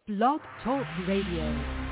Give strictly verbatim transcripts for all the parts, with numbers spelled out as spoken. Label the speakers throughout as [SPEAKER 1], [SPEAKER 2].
[SPEAKER 1] Blog Talk Radio.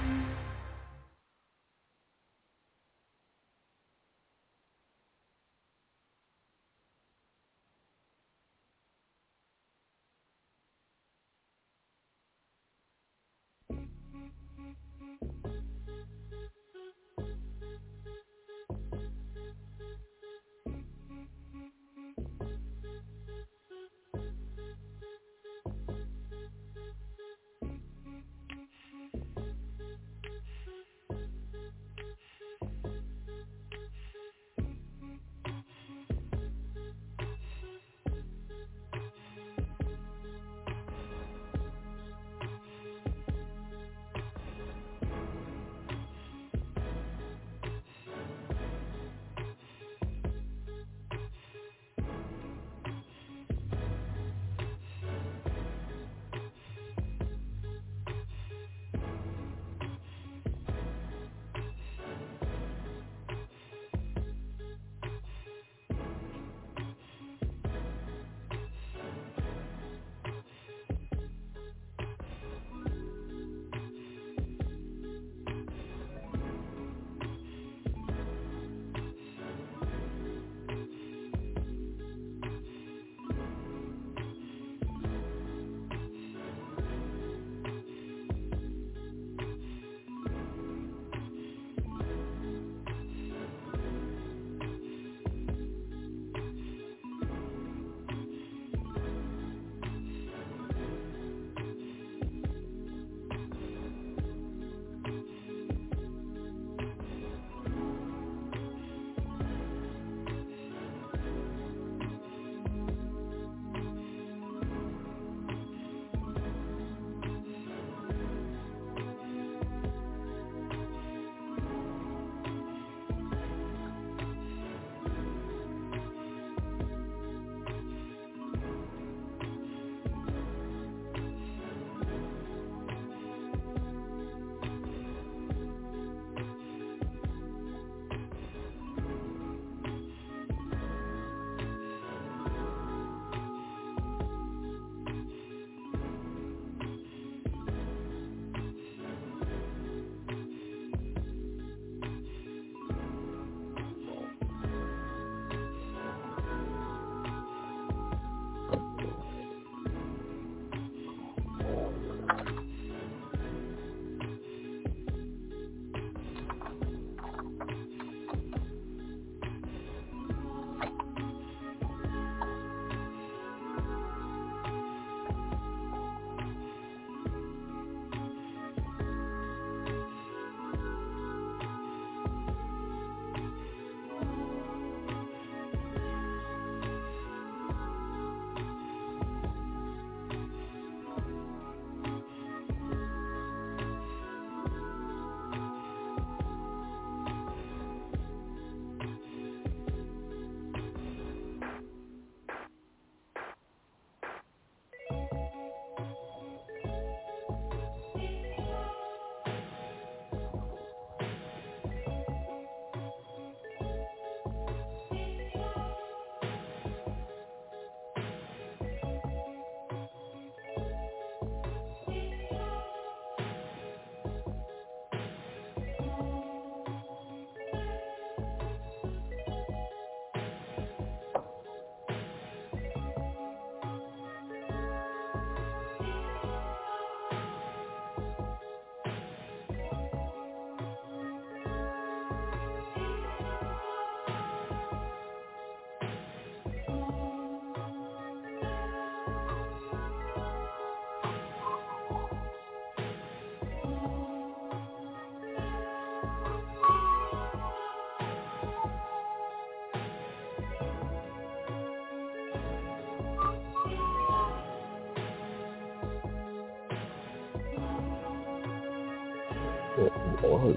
[SPEAKER 2] Oh.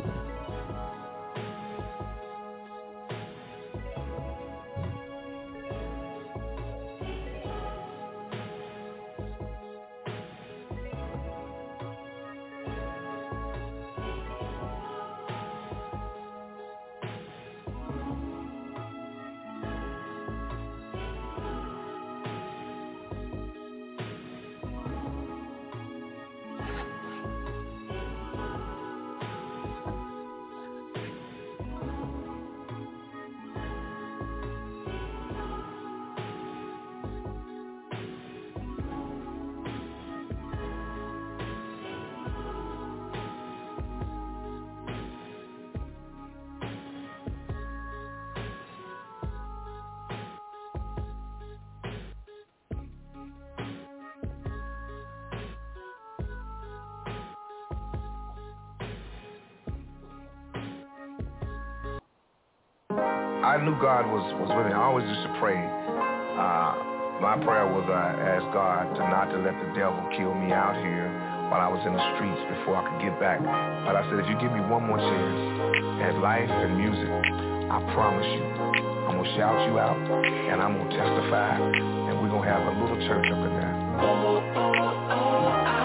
[SPEAKER 1] I knew God was, was with me. I always used to pray. Uh, my prayer was I asked God to not to let the devil kill me out here while I was in the streets before I could get back. But I said, if you give me one more chance at life and music, I promise you, I'm going to shout you out and I'm going to testify and we're going to have a little church up in there. Oh, oh, oh,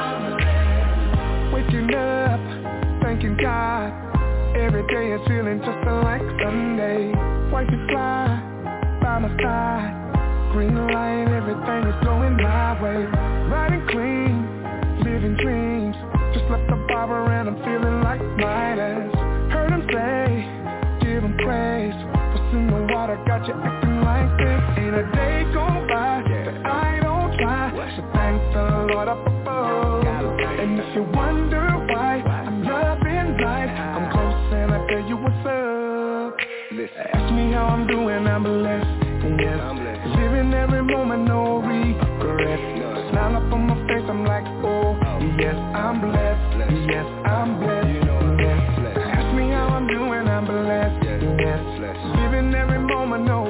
[SPEAKER 1] I'm waking up, thanking God. Every day is feeling just like Sunday. Wife is fly, by my side. Green light, everything is going my way. Riding clean, living dreams. Just left the barber and I'm feeling like Midas. Heard him say, give him praise. What's in the water got you acting like this? Ain't a day go by that I don't try. So thank the Lord up above. And if you wonder why I'm loving life, I'm close and I tell you what's up. Ask me how I'm doing, I'm blessed. Yes, I'm blessed. Living every moment, no regret. No. Smile up on my face, I'm like, oh, yes, I'm blessed. Yes, I'm blessed. You know yes. Ask me how I'm doing, I'm blessed. Yes, yes. Living every moment, no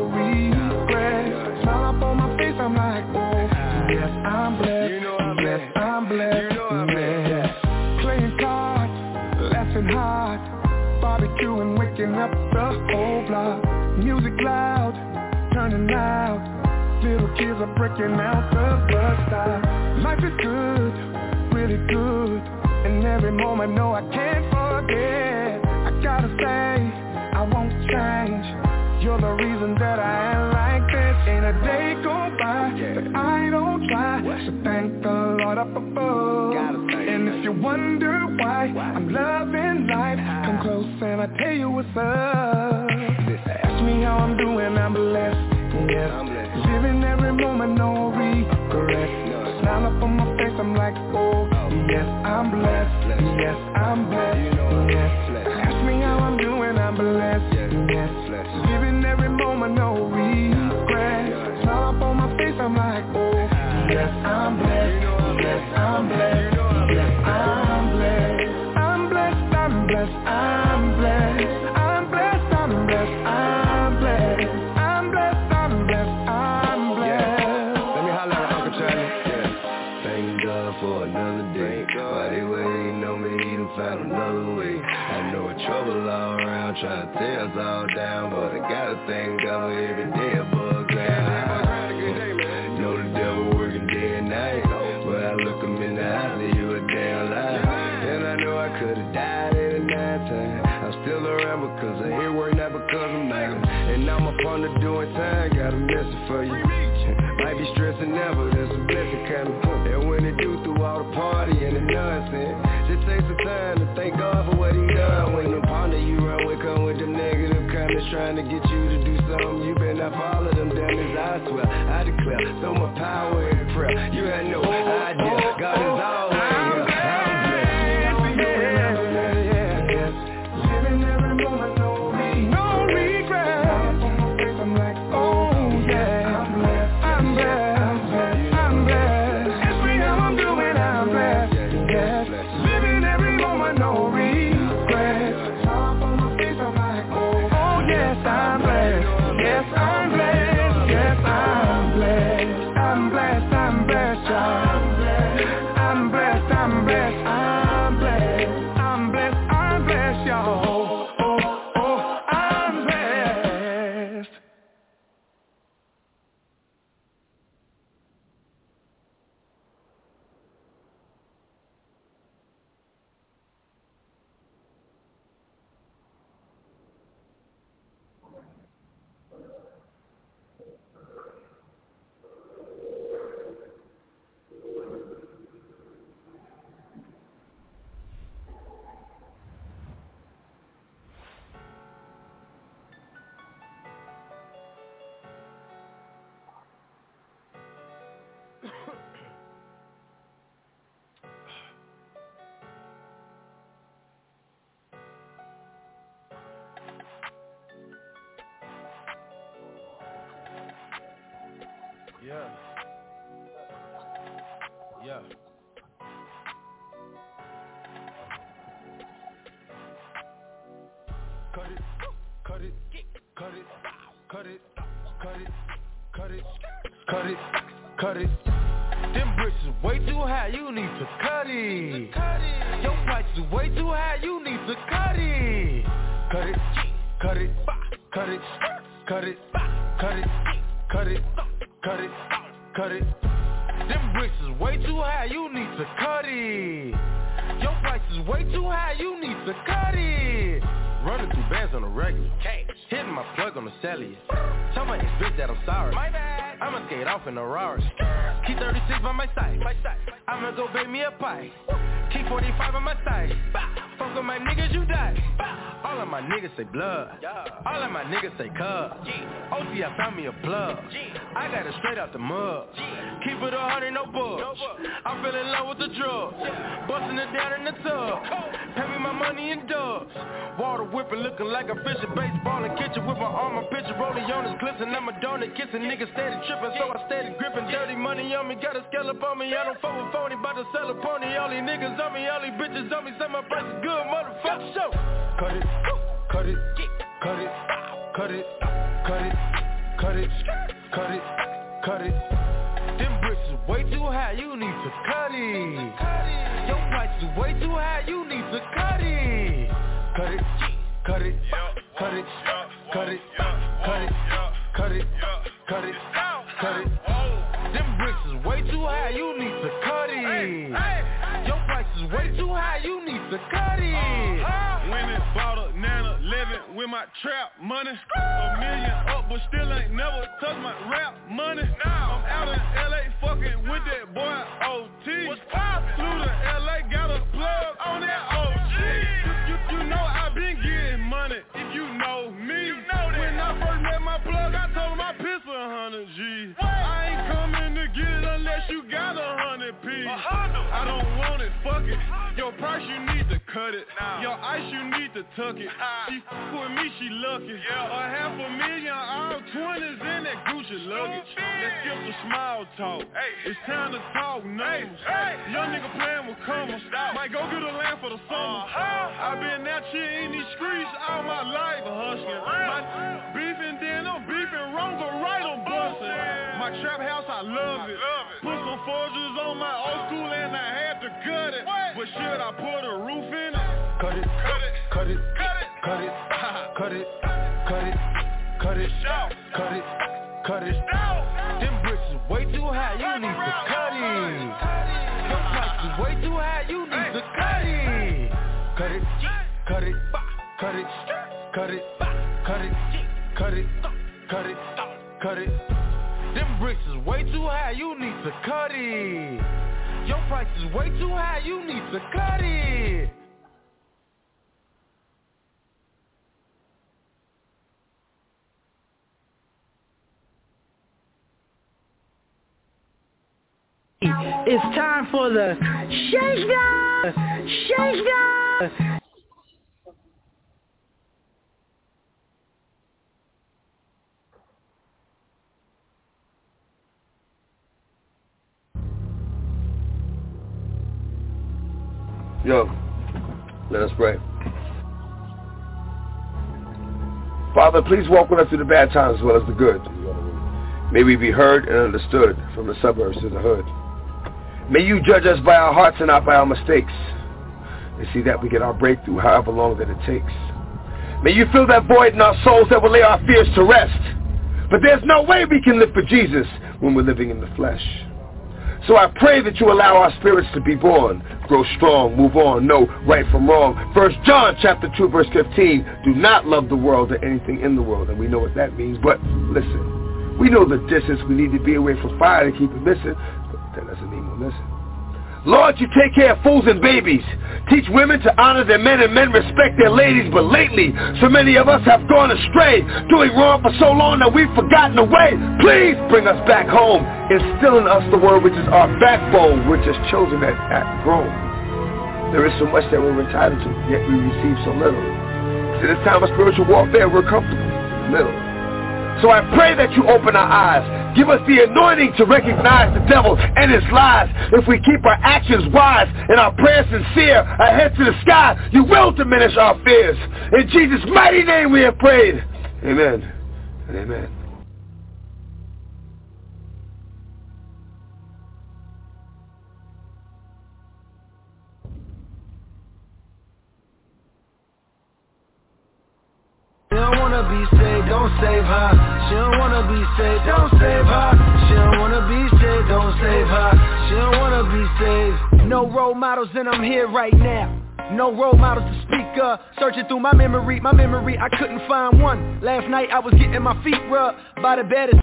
[SPEAKER 1] regret. Smile up on my face, I'm like, oh, yes, I'm blessed. You know I'm blessed. Yes, I'm blessed. You know I'm blessed. Yes. Playing cards, laughing hard, barbecuing, waking up the whole block. Music loud, turning loud. Little kids are breaking out the bus stop. Life is good, really good. And every moment, no, I can't forget. I gotta say, I won't change. You're the reason that I am like this. Ain't a day go by that I don't try. So thank the Lord up above. And if you wonder why I'm loving life, come close and I tell you what's up. Ask me how I'm doing, I'm blessed. Yes, I'm blessed. Living every moment, no regret. No. Smile up on my face, I'm like, oh, yes, I'm blessed. Yes, I'm blessed. You know yes. Ask me how I'm doing, I'm blessed. Yes, yes. Living every moment, no regret. Smile up on my face, I'm like, oh, yes, I'm blessed. Yes, I'm blessed. Yes, I'm blessed. I'm blessed, I'm blessed, I'm blessed. I'm blessed, I'm blessed, I'm blessed. I'm blessed, I'm blessed, I'm blessed. Let me holler at Uncle Charlie. Yeah. Thank God for another day. Why they waiting on me to find another way? I know trouble all around, trying to tear us all down, but I gotta thank God for every day above ground. Know the devil working day and night, but I look him in the eye, say you a damn lie. And I know I could've died at a nine time. I'm still around because of his work, not because of mine. And now my partner doing time, got a message for you. Might be stressing now, but there's a blessing coming. And when it do through all the party and the nonsense, just take some time to thank God for what he done. When the partner you run with come with them negative comments trying to get you to do something, you better not follow them damn I swear, I declare, throw my power in prayer. You had no idea, God is always here. I'm blessed. Living every moment, no regret. No regret. I'm like, oh yeah, I'm blessed. I'm blessed. I'm blessed. Ask me how I'm doing, I'm blessed. Yes. Living every moment, no regret. Top on my face, I'm like, oh, oh yes, I'm blessed. Yes, I'm blessed. Yes, I'm blessed. I'm blessed. I'm blessed. I'm blessed. I'm blessed. I'm blessed. I'm blessed. I'm blessed, y'all. Oh, oh, I'm blessed.
[SPEAKER 2] Yeah. Yeah. Cut it, cut it,
[SPEAKER 1] cut it, cut it, cut it, cut it, cut it, cut it. Them bricks is way too high, you need to cut it. Your price is way too high, you need to cut it. Cut it, cut it, cut it, cut it, cut it, cut it, cut it, cut it. Them bricks is way too high, you need to cut it. Your price is way too high, you need to cut it. Running through bands on the regular, hitting my plug on the cellular. Tell my ex-bitch that I'm sorry, my bad. I'ma skate off in a Rari. Keep thirty-six by my side, I'ma go bake me a pie. Keep forty-five on my side, fuck with my niggas, you die. All of my niggas say blood, all of my niggas say cub. O G, I found me a plug, I got it straight out the mud. Keep it a hundred, no bugs. I fell in love with the drugs, busting it down in the tub. Pay me my money in dubs. Water whipping, looking like a fisher. Baseball in kitchen with my arm, my picture rolling on his clips, and I'm a donut kissing. Niggas steady tripping, so I steady gripping. Dirty money on me, got a scallop on me. I don't fuck with phony, bout to sell a pony. All these niggas on me, all these bitches on me. Say my price is good, motherfucker. Show. Cut it, cut it, cut it, cut it, cut it, cut it, cut it, cut it. Them bricks is way too high, you need to cut it. Your price is way too high, you need to cut it. Cut it, cut it, cut it, cut it, cut it, cut it, cut it, cut it. Them bricks is way too high, you need to cut it. Your price is way too high, you need to cut it.
[SPEAKER 2] Went and bought a nine eleven with my trap money. A million up, but still ain't never touched my rap money. I'm out in L A fucking with that boy O T. What's poppin'? Flew to L A, got a plug on that O G. You, you, you know I been getting money, if you know me. You know that. When I first met my plug, I told him I pissed a hundred G. What? I ain't coming to get it unless you got a hundred P. I don't want it, fuck it. Your price, you need to cut it. Nah. Your ice, you need to tuck it. Ah. She f*** with me, she lucky. Yeah. A half a million, all twenties in that Gucci luggage. Stupid. Let's skip the small talk. Hey. It's time to talk numbers. Hey. Hey. Young nigga playing with commas. Might go get a land for the summer. Uh-huh. I been out here in these streets all my life hustling. My beefing, then I'm beefing wrong or right, I'm busting. My trap house, I love it. Love it. Put some forges on my old school and I had to cut it. What? But should I put a roof in it?
[SPEAKER 1] Cut it, cut it, cut it, cut it, cut it, cut it, cut it, cut it, cut it. Them bricks is way too high, you need to cut it. Your price is way too high, you need to cut it. Cut it, cut it, cut it, cut it, cut it, cut it, cut it, cut it. Them bricks is way too high, you need to cut it. Your price is way too high, you need to cut it.
[SPEAKER 3] It's time for the Shakedown! Shakedown!
[SPEAKER 4] Yo, let us pray. Father, please walk with us through the bad times as well as the good. May we be heard and understood from the suburbs to the hood. May you judge us by our hearts and not by our mistakes, and see that we get our breakthrough however long that it takes. May you fill that void in our souls that will lay our fears to rest. But there's no way we can live for Jesus when we're living in the flesh. So I pray that you allow our spirits to be born, grow strong, move on, know right from wrong. First John chapter two verse fifteen, do not love the world or anything in the world, and we know what that means. But listen, we know the distance we need to be away from fire to keep it missing, but that doesn't mean we're missing. Lord, you take care of fools and babies. Teach women to honor their men and men respect their ladies. But lately, so many of us have gone astray, doing wrong for so long that we've forgotten the way. Please bring us back home. Instill in us the word which is our backbone. We're just children that act grown. There is so much that we're entitled to, yet we receive so little. In this time of spiritual warfare, we're comfortable, little. So I pray that you open our eyes. Give us the anointing to recognize the devil and his lies. If we keep our actions wise and our prayers sincere, ahead to the sky, you will diminish our fears. In Jesus' mighty name we have prayed. Amen and amen.
[SPEAKER 5] She don't wanna be saved, don't save her. She don't wanna be saved, don't save her. She don't wanna be saved, don't save her. She don't wanna be saved. No role models and I'm here right now. No role models to speak of. Searching through my memory, my memory, I couldn't find one. Last night I was getting my feet rubbed by the baddest.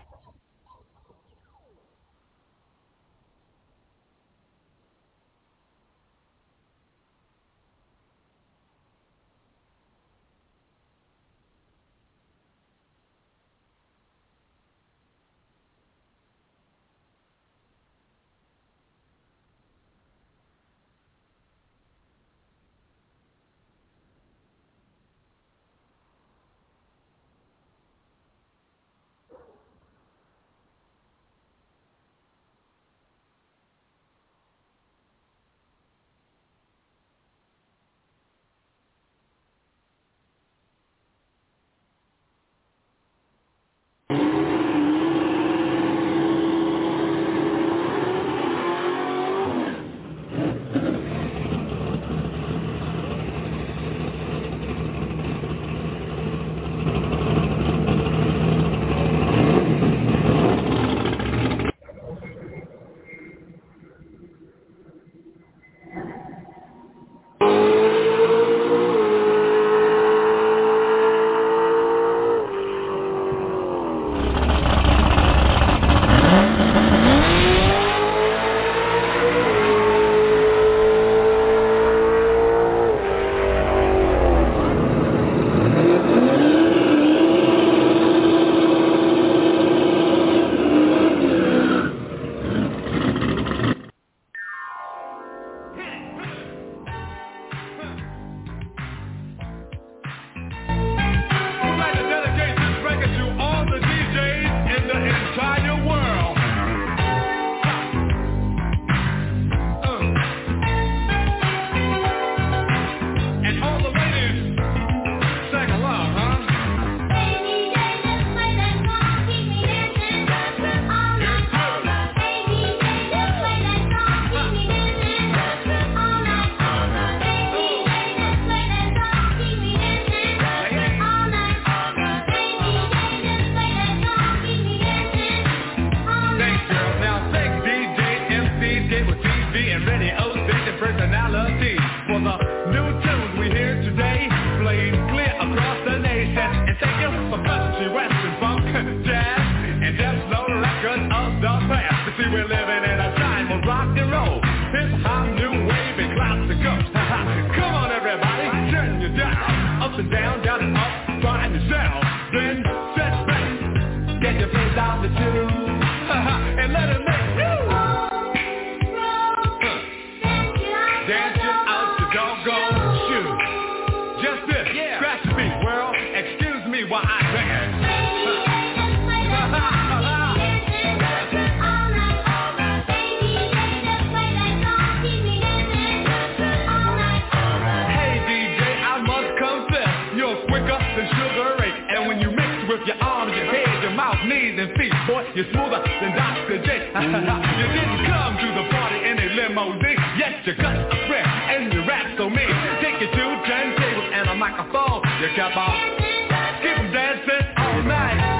[SPEAKER 2] You're smoother than Doctor J. You didn't come to the party in a limousine. Yes, you cut a spread and you rap so mean. Take your two turntables and a microphone. You kept on, keep them dancing all night.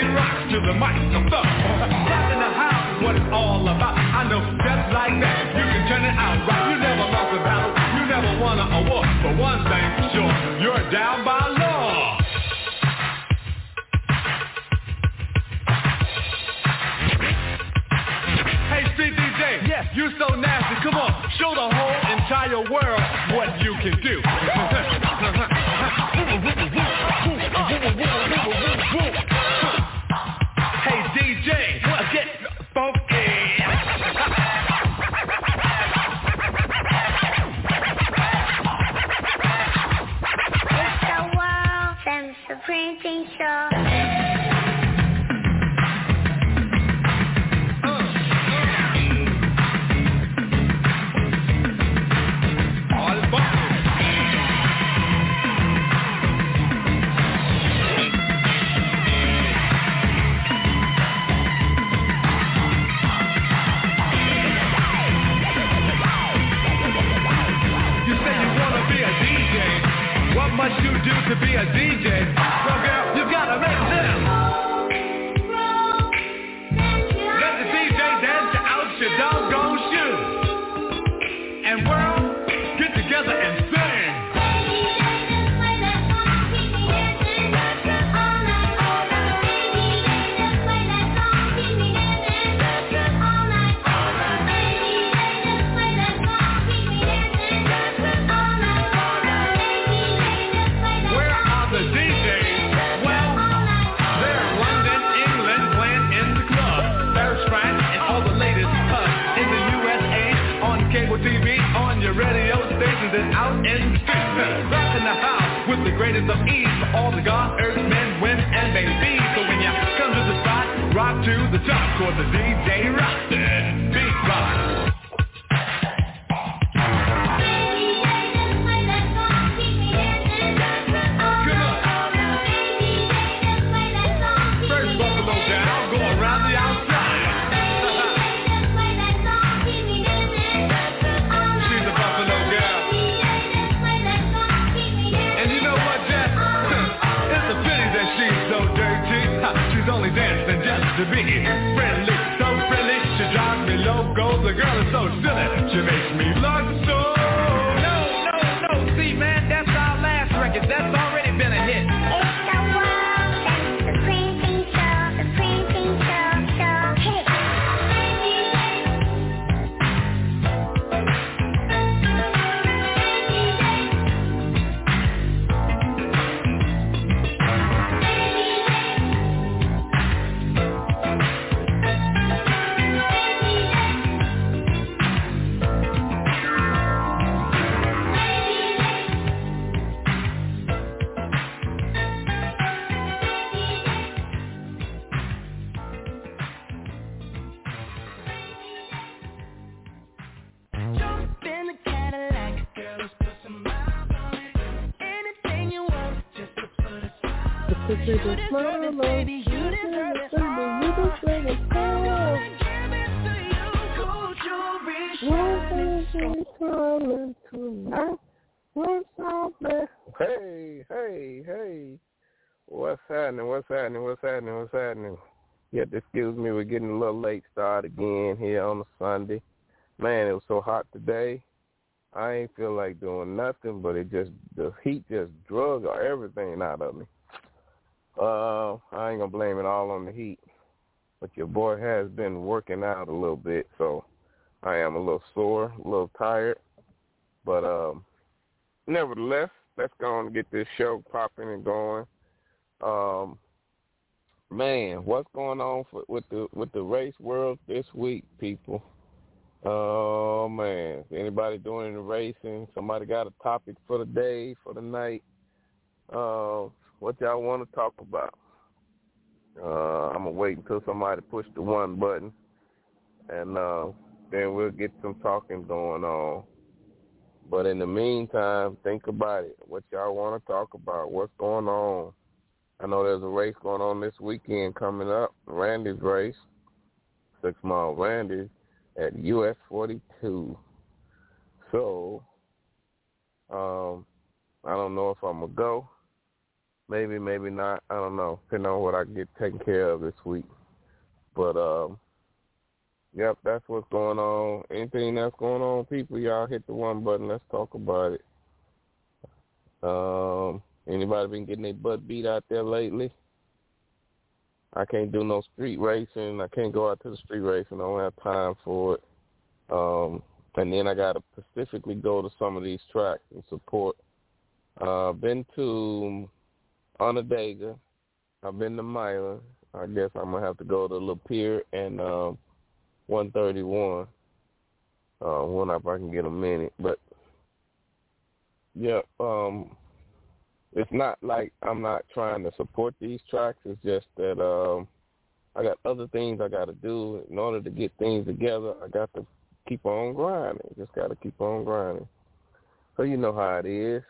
[SPEAKER 2] The mic, the thumb, in the house is what it's all about. I know just like that. You down by law. Hey, street D J, yes, you so nasty. Come on, show the whole entire world what you can do. Hey, D J, get funky.
[SPEAKER 6] It's the world famous Supreme Teen Show.
[SPEAKER 2] What must you do to be a D J? Well, girl, you gotta make them. Let the D J dance out your doggone shoes. And world, get together and sing. T V, on your radio stations and out in the streets. Back in the house with the greatest of ease for all the God, earth, men, women, and babies. So when you come to the spot, rock to the top, cause the D J rocks it. Big rock. First Buffalo down, go around the outside. She's only dancing just to be friendly, so friendly. She drives me loco. The girl is so silly. She makes me look so. No, no, no. See, man, that's our last record. That's already been a hit.
[SPEAKER 6] It's the world famous Supreme Teen Show, Supreme Teen Show, show hit.
[SPEAKER 3] You deserve it, baby, you deserve it all. You deserve it all. Give it to you, gold jewelry.
[SPEAKER 7] Hey, hey, hey. What's happening? What's happening? What's happening? What's happening? You have to excuse me. We're getting a little late start again here on a Sunday. Man, it was so hot today. I ain't feel like doing nothing, but it just, the heat just drug everything out of me. Uh, I ain't gonna blame it all on the heat, but your boy has been working out a little bit, so I am a little sore, a little tired. But um, nevertheless, let's go on and get this show popping and going. Um, man, what's going on for, with the with the race world this week, people? Oh man, anybody doing any racing? Somebody got a topic for the day, for the night? Uh, what y'all want to talk about? Uh, I'm going to wait until somebody push the one button, and uh, then we'll get some talking going on. But in the meantime, think about it. What y'all want to talk about? What's going on? I know there's a race going on this weekend coming up, Randy's race, six-mile Randy at U S forty-two. So, um, I don't know if I'm going to go. Maybe, maybe not. I don't know. Depending on what I get taken care of this week. But, um, yep, that's what's going on. Anything that's going on, people, y'all hit the one button. Let's talk about it. Um, Anybody been getting their butt beat out there lately? I can't do no street racing. I can't go out to the street racing. I don't have time for it. Um, and then I got to specifically go to some of these tracks and support. Uh, I've been to Onondaga. I've been to Milan. I guess I'm going to have to go to Lapeer and um, one thirty-one. Uh, wonder if I can get a minute. But, yeah, um, it's not like I'm not trying to support these tracks. It's just that um, I got other things I got to do. In order to get things together, I got to keep on grinding. Just got to keep on grinding. So you know how it is.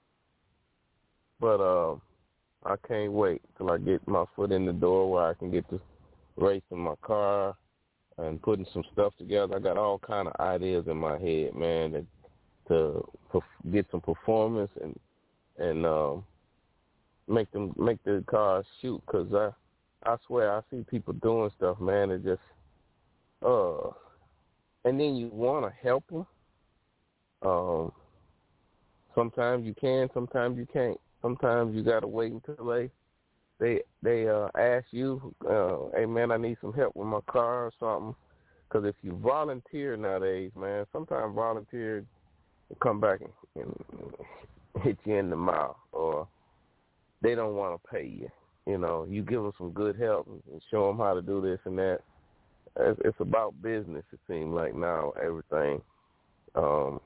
[SPEAKER 7] But uh, I can't wait till I get my foot in the door where I can get to racing my car and putting some stuff together. I got all kind of ideas in my head, man, that, to, to get some performance and and um, make them make the cars shoot. Cause I I swear I see people doing stuff, man. It just uh, and then you want to help them. Um, sometimes you can, sometimes you can't. Sometimes you gotta wait until they they they uh, ask you, uh, hey man, I need some help with my car or something. Cause if you volunteer nowadays, man, sometimes volunteer come back and, and hit you in the mouth, or they don't want to pay you. You know, you give them some good help and show them how to do this and that. It's, it's about business, it seems like now, everything. Um,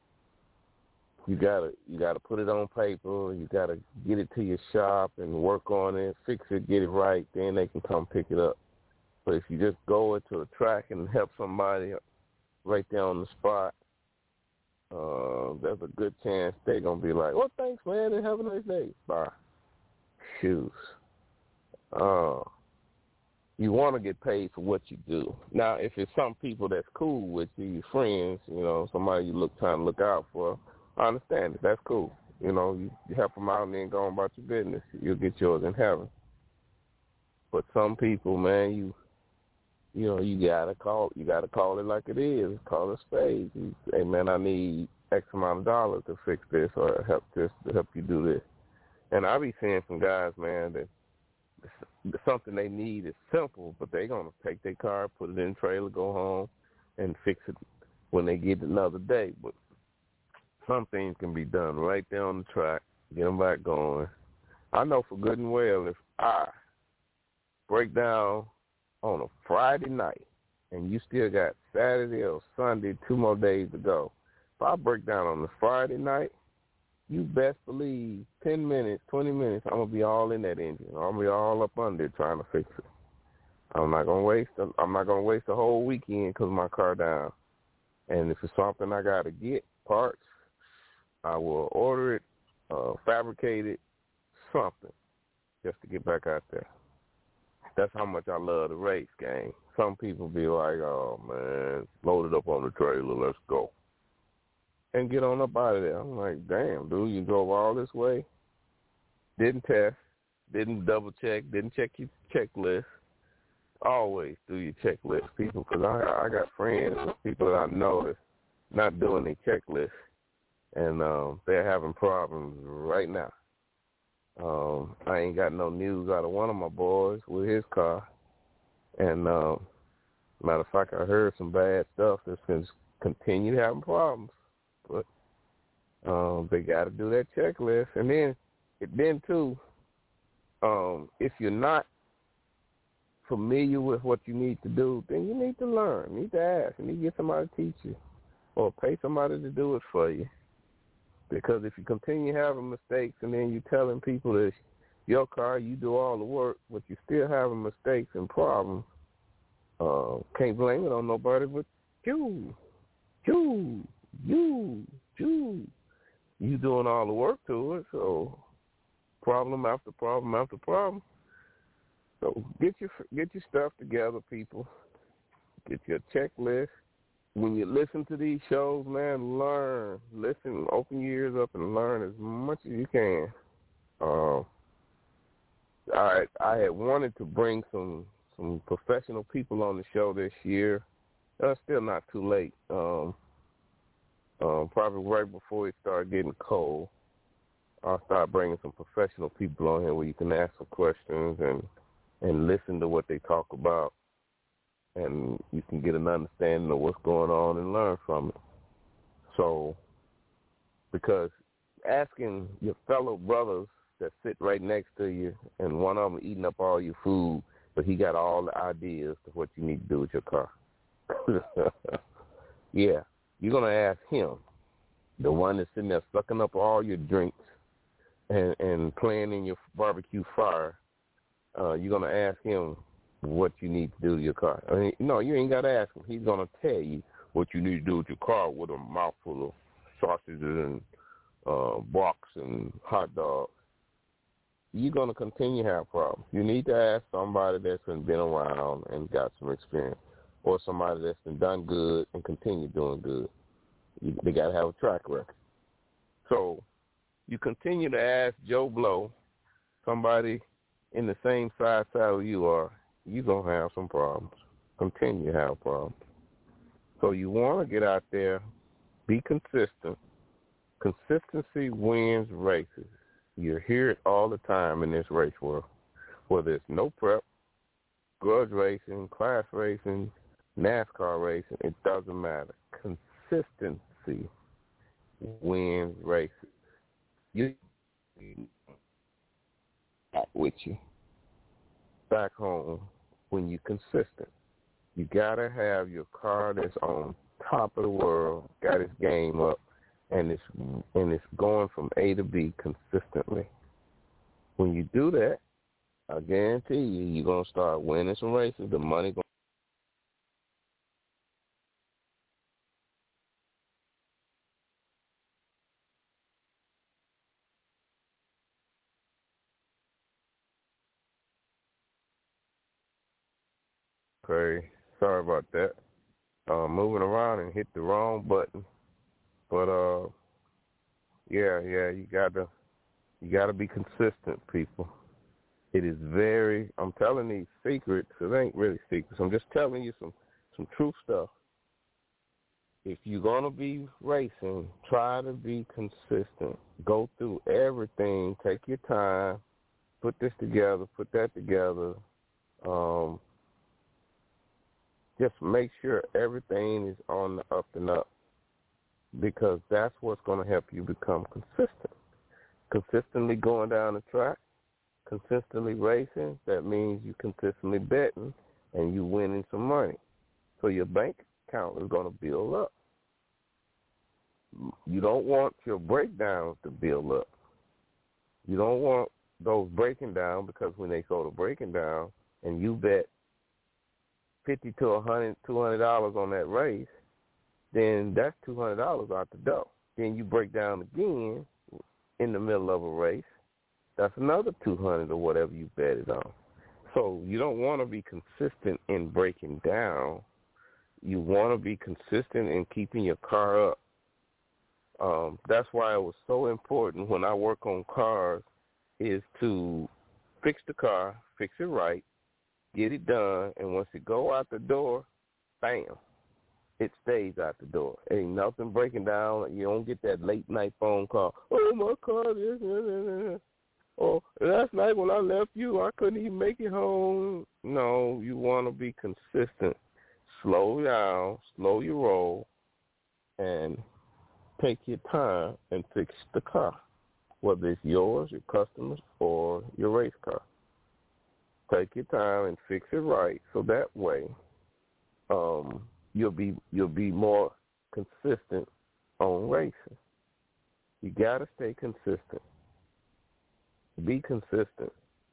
[SPEAKER 7] you gotta you gotta put it on paper. You gotta get it to your shop and work on it, fix it, get it right. Then they can come pick it up. But if you just go into a track and help somebody right there on the spot, Uh, there's a good chance they're going to be like, well, thanks, man, and have a nice day. Bye. Shoes. Uh, you want to get paid for what you do. Now, if it's some people that's cool with you, your friends, you know, somebody you look trying to look out for, I understand it. That's cool. You know, you, you help them out and then go on about your business. You'll get yours in heaven. But some people, man, you You know, you gotta call. You gotta call it like it is. Call it a spade. You, hey, man, I need X amount of dollars to fix this or help this to help you do this. And I be seeing some guys, man, that something they need is simple, but they gonna take their car, put it in the trailer, go home, and fix it when they get another day. But some things can be done right there on the track. Get them back going. I know for good and well if I break down on a Friday night, and you still got Saturday or Sunday, two more days to go. If I break down on the Friday night, you best believe ten minutes, twenty minutes, I'm going to be all in that engine. I'm going to be all up under it trying to fix it. I'm not going to waste I'm not going to waste the whole weekend because my car down. And if it's something I got to get, parts, I will order it, uh, fabricate it, something, just to get back out there. That's how much I love the race game. Some people be like, oh, man, load it up on the trailer, let's go. And get on up out of there. I'm like, damn, dude, you drove all this way, didn't test, didn't double check, didn't check your checklist. Always do your checklist, people, because I, I got friends and people that I know that's not doing their checklist, and um, they're having problems right now. Um, I ain't got no news out of one of my boys with his car. And um, matter of fact, I heard some bad stuff that's going to continue having problems. But um, they got to do that checklist. And then, then too, um, if you're not familiar with what you need to do, then you need to learn. You need to ask. You need to get somebody to teach you or pay somebody to do it for you. Because if you continue having mistakes and then you're telling people that your car, you do all the work, but you're still having mistakes and problems, uh, can't blame it on nobody but you. You. You. You. You doing all the work to it, so problem after problem after problem. So get your get your stuff together, people. Get your checklist. When you listen to these shows, man, learn. Listen, open your ears up and learn as much as you can. Uh, I I had wanted to bring some, some professional people on the show this year. Uh, still not too late. Um, um, probably right before it started getting cold. I'll start bringing some professional people on here where you can ask some questions and and listen to what they talk about, and you can get an understanding of what's going on and learn from it. So, because asking your fellow brothers that sit right next to you, and one of them eating up all your food, but he got all the ideas of what you need to do with your car. Yeah, you're going to ask him, the one that's sitting there sucking up all your drinks and, and playing in your barbecue fire. Uh, you're going to ask him what you need to do to your car. I mean, no, you ain't got to ask him. He's going to tell you what you need to do with your car with a mouthful of sausages and uh, box and hot dogs. You're going to continue to have problems. You need to ask somebody that's been around and got some experience, or somebody that's been done good and continue doing good. You, they got to have a track record. So you continue to ask Joe Blow, somebody in the same size saddle you are, you're going to have some problems. Continue to have problems. So you want to get out there, be consistent. Consistency wins races. You hear it all the time in this race world, whether it's no prep, grudge racing, class racing, NASCAR racing, it doesn't matter. Consistency wins races. You back with you back home when you're consistent. You gotta have your car that's on top of the world, got its game up, and it's and it's going from A to B consistently. When you do that, I guarantee you, you're gonna start winning some races. The money going. Okay, sorry about that. Uh, moving around and hit the wrong button, but uh, yeah, yeah, you gotta, you gotta be consistent, people. It is very. I'm telling these secrets. It ain't really secrets. I'm just telling you some, some true stuff. If you're gonna be racing, try to be consistent. Go through everything. Take your time. Put this together. Put that together. Um. Just make sure everything is on the up and up, because that's what's going to help you become consistent. Consistently going down the track, consistently racing, that means you consistently betting and you winning some money. So your bank account is going to build up. You don't want your breakdowns to build up. You don't want those breaking down, because when they go to breaking down and you bet fifty to a hundred, two hundred dollars on that race, then that's two hundred dollars out the door. Then you break down again in the middle of a race, that's another two hundred or whatever you bet it on. So you don't want to be consistent in breaking down. You want to be consistent in keeping your car up. Um, that's why it was so important when I work on cars is to fix the car, fix it right, get it done, and once it go out the door, bam, it stays out the door. Ain't nothing breaking down. You don't get that late night phone call. Oh, my car is. Oh, last night when I left you, I couldn't even make it home. No, you want to be consistent. Slow down, slow your roll, and take your time and fix the car, whether it's yours, your customers, or your race car. Take your time and fix it right, so that way um, you'll be you'll be more consistent on racing. You gotta stay consistent. Be consistent.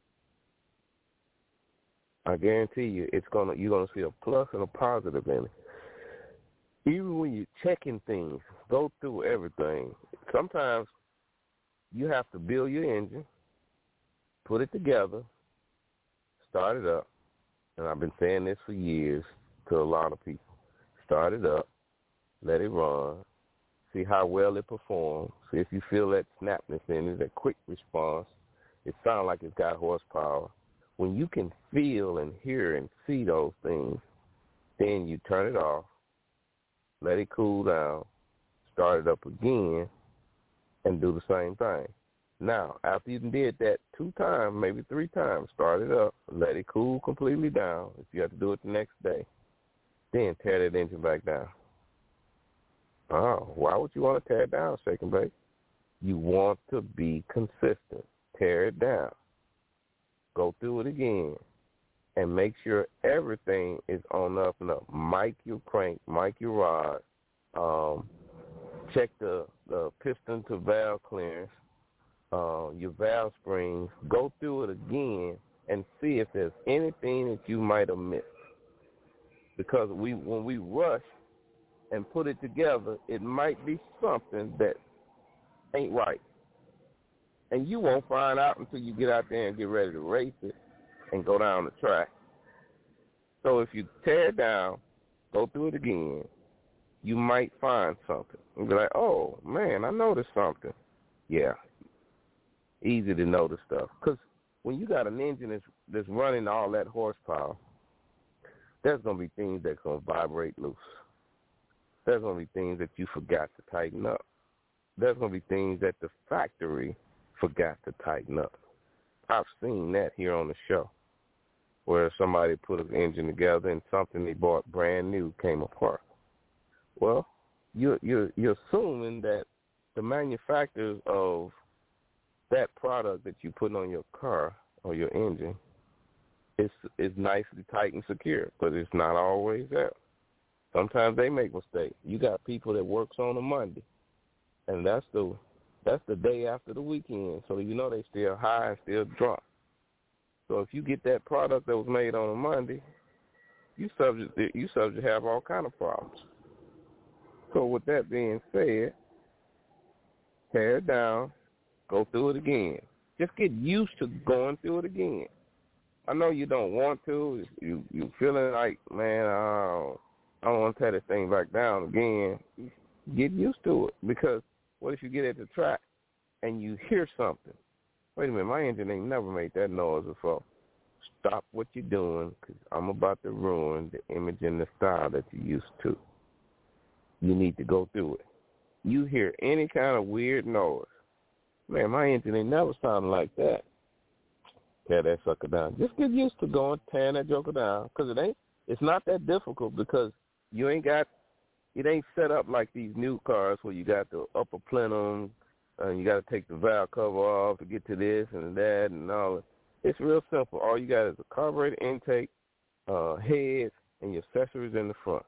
[SPEAKER 7] I guarantee you, it's gonna you're gonna see a plus and a positive in it. Even when you're checking things, go through everything. Sometimes you have to build your engine, put it together, start it up, and I've been saying this for years to a lot of people. Start it up, let it run, see how well it performs, see if you feel that snapness in it, that quick response. It sounds like it's got horsepower. When you can feel and hear and see those things, then you turn it off, let it cool down, start it up again, and do the same thing. Now, after you did that two times, maybe three times, start it up, let it cool completely down. If you have to do it the next day, then tear that engine back down. Oh, why would you want to tear it down, shake and bake? You want to be consistent. Tear it down. Go through it again. And make sure everything is on up and up. Mic your crank, mic your rod. Um, check the, the piston to valve clearance, uh, your valve springs. Go through it again and see if there's anything that you might have missed. Because we, when we rush and put it together, it might be something that ain't right. And you won't find out until you get out there and get ready to race it and go down the track. So if you tear it down, go through it again, you might find something. And be like, oh, man, I noticed something. Yeah, easy to notice stuff. Because when you got an engine that's, that's running all that horsepower, there's going to be things that's going to vibrate loose. There's going to be things that you forgot to tighten up. There's going to be things that the factory forgot to tighten up. I've seen that here on the show, where somebody put an engine together and something they bought brand new came apart. Well, you're, you're, you're assuming that the manufacturers of that product that you put on your car or your engine is, is nicely tight and secure, but it's not always that. Sometimes they make mistakes. You got people that works on a Monday, and that's the that's the day after the weekend, so you know they still high and still drunk. So if you get that product that was made on a Monday, you subject you subject to have all kind of problems. So with that being said, tear it down, go through it again. Just get used to going through it again. I know you don't want to. You you feeling like, man, I don't, I don't want to tear this thing back down again. Get used to it, because what if you get at the track and you hear something? Wait a minute, my engine ain't never made that noise before. Stop what you're doing, because I'm about to ruin the image and the style that you're used to. You need to go through it. You hear any kind of weird noise. Man, my engine ain't never sounded like that. Tear that sucker down. Just get used to going, tearing that joker down, because it ain't, it's not that difficult, because you ain't got, it ain't set up like these new cars where you got the upper plenum, and you got to take the valve cover off to get to this and that and all that. It's real simple. All you got is a carburetor intake, uh, heads, and your accessories in the front.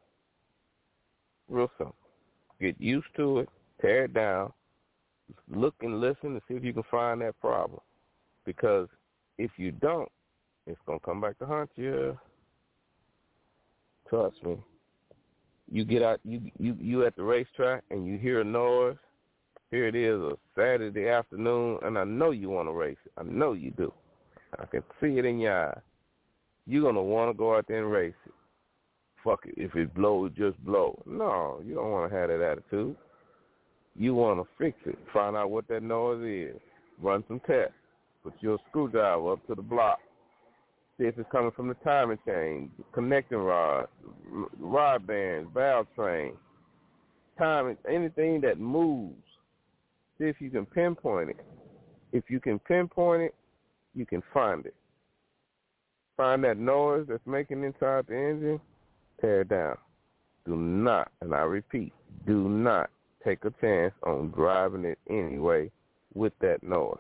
[SPEAKER 7] Real simple. Get used to it, tear it down, look and listen to see if you can find that problem. Because if you don't, it's going to come back to haunt you. Trust me. You get out, you, you, you at the racetrack and you hear a noise. Here it is, a Saturday afternoon, and I know you want to race it. I know you do. I can see it in your eyes. You're going to want to go out there and race it. Fuck it. If it blows, just blow. No, you don't want to have that attitude. You want to fix it. Find out what that noise is. Run some tests. Put your screwdriver up to the block. See if it's coming from the timing chain, connecting rods, rod bands, valve train, timing, anything that moves. See if you can pinpoint it. If you can pinpoint it, you can find it. Find that noise that's making inside the engine, tear it down. Do not, and I repeat, do not take a chance on driving it anyway with that noise.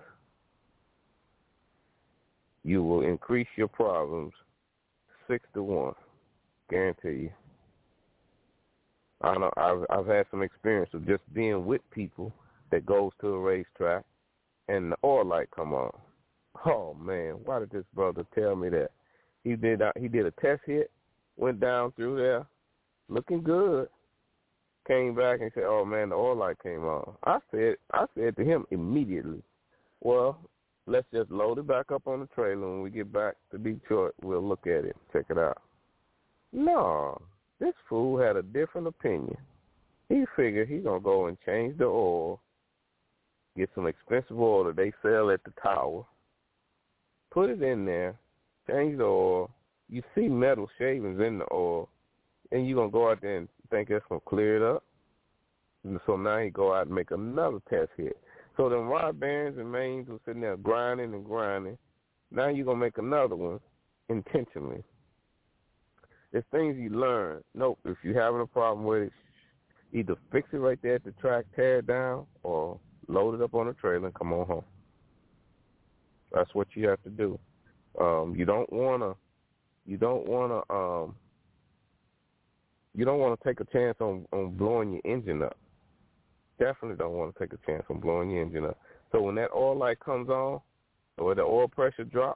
[SPEAKER 7] You will increase your problems six to one, guarantee you. I know I've I've had some experience of just being with people that goes to a racetrack and the oil light come on. Oh man, why did this brother tell me that? He did he did a test hit, went down through there, looking good, came back and said, "Oh man, the oil light came on." I said I said to him immediately, "Well, let's just load it back up on the trailer. When we get back to Detroit, we'll look at it, check it out." No, this fool had a different opinion. He figured he gonna go and change the oil, get some expensive oil that they sell at the tower, put it in there, change the oil. You see metal shavings in the oil, and you're gonna go out there and think that's gonna clear it up. And so now he go out and make another test hit. So them rod bearings and mains were sitting there grinding and grinding. Now you're going to make another one intentionally. There's things you learn. Nope, if you're having a problem with it, either fix it right there at the track, tear it down, or load it up on a trailer and come on home. That's what you have to do. Um, you don't want to, you don't want to, um, you don't want to take a chance on, on blowing your engine up. Definitely don't want to take a chance on blowing your engine up. So when that oil light comes on, or the oil pressure drops,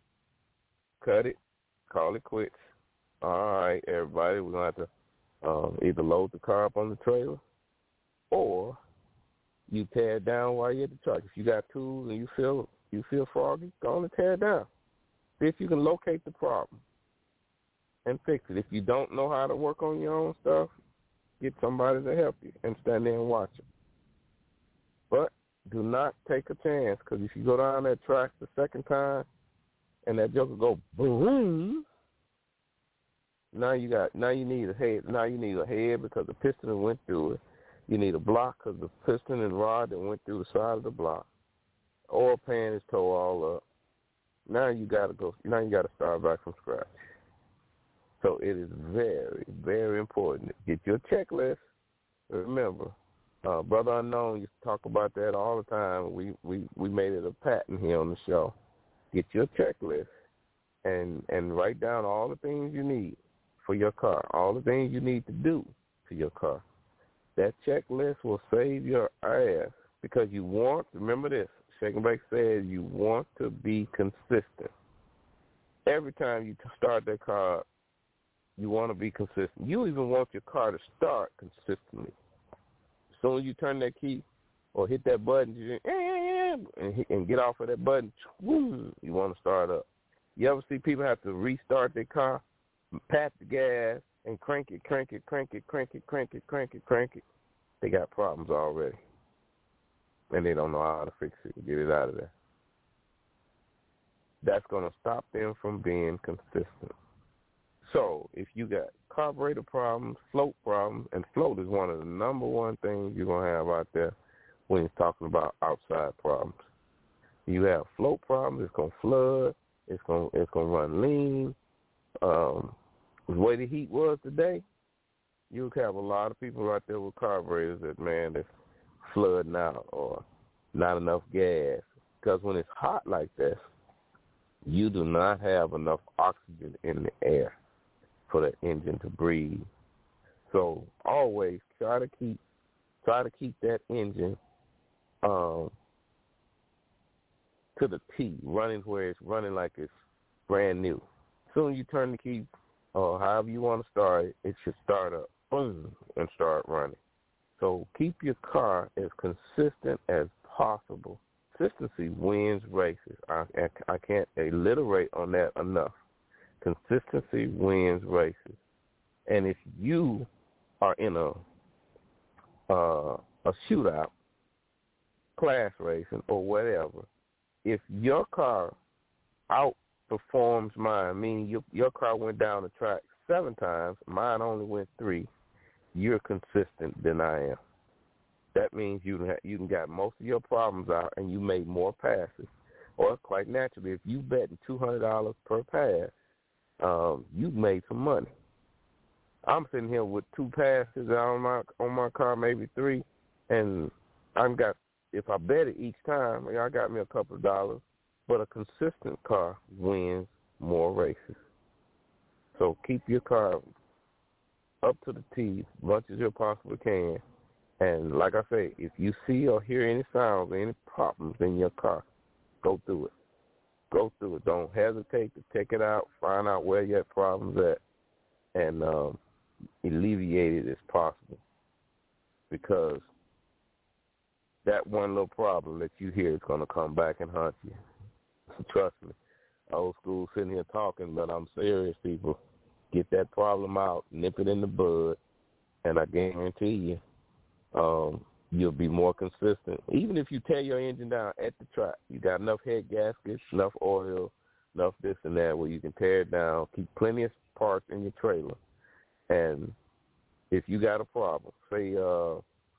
[SPEAKER 7] cut it, call it quits. All right, everybody, we're going to have to um, either load the car up on the trailer or you tear it down while you're at the truck. If you got tools and you feel you feel froggy, go on and tear it down. See if you can locate the problem and fix it. If you don't know how to work on your own stuff, get somebody to help you and stand there and watch it. But do not take a chance, because if you go down that track the second time and that joker go boom, now you got now you need a head. Now you need a head because the piston went through it. You need a block because the piston and rod that went through the side of the block. Oil pan is tore all up. Now you got to go. Now you got to start back from scratch. So it is very, very important. Get your checklist. Remember, uh, Brother Unknown used to talk about that all the time. We, we, we made it a pattern here on the show. Get your checklist and, and write down all the things you need for your car, all the things you need to do to your car. That checklist will save your ass because you want, remember this, Shake and Bake said you want to be consistent. Every time you start that car, you want to be consistent. You even want your car to start consistently. As soon as you turn that key or hit that button you and, hit, and get off of that button, you want to start up. You ever see people have to restart their car, pat the gas, and crank it, crank it, crank it, crank it, crank it, crank it, crank it? They got problems already, and they don't know how to fix it and get it out of there. That's going to stop them from being consistent. So if you got carburetor problems, float problems, and float is one of the number one things you're going to have out there when you're talking about outside problems. You have float problems, it's going to flood, it's going it's going to run lean. Um, the way the heat was today, you'll have a lot of people out there with carburetors that, man, that's flooding out or not enough gas. Because when it's hot like this, you do not have enough oxygen in the air for the engine to breathe. So always try to keep try to keep that engine um, to the T, running where it's running like it's brand new. As soon as you turn the key, or however you want to start it, it should start up, boom, and start running. So keep your car as consistent as possible. Consistency wins races. I, I, I can't alliterate on that enough. Consistency wins races. And if you are in a uh, a shootout, class racing, or whatever, if your car outperforms mine, meaning your, your car went down the track seven times, mine only went three, you're consistent than I am. That means you you got most of your problems out and you made more passes. Or quite naturally, if you betting two hundred dollars per pass, um, you made some money. I'm sitting here with two passes on my on my car, maybe three, and I've got, if I bet it each time, I got me a couple of dollars. But a consistent car wins more races. So keep your car up to the T as much as you possibly can. And like I say, if you see or hear any sounds or any problems in your car, go through it. Go through it. Don't hesitate to take it out, find out where your problem's at, and um, alleviate it as possible. Because that one little problem that you hear is going to come back and haunt you. Trust me. Old school sitting here talking, but I'm serious, people. Get that problem out, nip it in the bud, and I guarantee you, um, you'll be more consistent. Even if you tear your engine down at the track, you got enough head gaskets, enough oil, enough this and that where you can tear it down, keep plenty of parts in your trailer. And if you got a problem, say uh,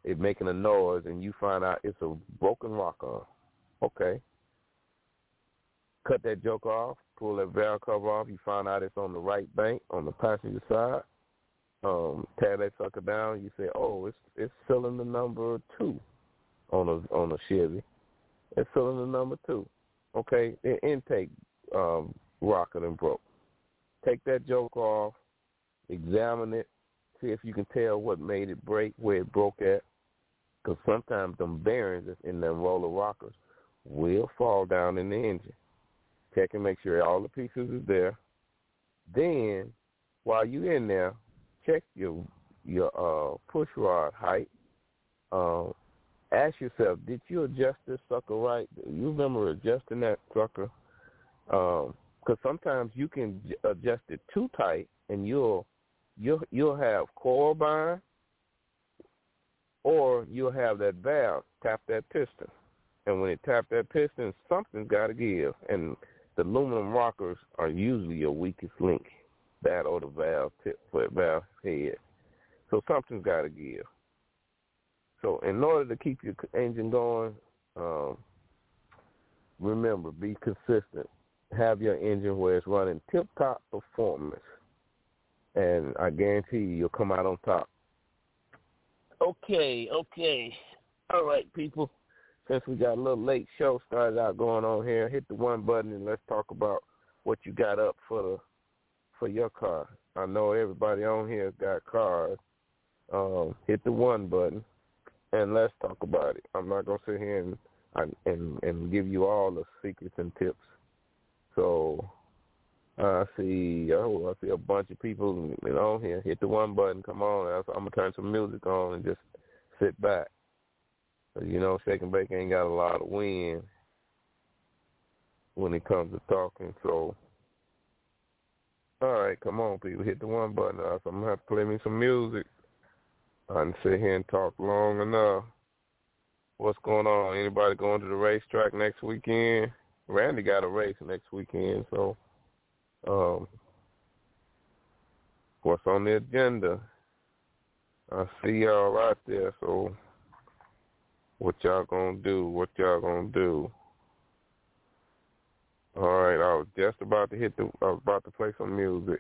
[SPEAKER 7] it making a noise, and you find out it's a broken rock arm. Okay. Cut that joker off, pull that valve cover off. You find out it's on the right bank, on the passenger side. Um, tear that sucker down. You say, oh, it's it's cylinder number two on a on a Chevy. It's cylinder number two. Okay, the intake um, rocker done broke. Take that joker off, examine it, see if you can tell what made it break, where it broke at. Because sometimes them bearings that's in them roller rockers will fall down in the engine. Check and make sure all the pieces is there. Then, while you're in there, check your your uh, push rod height. Uh, ask yourself, did you adjust this sucker right? You remember adjusting that sucker? Because um, sometimes you can adjust it too tight, and you'll you'll you'll have coil bind, or you'll have that valve tap that piston. And when it tap that piston, something's got to give. And the aluminum rockers are usually your weakest link, that or the valve tip, for valve head. So something's got to give. So in order to keep your engine going, um, remember, be consistent. Have your engine where it's running tip-top performance, and I guarantee you you'll come out on top. Okay, okay. All right, people. Since we got a little late show started out going on here, hit the one button and let's talk about what you got up for the for your car. I know everybody on here has got cars. Um, hit the one button and let's talk about it. I'm not gonna sit here and and and give you all the secrets and tips. So I see, oh, I see a bunch of people on here. Hit the one button. Come on, I'm gonna turn some music on and just sit back. You know, Shake and Bake ain't got a lot of wind when it comes to talking. So, all right, come on, people. Hit the one button. I'm going to have to play me some music. I can sit here and talk long enough. What's going on? Anybody going to the racetrack next weekend? Randy got a race next weekend, so um, what's on the agenda? I see y'all right there, so what y'all gonna do? What y'all gonna do? All right, I was just about to hit the. I was about to play some music.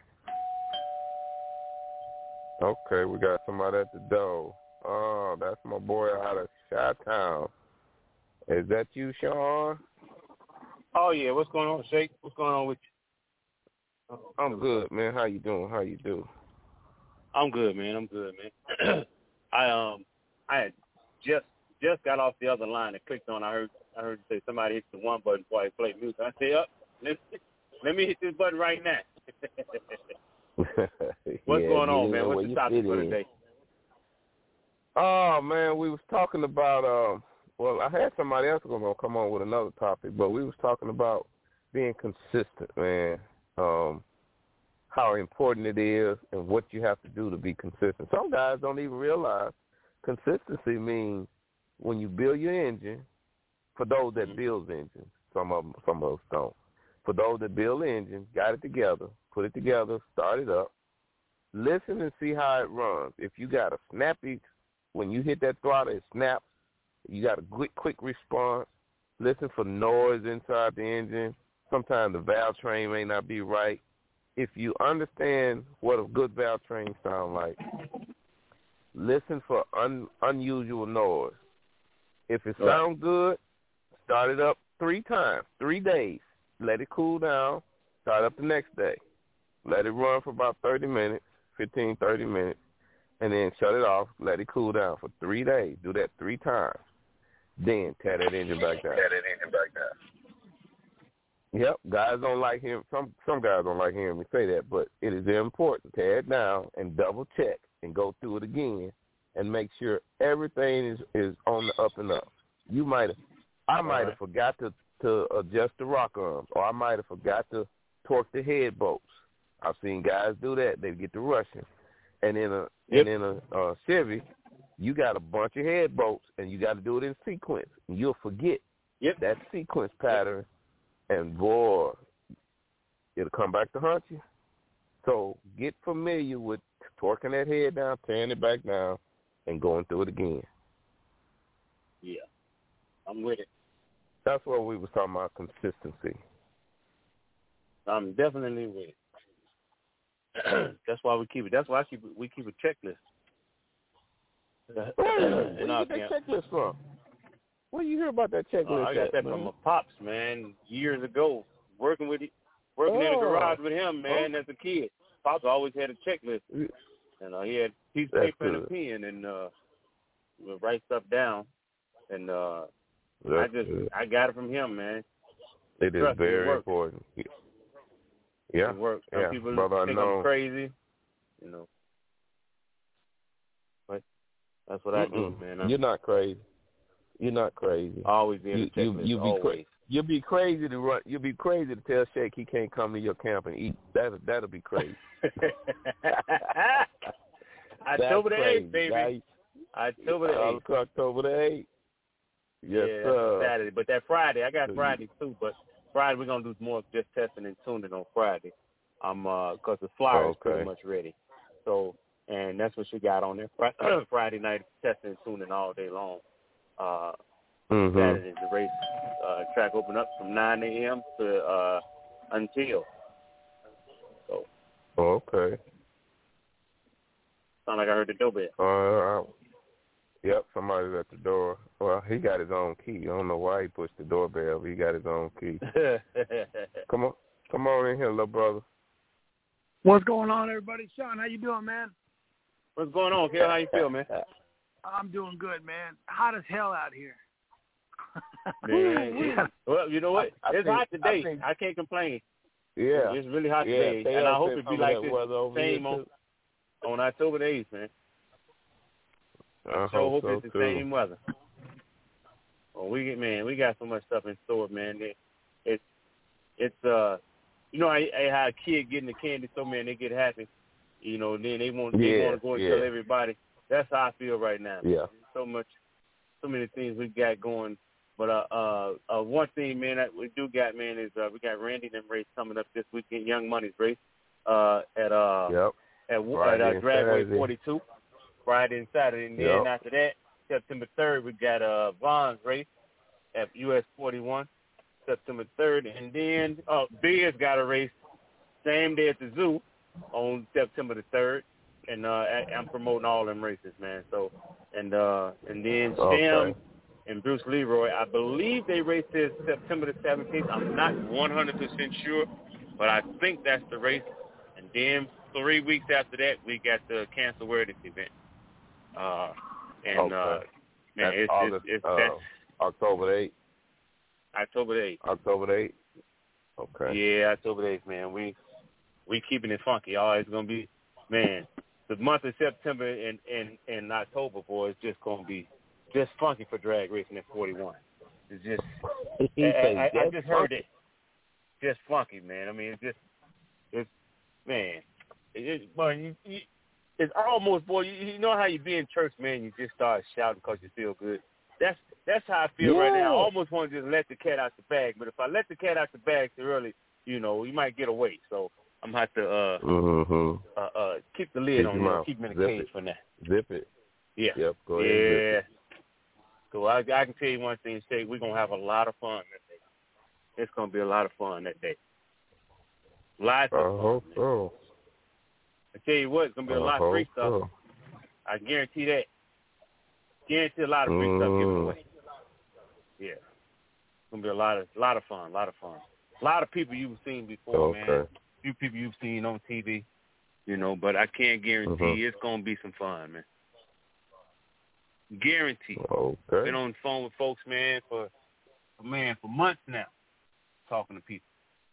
[SPEAKER 7] Okay, we got somebody at the door. Oh, that's my boy out of Chi-Town. Is that you, Sean?
[SPEAKER 8] Oh yeah, what's going on, Shake? What's going on with you?
[SPEAKER 7] I'm good, man. How you doing? How you do?
[SPEAKER 8] I'm good, man. I'm good, man. I um, I had just. Just got off the other line and clicked on. I heard I heard you say somebody hit the one button before I play music. I say, up, let, let me hit this button right now. What's
[SPEAKER 7] yeah,
[SPEAKER 8] going on, man? What's the topic for today?
[SPEAKER 7] Oh man, we was talking about. Um, well, I had somebody else going to come on with another topic, but we was talking about being consistent, man. Um, how important it is and what you have to do to be consistent. Some guys don't even realize consistency means when you build your engine, for those that build engines, some of them, some of us don't. For those that build engines, got it together, put it together, start it up, listen and see how it runs. If you got a snappy, when you hit that throttle, it snaps. You got a quick, quick response. Listen for noise inside the engine. Sometimes the valve train may not be right. If you understand what a good valve train sounds like, listen for un, unusual noise. If it sounds good, start it up three times, three days. Let it cool down. Start up the next day. Let it run for about thirty minutes, fifteen, thirty minutes, and then shut it off. Let it cool down for three days. Do that three times. Then tear that engine back down.
[SPEAKER 9] Tear that engine back down.
[SPEAKER 7] Yep, guys don't like hearing, some some guys don't like hearing me say that, but it is important. Tear it down and double check and go through it again and make sure everything is, is on the up and up. You might have, I might have right. forgot to, to adjust the rock arms, or I might have forgot to torque the head bolts. I've seen guys do that. They get to rushing. And in a yep. and in a uh, Chevy, you got a bunch of head bolts, and you got to do it in sequence. And you'll forget
[SPEAKER 8] yep.
[SPEAKER 7] that sequence pattern, and boy, it'll come back to haunt you. So get familiar with torquing that head down, tearing it back down, and going through it again.
[SPEAKER 8] Yeah, I'm with it.
[SPEAKER 7] That's what we was talking about, consistency.
[SPEAKER 8] I'm definitely with it. That's why we keep it. That's why I keep it, we keep a checklist.
[SPEAKER 7] Where you get that checklist from? Where you hear about that checklist?
[SPEAKER 8] Uh, I got
[SPEAKER 7] at,
[SPEAKER 8] that
[SPEAKER 7] man?
[SPEAKER 8] from my pops, man, years ago. Working with it, working
[SPEAKER 7] oh.
[SPEAKER 8] in the garage with him, man, oh. as a kid. Pops always had a checklist, and uh, he had a piece of paper and a pen, and uh, would write stuff down. And uh, I just, good. I got it from him, man.
[SPEAKER 7] It is very it important. Yeah,
[SPEAKER 8] it works. Some
[SPEAKER 7] yeah.
[SPEAKER 8] people
[SPEAKER 7] Brother,
[SPEAKER 8] think I'm crazy, you know. But that's what
[SPEAKER 7] Mm-mm.
[SPEAKER 8] I do, man. I'm,
[SPEAKER 7] You're not crazy. You're not crazy.
[SPEAKER 8] Always in
[SPEAKER 7] you,
[SPEAKER 8] the checklist,
[SPEAKER 7] you, you be
[SPEAKER 8] always.
[SPEAKER 7] Cra- you'll be crazy to run. You'll be crazy to tell Shaq he can't come to your camp and eat. That that'll be crazy.
[SPEAKER 8] October the eighth, baby. October the eighth.
[SPEAKER 7] October the eighth. Yes,
[SPEAKER 8] yeah,
[SPEAKER 7] sir.
[SPEAKER 8] That's Saturday, but that Friday, I got Friday too. But Friday we're gonna do more just testing and tuning on Friday. Um, uh, cause the flyer is
[SPEAKER 7] okay.
[SPEAKER 8] pretty much ready. So, and that's what she got on there. Friday night testing and tuning all day long. Uh,
[SPEAKER 7] mm-hmm.
[SPEAKER 8] Saturday the race uh, track open up from nine a.m. to uh, until. So.
[SPEAKER 7] Okay.
[SPEAKER 8] Sound like I heard the doorbell.
[SPEAKER 7] Uh, yep, somebody's at the door. Well, he got his own key. I don't know why he pushed the doorbell, but he got his own key. Come on, come on in here, little brother.
[SPEAKER 10] What's going on, everybody? Sean, how you doing, man?
[SPEAKER 8] What's going on, Kel? How you feel, man?
[SPEAKER 10] I'm doing good, man. Hot as hell out here.
[SPEAKER 8] Man, yeah. Well, you know what?
[SPEAKER 7] I, I
[SPEAKER 8] it's
[SPEAKER 7] think,
[SPEAKER 8] hot today.
[SPEAKER 7] I, think,
[SPEAKER 8] I can't complain.
[SPEAKER 7] Yeah.
[SPEAKER 8] It's really hot
[SPEAKER 7] yeah,
[SPEAKER 8] today, and I hope it be like this same on,
[SPEAKER 7] too.
[SPEAKER 8] on October the eighth, man.
[SPEAKER 7] I
[SPEAKER 8] so hope
[SPEAKER 7] so
[SPEAKER 8] it's the
[SPEAKER 7] too.
[SPEAKER 8] same weather. Well, we get man, we got so much stuff in store, man. It, it's it's uh, you know, I, I how a kid getting the candy store, man, they get happy. You know, then they want they
[SPEAKER 7] yeah,
[SPEAKER 8] want to go and
[SPEAKER 7] yeah.
[SPEAKER 8] tell everybody. That's how I feel right now. Man.
[SPEAKER 7] Yeah.
[SPEAKER 8] So much, so many things we got going. But uh, uh, uh, one thing, man, that we do got, man, is uh, we got Randy and them race coming up this weekend, Young Money's race uh, at uh
[SPEAKER 7] yep.
[SPEAKER 8] at, at uh, Dragway forty-two, Friday and Saturday, and
[SPEAKER 7] yep.
[SPEAKER 8] then after that, September third, we got uh Vaughn's race at U S forty-one, September third, and then uh, Bears got a race same day at the zoo on September the third, and uh, I'm promoting all them races, man. So and uh, and then
[SPEAKER 7] okay.
[SPEAKER 8] Sam and Bruce Leroy, I believe they race this September the seventeenth. I'm not one hundred percent sure, but I think that's the race. And then three weeks after that, we got the cancer awareness event. Uh, and
[SPEAKER 7] okay.
[SPEAKER 8] uh, man,
[SPEAKER 7] that's
[SPEAKER 8] it's,
[SPEAKER 7] August,
[SPEAKER 8] it's, it's
[SPEAKER 7] uh,
[SPEAKER 8] that's
[SPEAKER 7] October the eighth.
[SPEAKER 8] October the eighth.
[SPEAKER 7] October the eighth. Okay.
[SPEAKER 8] Yeah, October the eighth, man. We we keeping it funky. Oh, it's gonna be, man. The month of September and and, and October, boy, it's just gonna be just funky for drag racing at forty-one. It's just, I, I, I just heard it. Just funky, man. I mean, it's just, it's, man, it, it, boy, you, you, it's almost, boy, you, you know how you be in church, man, you just start shouting because you feel good. That's that's how I feel
[SPEAKER 7] yeah.
[SPEAKER 8] right now. I almost want to just let the cat out the bag, but if I let the cat out the bag too early, you know, you might get away. So I'm going to have to uh,
[SPEAKER 7] mm-hmm.
[SPEAKER 8] uh, uh, keep the lid
[SPEAKER 7] keep
[SPEAKER 8] on you, keep him in a
[SPEAKER 7] Zip
[SPEAKER 8] cage
[SPEAKER 7] it.
[SPEAKER 8] for now.
[SPEAKER 7] Zip it.
[SPEAKER 8] Yeah.
[SPEAKER 7] Yep, go
[SPEAKER 8] yeah.
[SPEAKER 7] ahead and zip it.
[SPEAKER 8] So I, I can tell you one thing, Shay, we're going to have a lot of fun that day. It's going to be a lot of fun that day. Lots of
[SPEAKER 7] I
[SPEAKER 8] fun.
[SPEAKER 7] hope
[SPEAKER 8] man.
[SPEAKER 7] so.
[SPEAKER 8] I tell you what, it's going to be a
[SPEAKER 7] I
[SPEAKER 8] lot of free stuff.
[SPEAKER 7] So.
[SPEAKER 8] I guarantee that. Guarantee a lot of free
[SPEAKER 7] mm.
[SPEAKER 8] stuff given away. Yeah. It's going to be a lot of lot of fun, a lot of fun. A lot of people you've seen before,
[SPEAKER 7] okay.
[SPEAKER 8] man. A few people you've seen on T V, you know, but I can't guarantee
[SPEAKER 7] mm-hmm.
[SPEAKER 8] it's going to be some fun, man. Guarantee.
[SPEAKER 7] Okay.
[SPEAKER 8] Been on the phone with folks, man, for man for months now, talking to people.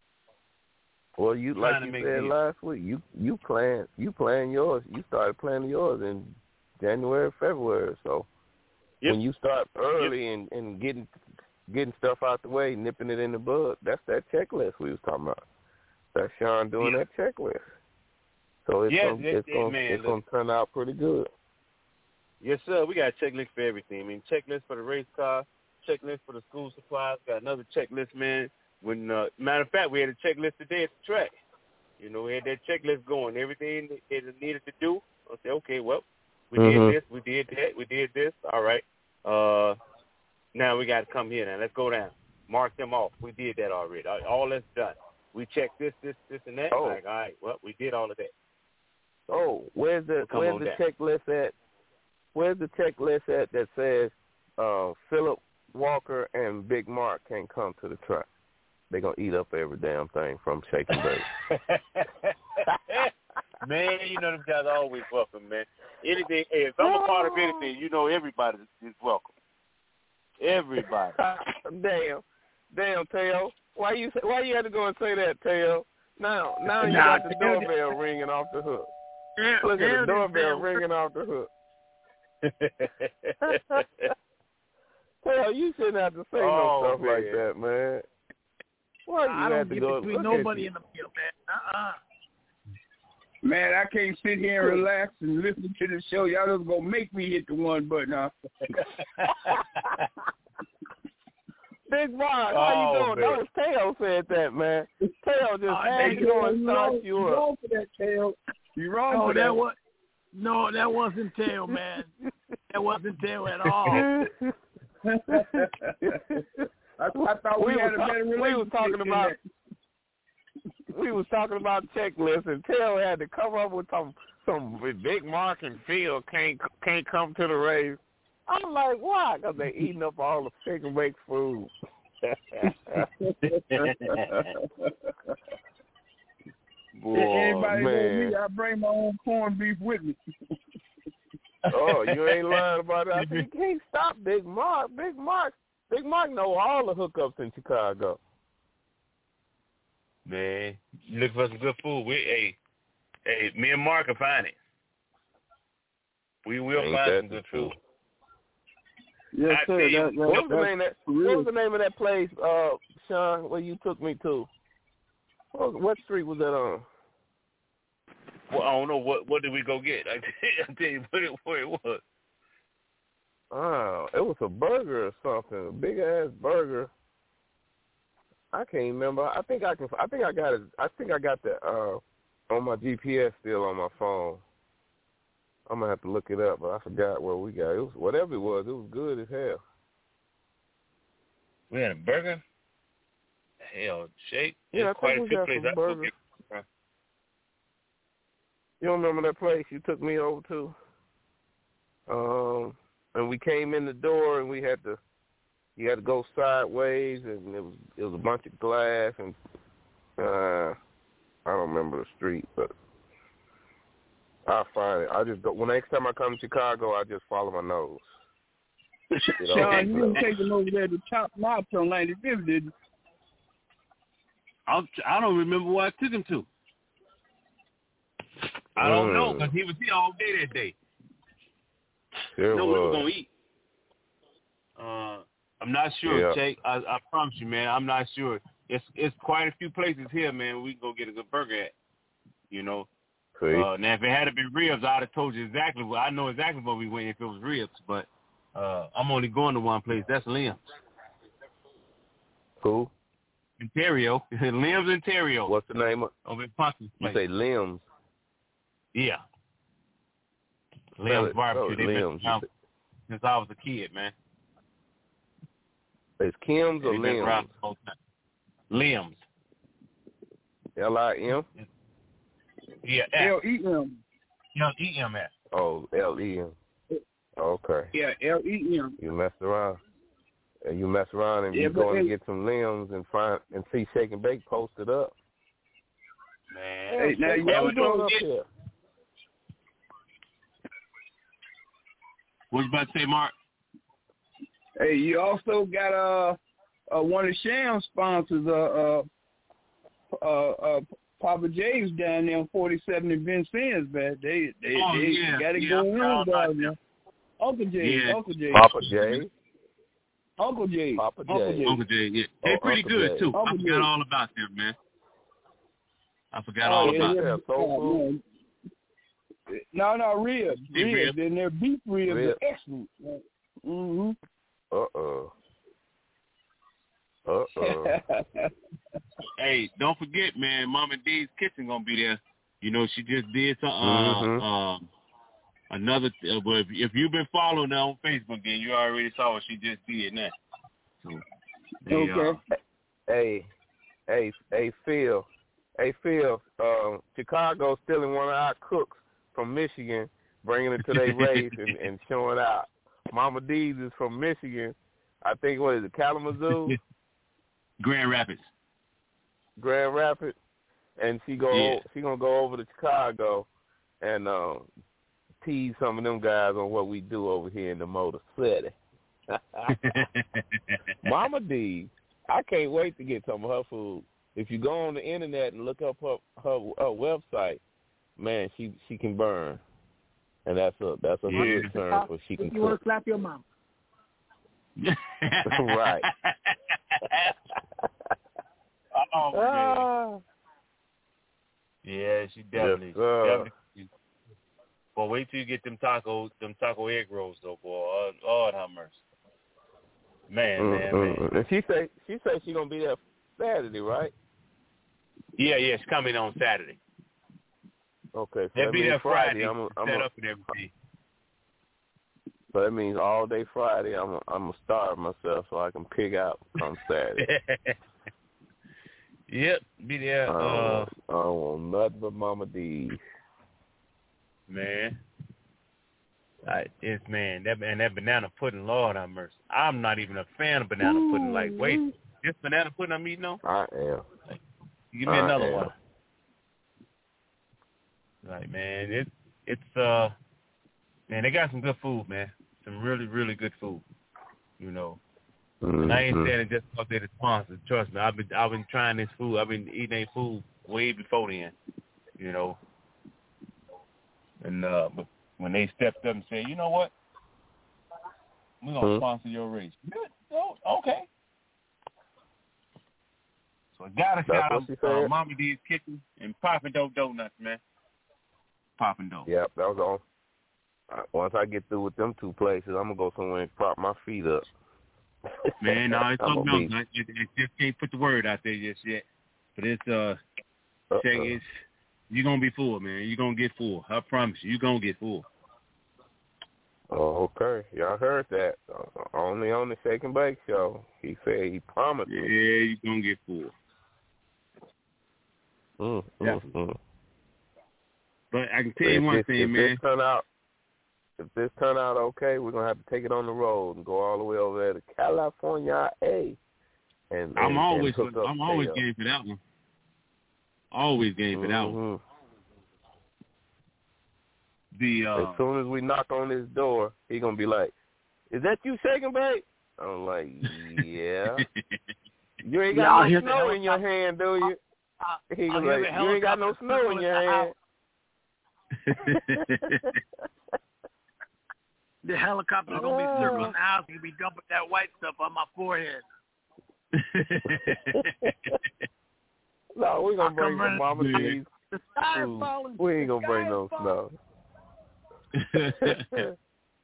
[SPEAKER 7] Well, you like you said
[SPEAKER 8] deals.
[SPEAKER 7] last week, you you plan you plan yours. You started planning yours in January, February. So
[SPEAKER 8] yep.
[SPEAKER 7] when you start early
[SPEAKER 8] yep.
[SPEAKER 7] and, and getting getting stuff out the way, nipping it in the bud, that's that checklist we was talking about. That's Sean doing
[SPEAKER 8] yep.
[SPEAKER 7] that checklist. So it's
[SPEAKER 8] yes,
[SPEAKER 7] gonna
[SPEAKER 8] yes,
[SPEAKER 7] it's
[SPEAKER 8] yes,
[SPEAKER 7] gonna
[SPEAKER 8] man,
[SPEAKER 7] it's gonna turn out pretty good.
[SPEAKER 8] Yes, sir. We got a checklist for everything. I mean, checklist for the race car, checklist for the school supplies. Got another checklist, man. When uh, matter of fact, we had a checklist today at the track. You know, we had that checklist going. Everything that it needed to do. I said, okay, well, we
[SPEAKER 7] mm-hmm.
[SPEAKER 8] did this, we did that, we did this. All right. Uh, Now we got to come here now. Let's go down. Mark them off. We did that already. All that's done. We checked this, this, this, and that.
[SPEAKER 7] Oh.
[SPEAKER 8] Like, all right, well, we did all of that.
[SPEAKER 7] Oh, where's the
[SPEAKER 8] We'll
[SPEAKER 7] where's the
[SPEAKER 8] down.
[SPEAKER 7] checklist at? Where's the checklist at that says uh, Philip Walker and Big Mark can't come to the track? They're gonna eat up every damn thing from Shake and Bake.
[SPEAKER 8] Man, you know them guys are always welcome, man. Anything, hey, if I'm a part of anything, you know everybody is welcome. Everybody.
[SPEAKER 7] damn, damn, Teo. Why you why you had to go and say that, Teo? Now, now you
[SPEAKER 10] Nah,
[SPEAKER 7] got the
[SPEAKER 10] Teo-
[SPEAKER 7] doorbell ringing off the hook.
[SPEAKER 10] Yeah,
[SPEAKER 7] Look at
[SPEAKER 10] yeah,
[SPEAKER 7] the doorbell
[SPEAKER 10] damn-
[SPEAKER 7] ringing off the hook. Teo, you shouldn't have to say
[SPEAKER 8] Oh,
[SPEAKER 7] no stuff
[SPEAKER 8] man.
[SPEAKER 7] like that, man. Why you
[SPEAKER 10] I
[SPEAKER 7] had
[SPEAKER 10] don't
[SPEAKER 7] to
[SPEAKER 10] get
[SPEAKER 7] go?
[SPEAKER 10] between
[SPEAKER 7] look at
[SPEAKER 10] nobody
[SPEAKER 7] you.
[SPEAKER 10] in the field, man. Uh-uh.
[SPEAKER 11] Man, I can't sit here and relax and listen to the show. Y'all just gonna make me hit the one button. Huh?
[SPEAKER 7] Big Mark, how
[SPEAKER 8] Oh,
[SPEAKER 7] you doing?
[SPEAKER 8] man.
[SPEAKER 7] That was Teo said that, man. Teo just
[SPEAKER 10] Oh,
[SPEAKER 7] had
[SPEAKER 10] they
[SPEAKER 7] you on and
[SPEAKER 11] you
[SPEAKER 7] start
[SPEAKER 11] wrong,
[SPEAKER 7] you
[SPEAKER 11] you
[SPEAKER 7] up.
[SPEAKER 11] wrong for that, Tail. You wrong
[SPEAKER 10] No,
[SPEAKER 11] for
[SPEAKER 10] that
[SPEAKER 11] that.
[SPEAKER 10] was no, that wasn't Tail, man. That wasn't Tail at all.
[SPEAKER 11] I, I thought we,
[SPEAKER 7] We
[SPEAKER 11] had
[SPEAKER 7] was
[SPEAKER 11] a
[SPEAKER 7] talk-
[SPEAKER 11] better
[SPEAKER 7] we was
[SPEAKER 11] relationship
[SPEAKER 7] talking
[SPEAKER 11] than
[SPEAKER 7] about-
[SPEAKER 11] that.
[SPEAKER 7] We was talking about checklists, and Teo had to come up with some some Big Mark and Phil can't can't come to the race. I'm like, why? Because they eating up all the Shake and Bake food.
[SPEAKER 11] Boy, Anybody know
[SPEAKER 7] man.
[SPEAKER 11] me, I bring my own corned beef with me.
[SPEAKER 7] Oh, you ain't lying about that. I said, you can't stop Big Mark. Big Mark, Big Mark know all the hookups in Chicago.
[SPEAKER 8] Man, you look for some good food. We, hey, hey, me and Mark will find it. We will
[SPEAKER 7] Ain't
[SPEAKER 8] find
[SPEAKER 7] that
[SPEAKER 8] some good
[SPEAKER 7] the
[SPEAKER 8] food.
[SPEAKER 7] truth?
[SPEAKER 11] Yes,
[SPEAKER 8] I
[SPEAKER 11] sir.
[SPEAKER 8] tell you,
[SPEAKER 11] That, that,
[SPEAKER 7] What was the
[SPEAKER 11] that's
[SPEAKER 7] name of that?
[SPEAKER 11] real.
[SPEAKER 7] What was the name of that place, uh, Sean? Where you took me to? What, what street was that on?
[SPEAKER 8] Well, I don't know what what did we go get. I tell you what it, what it was.
[SPEAKER 7] Oh, it was a burger or something, a big ass burger. I can't remember. I think I can. I think I got it. I think I got the uh, on my G P S still on my phone. I'm gonna have to look it up, but I forgot where we got it. Was whatever it was. It was good as hell.
[SPEAKER 8] We had a burger. Hell, Shake.
[SPEAKER 7] Yeah,
[SPEAKER 8] There's
[SPEAKER 7] I
[SPEAKER 8] quite
[SPEAKER 7] think
[SPEAKER 8] a
[SPEAKER 7] we
[SPEAKER 8] few
[SPEAKER 7] got
[SPEAKER 8] places
[SPEAKER 7] some
[SPEAKER 8] I go
[SPEAKER 7] burgers.
[SPEAKER 8] get.
[SPEAKER 7] You don't remember that place you took me over to? Um, and we came in the door and we had to, you had to go sideways, and it was it was a bunch of glass, and uh, I don't remember the street, but I'll find it. I just go when next time I come to Chicago, I just follow my nose. You know,
[SPEAKER 11] Sean, you didn't take him over there to Top Notch on ninety-fifth, did you?
[SPEAKER 8] I'll, I don't remember what I took him to. I don't
[SPEAKER 7] Mm.
[SPEAKER 8] know because he was here all day that day.
[SPEAKER 7] Sure
[SPEAKER 8] no, we were
[SPEAKER 7] was.
[SPEAKER 8] gonna eat. Uh, I'm not sure,
[SPEAKER 7] Yeah.
[SPEAKER 8] Jake. I, I promise you, man. I'm not sure. It's it's quite a few places here, man. We can go get a good burger at. You know.
[SPEAKER 7] See?
[SPEAKER 8] Uh, now, if it had to be ribs, I'd have told you exactly. Well, I know exactly where we went if it was ribs, but uh, I'm only going to one place. That's Limbs.
[SPEAKER 7] Who?
[SPEAKER 8] Ontario. Limbs, Ontario.
[SPEAKER 7] What's the name of?
[SPEAKER 8] Over in Ponce.
[SPEAKER 7] You say Limbs.
[SPEAKER 8] Yeah.
[SPEAKER 7] Spell
[SPEAKER 8] Limbs
[SPEAKER 7] it-
[SPEAKER 8] Barbecue.
[SPEAKER 7] spell
[SPEAKER 8] They've
[SPEAKER 7] it
[SPEAKER 8] been
[SPEAKER 7] Limbs.
[SPEAKER 8] around since I was a kid, man.
[SPEAKER 7] It's Kim's or
[SPEAKER 8] They've been around
[SPEAKER 7] Limbs?
[SPEAKER 8] the whole time. Limbs.
[SPEAKER 7] L I M?
[SPEAKER 8] Yeah,
[SPEAKER 11] L E M.
[SPEAKER 8] Yeah, E M S.
[SPEAKER 7] Oh, L E M. Okay.
[SPEAKER 11] Yeah, L E M.
[SPEAKER 7] You mess around. And you mess around and
[SPEAKER 11] Yeah,
[SPEAKER 7] you
[SPEAKER 11] but
[SPEAKER 7] go and
[SPEAKER 11] hey-
[SPEAKER 7] get some limbs and find and see Shake and Bake posted up.
[SPEAKER 8] Man.
[SPEAKER 11] Hey, now
[SPEAKER 7] Shake
[SPEAKER 11] you
[SPEAKER 7] and Bake
[SPEAKER 11] also
[SPEAKER 7] up
[SPEAKER 8] get-
[SPEAKER 7] here.
[SPEAKER 8] What you about to say, Mark?
[SPEAKER 11] Hey, you also got uh, uh one of Sham's sponsors, uh, uh, uh, uh, Papa J's down there on forty-seven and Vincennes, man. They they
[SPEAKER 8] Oh,
[SPEAKER 11] they
[SPEAKER 8] yeah,
[SPEAKER 11] got it
[SPEAKER 8] yeah,
[SPEAKER 11] going
[SPEAKER 8] I forgot
[SPEAKER 11] on
[SPEAKER 8] about
[SPEAKER 11] down there. Uncle J,
[SPEAKER 8] Yeah.
[SPEAKER 11] Uncle J,
[SPEAKER 7] Papa J.
[SPEAKER 11] Uncle J,
[SPEAKER 7] Papa
[SPEAKER 11] Uncle
[SPEAKER 7] J.
[SPEAKER 11] J.
[SPEAKER 8] Uncle J, yeah. They're
[SPEAKER 7] Oh,
[SPEAKER 8] pretty
[SPEAKER 7] Uncle
[SPEAKER 8] good,
[SPEAKER 7] J.
[SPEAKER 8] too. I
[SPEAKER 11] Uncle
[SPEAKER 8] forgot
[SPEAKER 11] J.
[SPEAKER 8] all about them, man. I forgot
[SPEAKER 11] Oh,
[SPEAKER 8] all
[SPEAKER 11] yeah,
[SPEAKER 8] about
[SPEAKER 11] yeah.
[SPEAKER 8] them.
[SPEAKER 7] Yeah, soul food.
[SPEAKER 11] No, no, ribs,
[SPEAKER 8] Beef
[SPEAKER 11] ribs,
[SPEAKER 8] ribs.
[SPEAKER 11] and their beef ribs
[SPEAKER 7] Ribs.
[SPEAKER 11] are excellent. Mm-hmm.
[SPEAKER 7] Uh-oh. Uh-oh.
[SPEAKER 8] Hey, don't forget, man, Mama D's Kitchen going to be there. You know, she just did some, uh,
[SPEAKER 7] Mhm.
[SPEAKER 8] um, another. Uh, but if, if you've been following her on Facebook, then you already saw what she just did now. So, they,
[SPEAKER 7] okay.
[SPEAKER 8] Uh,
[SPEAKER 7] hey, hey, hey, Phil. Hey, Phil. Um, Chicago's stealing one of our cooks from Michigan, bringing it to their race and, and showing out. Mama D's is from Michigan. I think, what is it, Kalamazoo?
[SPEAKER 8] Grand Rapids.
[SPEAKER 7] Grand Rapids. And she go,
[SPEAKER 8] Yeah.
[SPEAKER 7] she gonna go over to Chicago and uh, tease some of them guys on what we do over here in the Motor City. Mama D, I can't wait to get some of her food. If you go on the internet and look up her her, her website, man, she she can burn, and that's a that's a
[SPEAKER 8] Yeah.
[SPEAKER 7] good term for she can
[SPEAKER 10] You want
[SPEAKER 7] cook.
[SPEAKER 10] to slap your mom?
[SPEAKER 7] Right.
[SPEAKER 8] Oh,
[SPEAKER 7] Ah.
[SPEAKER 8] yeah, she definitely.
[SPEAKER 7] Yes, sir.
[SPEAKER 8] definitely. But wait till you get them taco, them taco egg rolls, though, boy. Oh, Lord have mercy. Man,
[SPEAKER 7] Mm,
[SPEAKER 8] man,
[SPEAKER 7] mm,
[SPEAKER 8] man.
[SPEAKER 7] mm. And she say she say she gonna be there Saturday, right?
[SPEAKER 8] Yeah, yeah, it's coming on Saturday.
[SPEAKER 7] Okay, so
[SPEAKER 8] They'll
[SPEAKER 7] that
[SPEAKER 8] be
[SPEAKER 7] means
[SPEAKER 8] there Friday,
[SPEAKER 7] I'm a, I'm
[SPEAKER 8] set
[SPEAKER 7] a,
[SPEAKER 8] up and everything.
[SPEAKER 7] so that means all day Friday. I'm a, I'm gonna starve myself so I can pig out on Saturday.
[SPEAKER 8] Yep, be there.
[SPEAKER 7] I don't,
[SPEAKER 8] Uh,
[SPEAKER 7] want, I don't want nothing but Mama D's.
[SPEAKER 8] man, I, it's man that and that banana pudding. Lord have mercy. I'm not even a fan of banana
[SPEAKER 7] Ooh,
[SPEAKER 8] pudding. Like, wait, this banana pudding I'm eating on?
[SPEAKER 7] I am.
[SPEAKER 8] Give me
[SPEAKER 7] I
[SPEAKER 8] another
[SPEAKER 7] am.
[SPEAKER 8] one. Like, man, it it's uh, man, they got some good food, man. Some really, really good food. You know.
[SPEAKER 7] Mm-hmm.
[SPEAKER 8] And I ain't saying it just because they're the sponsors. Trust me, I've been I've been trying this food. I've been eating their food way before then, you know. And uh, but when they stepped up and said, you know what, we're gonna
[SPEAKER 7] Mm-hmm.
[SPEAKER 8] sponsor your race. Oh, okay. So I gotta
[SPEAKER 7] That's
[SPEAKER 8] shout
[SPEAKER 7] what
[SPEAKER 8] out
[SPEAKER 7] she
[SPEAKER 8] uh,
[SPEAKER 7] said?
[SPEAKER 8] Mama D's Kitchen and Poppin' Dough Donuts, man. Poppin' Dough.
[SPEAKER 7] Yep, that was all. Uh, Once I get through with them two places, I'm gonna go somewhere and prop my feet up.
[SPEAKER 8] Man, no, it's
[SPEAKER 7] I'm
[SPEAKER 8] something
[SPEAKER 7] gonna
[SPEAKER 8] else.
[SPEAKER 7] be-
[SPEAKER 8] I, I, I just can't put the word out there just yet. But it's uh,
[SPEAKER 7] Uh-uh.
[SPEAKER 8] check it's you're gonna be full, man. You're gonna get full. I promise you, you're gonna get full.
[SPEAKER 7] Oh, okay. Y'all heard that. Uh, only on the Shake and Bake show. He said he promised
[SPEAKER 8] Yeah,
[SPEAKER 7] me.
[SPEAKER 8] you're gonna get full.
[SPEAKER 7] Mm,
[SPEAKER 8] Yeah.
[SPEAKER 7] mm, mm.
[SPEAKER 8] But I can tell you
[SPEAKER 7] If
[SPEAKER 8] one
[SPEAKER 7] this-
[SPEAKER 8] thing,
[SPEAKER 7] if
[SPEAKER 8] man.
[SPEAKER 7] This turn out, if this turn out okay, we're gonna have to take it on the road and go all the way over there to California, A. And,
[SPEAKER 8] I'm
[SPEAKER 7] and,
[SPEAKER 8] always
[SPEAKER 7] and hook up
[SPEAKER 8] I'm always
[SPEAKER 7] there.
[SPEAKER 8] game for that one. Always game for that one.
[SPEAKER 7] Mhm.
[SPEAKER 8] The uh,
[SPEAKER 7] As soon as we knock on his door, he gonna be like, "Is that you, Shake and Bake?" I'm like, "Yeah." You ain't
[SPEAKER 10] Yeah,
[SPEAKER 7] got
[SPEAKER 10] I'll
[SPEAKER 7] no
[SPEAKER 10] hear the
[SPEAKER 7] snow
[SPEAKER 10] hell-
[SPEAKER 7] in your hand, do you?
[SPEAKER 10] I'll-
[SPEAKER 7] He
[SPEAKER 10] I'll
[SPEAKER 7] was
[SPEAKER 10] hear
[SPEAKER 7] like,
[SPEAKER 10] the
[SPEAKER 7] "You ain't got no
[SPEAKER 10] helicopter
[SPEAKER 7] snow in
[SPEAKER 10] circling
[SPEAKER 7] your
[SPEAKER 10] the
[SPEAKER 7] hand."
[SPEAKER 10] The helicopter's gonna be circling the house. You'll be dumping that white stuff on my forehead.
[SPEAKER 7] No, we gonna
[SPEAKER 10] I'll
[SPEAKER 7] bring
[SPEAKER 10] come
[SPEAKER 7] some
[SPEAKER 10] running-
[SPEAKER 7] Mama D's
[SPEAKER 10] The sky is
[SPEAKER 7] food.
[SPEAKER 10] falling.
[SPEAKER 7] We ain't
[SPEAKER 10] The
[SPEAKER 7] gonna bring
[SPEAKER 10] sky
[SPEAKER 7] no
[SPEAKER 10] is falling.
[SPEAKER 7] snow.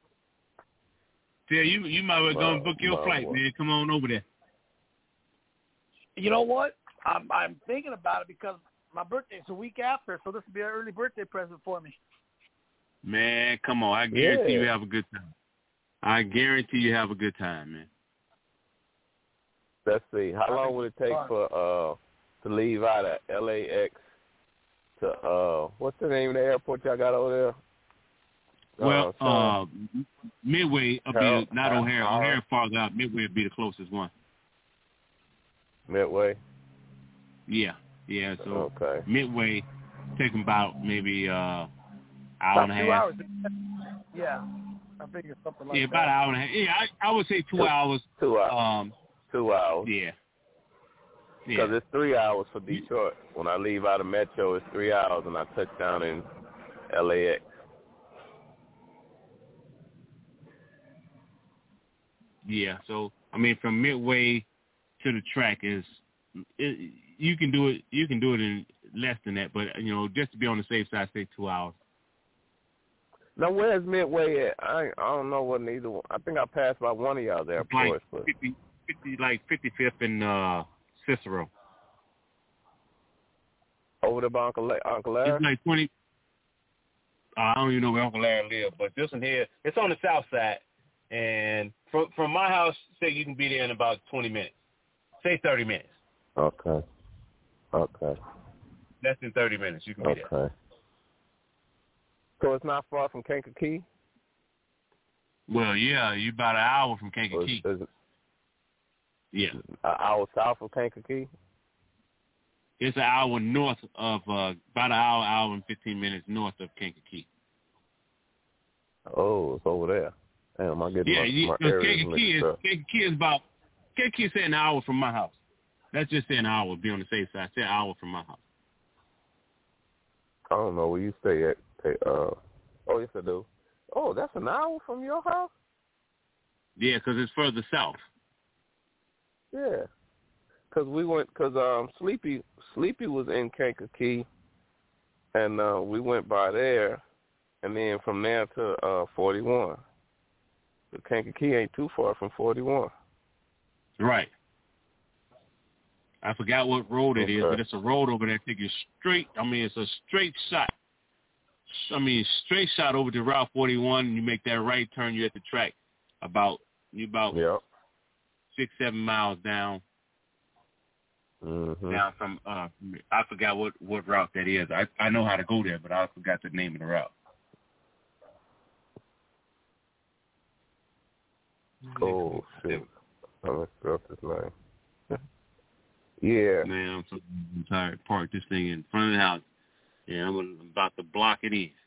[SPEAKER 8] Yeah, you you might well go and book your
[SPEAKER 7] My
[SPEAKER 8] flight,
[SPEAKER 7] boy.
[SPEAKER 8] man. Come on over there.
[SPEAKER 10] You know what? I'm I'm thinking about it because my birthday's a week after, so this will be an early birthday present for me.
[SPEAKER 8] Man, come on. I guarantee
[SPEAKER 7] Yeah.
[SPEAKER 8] you have a good time. I guarantee you have a good time, man.
[SPEAKER 7] Let's see. How long would it take for uh to leave out of L A X to uh what's the name of the airport y'all got over there?
[SPEAKER 8] Well,
[SPEAKER 7] uh,
[SPEAKER 8] uh, Midway will
[SPEAKER 7] Harold-
[SPEAKER 8] be not O'Hare.
[SPEAKER 7] Harold-
[SPEAKER 8] O'Hare farther out. Midway will be the closest one.
[SPEAKER 7] Midway.
[SPEAKER 8] Yeah, yeah. So
[SPEAKER 7] Okay.
[SPEAKER 8] Midway take them about maybe uh hour
[SPEAKER 10] About
[SPEAKER 8] and a
[SPEAKER 10] two
[SPEAKER 8] half.
[SPEAKER 10] hours. Yeah, I figure something like
[SPEAKER 8] Yeah,
[SPEAKER 10] that.
[SPEAKER 8] about an hour and a half. Yeah, I, I would say two
[SPEAKER 7] Two-
[SPEAKER 8] hours.
[SPEAKER 7] Two hours.
[SPEAKER 8] Um,
[SPEAKER 7] Two hours.
[SPEAKER 8] yeah.
[SPEAKER 7] Because
[SPEAKER 8] Yeah.
[SPEAKER 7] it's three hours for Detroit. When I leave out of Metro, it's three hours, and I touch down in L A X.
[SPEAKER 8] Yeah. So I mean, from Midway to the track is it, you can do it. You can do it in less than that, but you know, just to be on the safe side, say two hours.
[SPEAKER 7] Now, where's Midway at? I I don't know what neither one. I think I passed by one of y'all's airports,
[SPEAKER 8] Like
[SPEAKER 7] but
[SPEAKER 8] fifty, fifty, like fifty-fifth and uh, Cicero.
[SPEAKER 7] over there by Uncle La- Uncle Larry.
[SPEAKER 8] It's like twenty. I don't even know where Uncle Larry lives, but this one here, it's on the south side. And from from my house, say you can be there in about twenty minutes. Say thirty minutes.
[SPEAKER 7] Okay. Okay.
[SPEAKER 8] Less than thirty minutes, you can be
[SPEAKER 7] okay.
[SPEAKER 8] there.
[SPEAKER 7] Okay. So it's not far from Kankakee?
[SPEAKER 8] Well, yeah, you're about an hour from Kankakee.
[SPEAKER 7] Is it,
[SPEAKER 8] yeah.
[SPEAKER 7] An hour south of Kankakee?
[SPEAKER 8] It's an hour north of, uh, about an hour, hour and fifteen minutes north of Kankakee.
[SPEAKER 7] Oh, it's over there. Damn, I get
[SPEAKER 8] yeah,
[SPEAKER 7] my,
[SPEAKER 8] you,
[SPEAKER 7] my
[SPEAKER 8] no,
[SPEAKER 7] areas
[SPEAKER 8] Kankakee is,
[SPEAKER 7] mixed up.
[SPEAKER 8] Kankakee is about, Kankakee is say an hour from my house. That's just say an hour, be on the safe side. Say an hour from my house.
[SPEAKER 7] I don't know where you stay at. Hey, uh, oh, yes, I do. Oh, that's an hour from your house?
[SPEAKER 8] Yeah, because it's further south.
[SPEAKER 7] Yeah. Because we went, because um, Sleepy, Sleepy was in Kankakee, and uh, we went by there, and then from there to uh, forty-one. The Kankakee ain't too far from forty-one.
[SPEAKER 8] Right. I forgot what road it
[SPEAKER 7] okay.
[SPEAKER 8] is, but it's a road over there. Take you straight. I mean, it's a straight shot. I mean, straight shot over to Route forty-one, and you make that right turn. You're at the track. About you about
[SPEAKER 7] yep.
[SPEAKER 8] six, seven miles down.
[SPEAKER 7] Mm-hmm.
[SPEAKER 8] Down from uh, I forgot what, what route that is. I I know how to go there, but I forgot the name of the route.
[SPEAKER 7] Oh shit! I messed up his name. Yeah.
[SPEAKER 8] Man, I'm so tired. Park this thing in front of the house. Yeah, I'm about to block it in.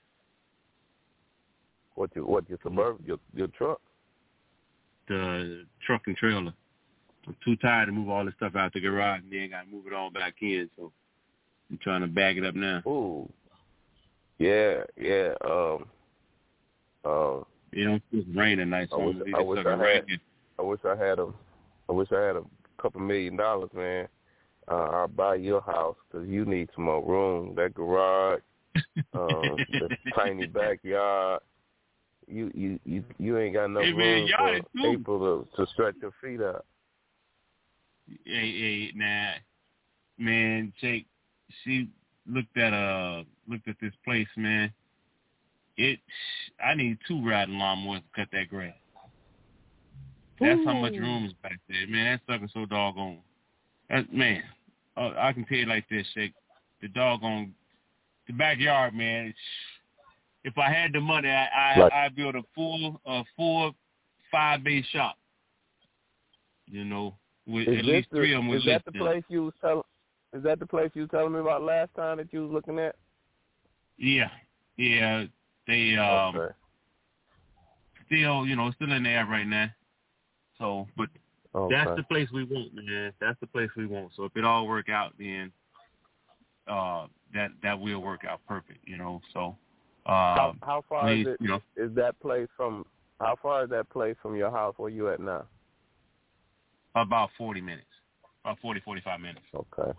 [SPEAKER 7] What you what your suburban your your truck?
[SPEAKER 8] The truck and trailer. I'm too tired to move all this stuff out the garage and then got to move it all back in. So I'm trying to bag it up now.
[SPEAKER 7] Ooh. Yeah, yeah. Um. Um.
[SPEAKER 8] You know, it's raining nice. So
[SPEAKER 7] I wish, I, wish I, had, I wish I had a. I wish I had a couple million dollars, man. Uh, I'll buy your house because you need some more room. That garage, um, the tiny backyard. You you you you ain't got enough
[SPEAKER 8] hey,
[SPEAKER 7] room
[SPEAKER 8] man,
[SPEAKER 7] for people to, to stretch their feet out.
[SPEAKER 8] Hey, hey, nah, man, Jake. She looked at uh looked at this place, man. It. I need two riding lawnmowers to cut that grass. That's Ooh. How much room is back there, man. That sucker's so doggone. That, man, uh, I can tell you like this, Shake. The doggone, the backyard, man. It's, if I had the money, I I right. I'd build a full, a full five bay shop. You know, with
[SPEAKER 7] is
[SPEAKER 8] at least
[SPEAKER 7] the,
[SPEAKER 8] three of them.
[SPEAKER 7] Is that the place you was telling? Is that the place you was telling me about last time that you was looking at?
[SPEAKER 8] Yeah, yeah. They um,
[SPEAKER 7] okay.
[SPEAKER 8] still, you know, still in the air right now. So, but okay. That's the place we want, man. That's the place we want. So if it all work out, then uh, that that will work out perfect, you know. So uh,
[SPEAKER 7] how, how far
[SPEAKER 8] please,
[SPEAKER 7] is it?
[SPEAKER 8] You know,
[SPEAKER 7] is that place from? How far is that place from your house? Where you at now?
[SPEAKER 8] About forty minutes. About forty, forty-five minutes.
[SPEAKER 7] Okay.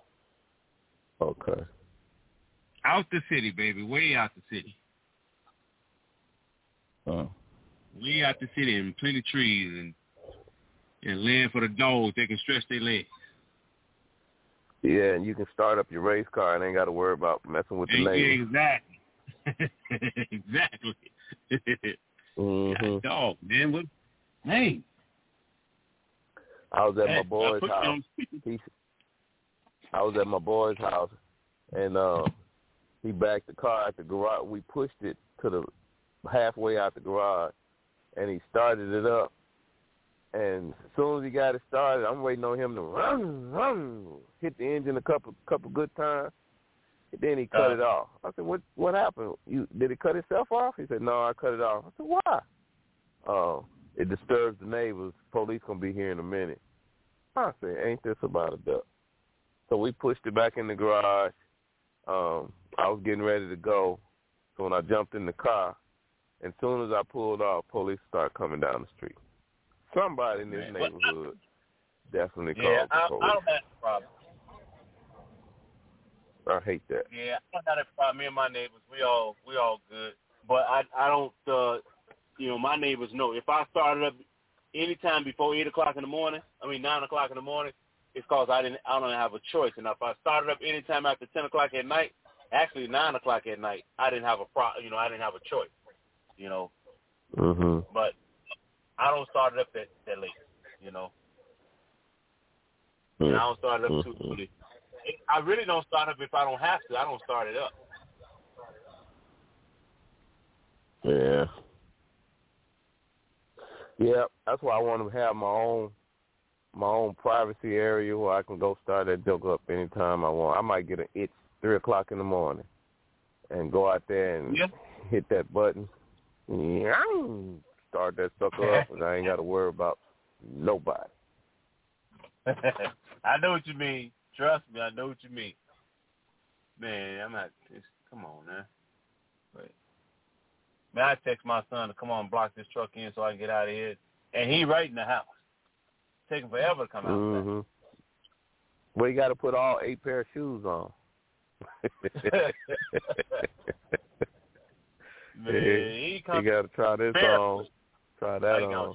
[SPEAKER 7] Okay.
[SPEAKER 8] Out the city, baby. Way out the city.
[SPEAKER 7] Uh.
[SPEAKER 8] Way out the city and plenty of trees and and land for the dogs. They can stretch their legs.
[SPEAKER 7] Yeah, and you can start up your race car and ain't got to worry about messing with the neighbors.
[SPEAKER 8] Exactly. exactly.
[SPEAKER 7] mm-hmm.
[SPEAKER 8] God, dog, man. What? Hey.
[SPEAKER 7] I was at
[SPEAKER 8] hey,
[SPEAKER 7] my boy's house. He, I was at my boy's house, and uh, he backed the car out the garage. We pushed it to the halfway out the garage, and he started it up. And as soon as he got it started, I'm waiting on him to run, run, hit the engine a couple, couple good times. And then he cut uh, it off. I said, "What? What happened? You did it cut itself off?" He said, "No, I cut it off." I said, "Why?" Oh, uh, it disturbs the neighbors. Police gonna be here in a minute. I said, "Ain't this about a duck?" So we pushed it back in the garage. Um, I was getting ready to go. So when I jumped in the car, as soon as I pulled off, police started coming down the street. Somebody in this Man, neighborhood definitely
[SPEAKER 8] yeah,
[SPEAKER 7] called the police.
[SPEAKER 8] I, I don't have a problem.
[SPEAKER 7] I hate that.
[SPEAKER 8] Yeah, I don't have a problem. Me and my neighbors, we all we all good. But I I don't, uh, you know, my neighbors know. If I started up anytime before eight o'clock in the morning, I mean nine o'clock in the morning, it's because I didn't I don't have a choice. And if I started up anytime after ten o'clock at night, actually nine o'clock at night, I didn't have a pro. You know, I didn't have a choice. You know.
[SPEAKER 7] Mhm.
[SPEAKER 8] But I don't start it up that, that late. You know.
[SPEAKER 7] Mm-hmm.
[SPEAKER 8] And I don't start it up too early. I really don't start up if I don't have to. I don't start it up.
[SPEAKER 7] Yeah. Yeah, that's why I want to have my own my own privacy area where I can go start that joke up anytime I want. I might get an itch three o'clock in the morning and go out there and
[SPEAKER 8] yeah.
[SPEAKER 7] hit that button. Start that sucker up, and I ain't got to worry about nobody.
[SPEAKER 8] I know what you mean. Trust me, I know what you mean. Man, I'm not. Come on, man. Wait. Man, I text my son to come on and block this truck in so I can get out of here, and he right in the house. Taking forever to come out.
[SPEAKER 7] Mm-hmm. Well, you got to put all eight pair of shoes on.
[SPEAKER 8] Man, he
[SPEAKER 7] you got to try this on, try that on.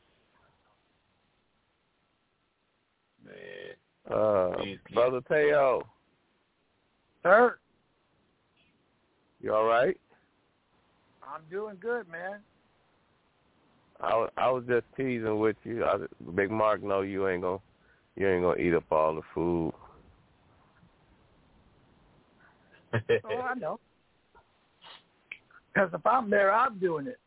[SPEAKER 8] Man.
[SPEAKER 7] Uh, Brother Teo.
[SPEAKER 10] Sir.
[SPEAKER 7] You all right?
[SPEAKER 10] I'm doing good, man.
[SPEAKER 7] I, I was just teasing with you. I, Big Mark know you ain't gonna you ain't gonna eat up all the food.
[SPEAKER 10] Oh, I know. Because if I'm there, I'm doing it.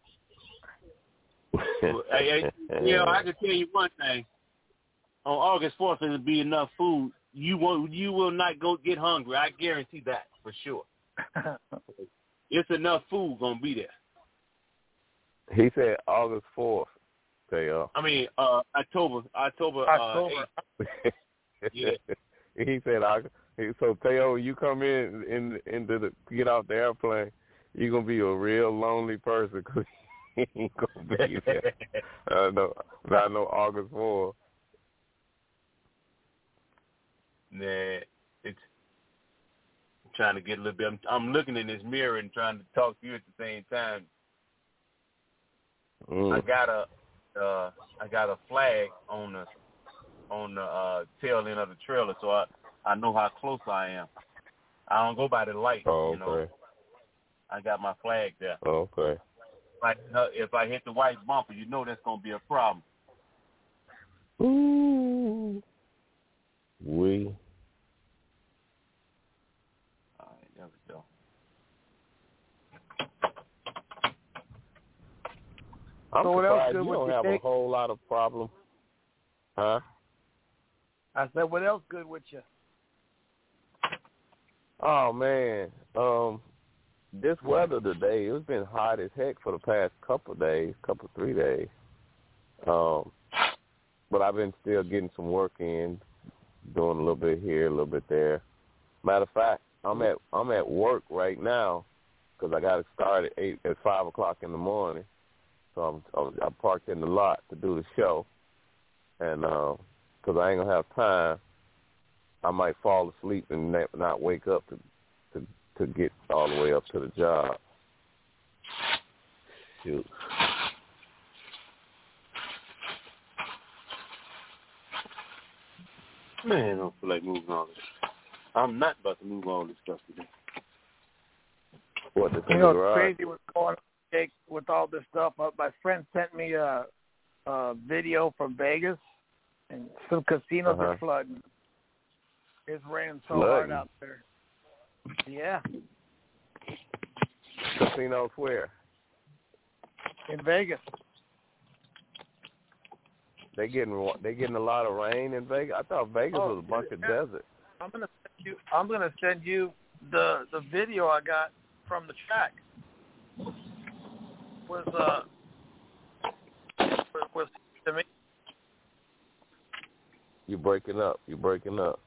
[SPEAKER 8] hey, hey, you know, I can tell you one thing. On August fourth, there'll be enough food. You won't. You will not go get hungry. I guarantee that for sure. It's enough food gonna be there.
[SPEAKER 7] He said August fourth. Teo.
[SPEAKER 8] I mean, uh, October. October.
[SPEAKER 10] October.
[SPEAKER 8] Uh, yeah.
[SPEAKER 7] He said, so Teo, you come in, in into the get off the airplane, you're gonna be a real lonely person because he ain't gonna be there. I know. I know August fourth.
[SPEAKER 8] Nah, it's I'm trying to get a little bit. I'm, I'm looking in this mirror and trying to talk to you at the same time.
[SPEAKER 7] Mm.
[SPEAKER 8] I got a, uh, I got a flag on the, on the uh, tail end of the trailer, so I, I know how close I am. I don't go by the light,
[SPEAKER 7] oh,
[SPEAKER 8] you know.
[SPEAKER 7] Okay.
[SPEAKER 8] I got my flag there.
[SPEAKER 7] Oh, okay.
[SPEAKER 8] Like if I hit the white bumper, you know that's gonna be a problem.
[SPEAKER 7] Ooh. We.
[SPEAKER 8] All right, there we go.
[SPEAKER 7] I'm
[SPEAKER 10] so what
[SPEAKER 7] surprised
[SPEAKER 10] else
[SPEAKER 7] you don't have
[SPEAKER 10] take?
[SPEAKER 7] a whole lot of problems. Huh?
[SPEAKER 10] I said, what else good with you?
[SPEAKER 7] Oh, man. Um, this weather today, it's been hot as heck for the past couple of days, couple, three days. Um, but I've been still getting some work in, doing a little bit here, a little bit there. Matter of fact, I'm at I'm at work right now because I got to start at eight at five o'clock in the morning. So I'm I'm parked in the lot to do the show, and because uh, I ain't gonna have time, I might fall asleep and not wake up to to to get all the way up to the job. Shoot.
[SPEAKER 8] Man, I don't feel like moving all this. I'm not about to move all this stuff today.
[SPEAKER 7] What, the
[SPEAKER 10] you know, it's crazy what's going on, Jake, with all this stuff. My, my friend sent me a, a video from Vegas, and some casinos
[SPEAKER 7] uh-huh.
[SPEAKER 10] are flooding. It's raining so
[SPEAKER 7] flooding.
[SPEAKER 10] hard out there. Yeah.
[SPEAKER 7] Casinos where?
[SPEAKER 10] In Vegas.
[SPEAKER 7] They getting they getting a lot of rain in Vegas. I thought Vegas
[SPEAKER 10] oh,
[SPEAKER 7] was a bunch
[SPEAKER 10] yeah.
[SPEAKER 7] of desert.
[SPEAKER 10] I'm gonna send you. I'm gonna send you the the video I got from the track. Was uh was, was to me.
[SPEAKER 7] You breaking up? You breaking up?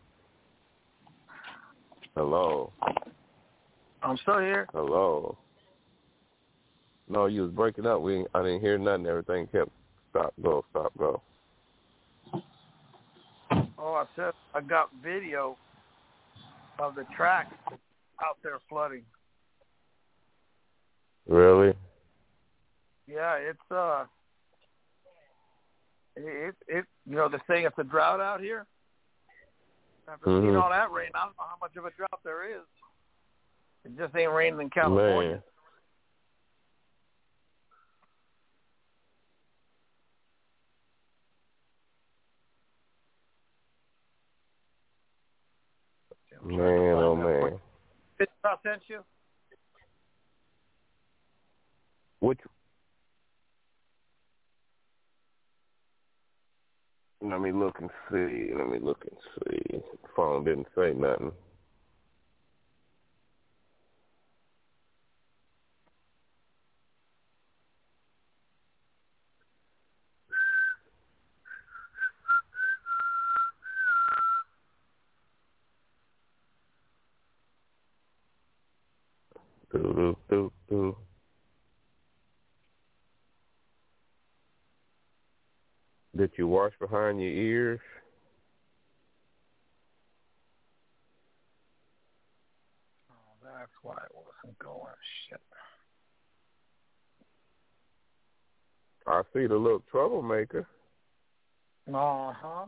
[SPEAKER 7] Hello.
[SPEAKER 10] I'm still here.
[SPEAKER 7] Hello. No, you was breaking up. We I didn't hear nothing. Everything kept stop go stop go.
[SPEAKER 10] Oh, I said I got video of the track out there flooding.
[SPEAKER 7] Really?
[SPEAKER 10] Yeah, it's uh, it it you know the saying it's a drought out here. After
[SPEAKER 7] mm-hmm.
[SPEAKER 10] seeing all that rain, I don't know how much of a drought there is. It just ain't raining in California.
[SPEAKER 7] Man. Man, oh man.
[SPEAKER 10] Did I sent you?
[SPEAKER 7] Which? Let me look and see. Let me look and see. The phone didn't say nothing. Do, do, do, do. Did you wash behind your ears?
[SPEAKER 10] Oh, that's why it wasn't going. Shit.
[SPEAKER 7] I see the little troublemaker.
[SPEAKER 10] Uh-huh.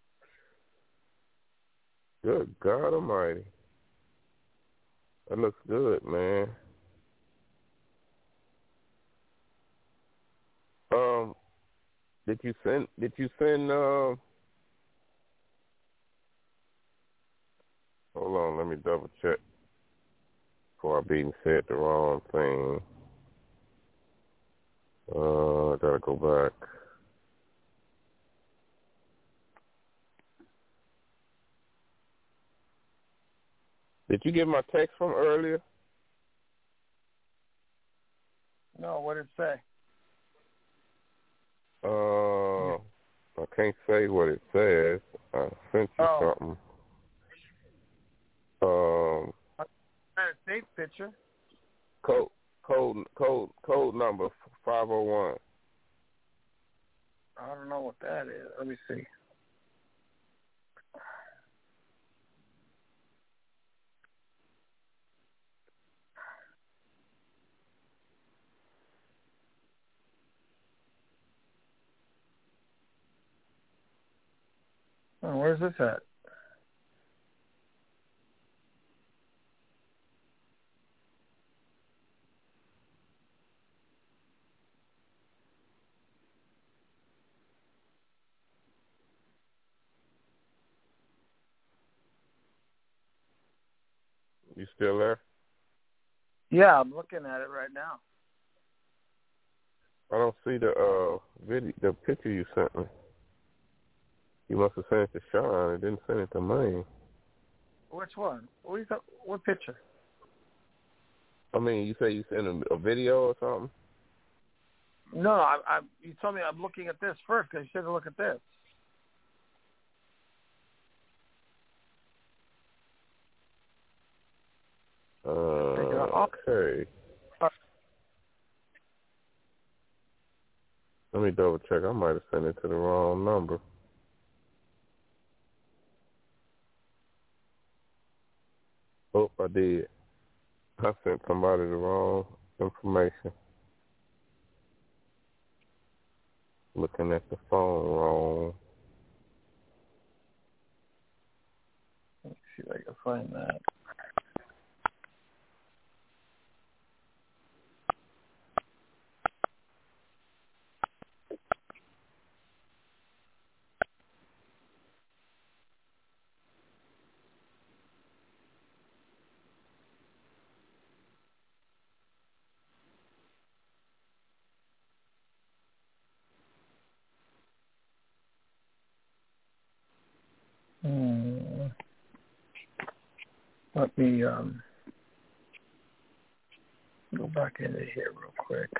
[SPEAKER 7] Good God Almighty. That looks good, man. Um, did you send? Did you send? Uh, hold on, let me double check before I be said the wrong thing. Uh, I gotta go back. Did you get my text from earlier?
[SPEAKER 10] No, what did it say?
[SPEAKER 7] Uh, I can't say what it says. I sent you
[SPEAKER 10] oh.
[SPEAKER 7] something. Um,
[SPEAKER 10] United States picture.
[SPEAKER 7] Code, code, code, code number five oh one.
[SPEAKER 10] I don't know what that is. Let me see. Oh, where's this at?
[SPEAKER 7] You still there?
[SPEAKER 10] Yeah, I'm looking at it right now.
[SPEAKER 7] I don't see the uh video, the picture you sent me. You must have sent it to Sean. It didn't send it to me.
[SPEAKER 10] Which one? What, you th- what picture?
[SPEAKER 7] I mean, you say you sent a, a video or something?
[SPEAKER 10] No, I, I. You told me I'm looking at this first because you said to look at this.
[SPEAKER 7] Uh, okay. Let me double check. I might have sent it to the wrong number. Oh, I did. I sent somebody the wrong information. Looking at the phone wrong.
[SPEAKER 10] Let's see if I can find that. Hmm. Let me um, go back into here real quick.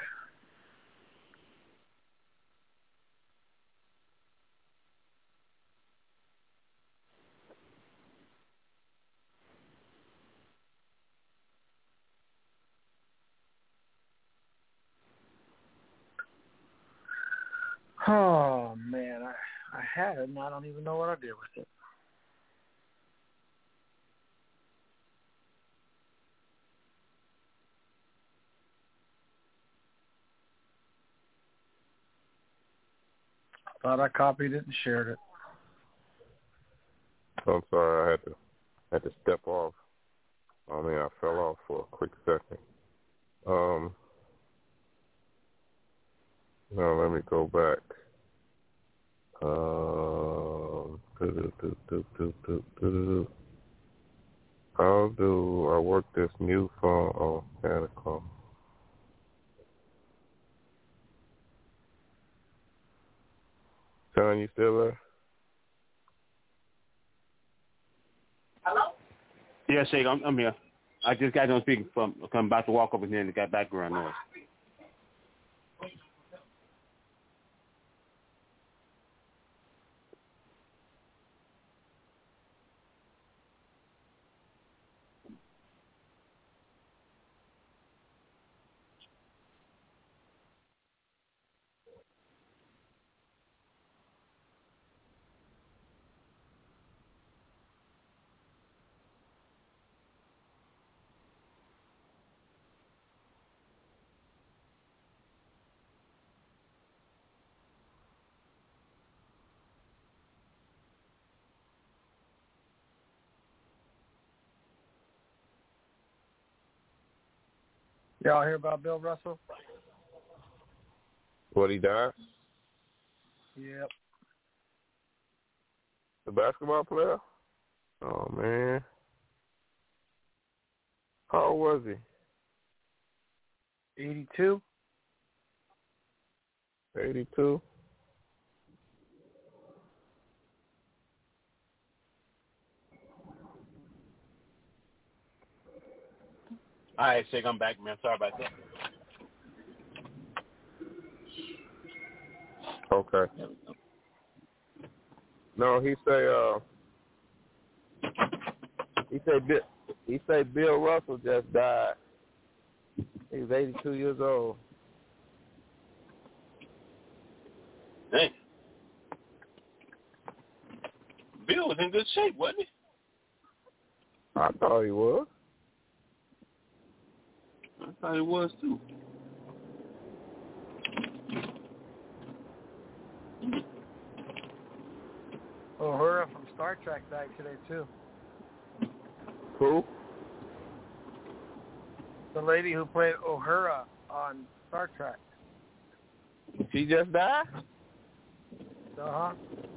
[SPEAKER 10] Oh man, I I had it and I don't even know what I did with it. I thought I copied it and shared it.
[SPEAKER 7] I'm sorry, I had to had to step off. I mean, I fell off for a quick second. Um, now let me go back. Um, do, do, do, do, do, do. How do I work this new phone? Oh, Canacom. John, you still there?
[SPEAKER 8] Hello? Yeah, Shake, I'm, I'm here. I just got on speaking from, I'm about to walk over here and got background noise.
[SPEAKER 10] Y'all hear about Bill Russell?
[SPEAKER 7] What, he died?
[SPEAKER 10] Yep.
[SPEAKER 7] The basketball player? Oh, man. How old was he?
[SPEAKER 10] eighty-two.
[SPEAKER 7] eighty-two?
[SPEAKER 8] All right, Shake, I'm back, man. Sorry about that.
[SPEAKER 7] Okay. No, he say, uh, he say, Bill, he say Bill Russell just died. He was eighty-two years old.
[SPEAKER 8] Dang. Bill was in good shape, wasn't he?
[SPEAKER 7] I thought he was.
[SPEAKER 8] I thought he was, too.
[SPEAKER 10] Uhura from Star Trek died today, too.
[SPEAKER 7] Who?
[SPEAKER 10] The lady who played Uhura on Star Trek.
[SPEAKER 7] She just died?
[SPEAKER 10] Uh-huh.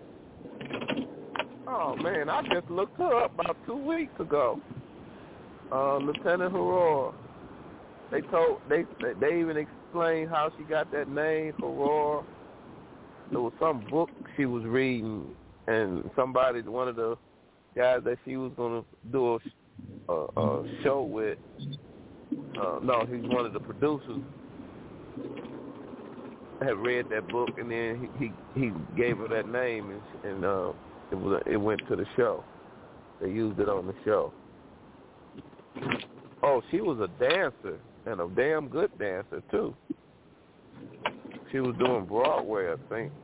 [SPEAKER 7] Oh, man, I just looked her up about two weeks ago. Uh, Lieutenant Uhura. They told they they even explained how she got that name, Uhura. There was some book she was reading, and somebody, one of the guys that she was gonna do a, a, a show with. Uh, no, he's one of the producers. Had read that book, and then he he, he gave her that name, and, and uh, it was it went to the show. They used it on the show. Oh, she was a dancer, and a damn good dancer, too. She was doing Broadway, I think.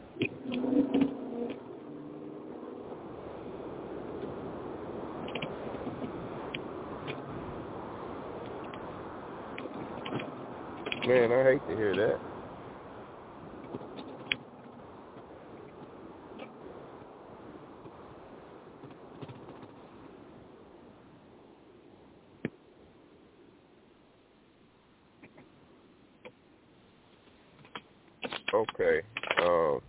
[SPEAKER 7] Man, I hate to hear that. Okay. Um,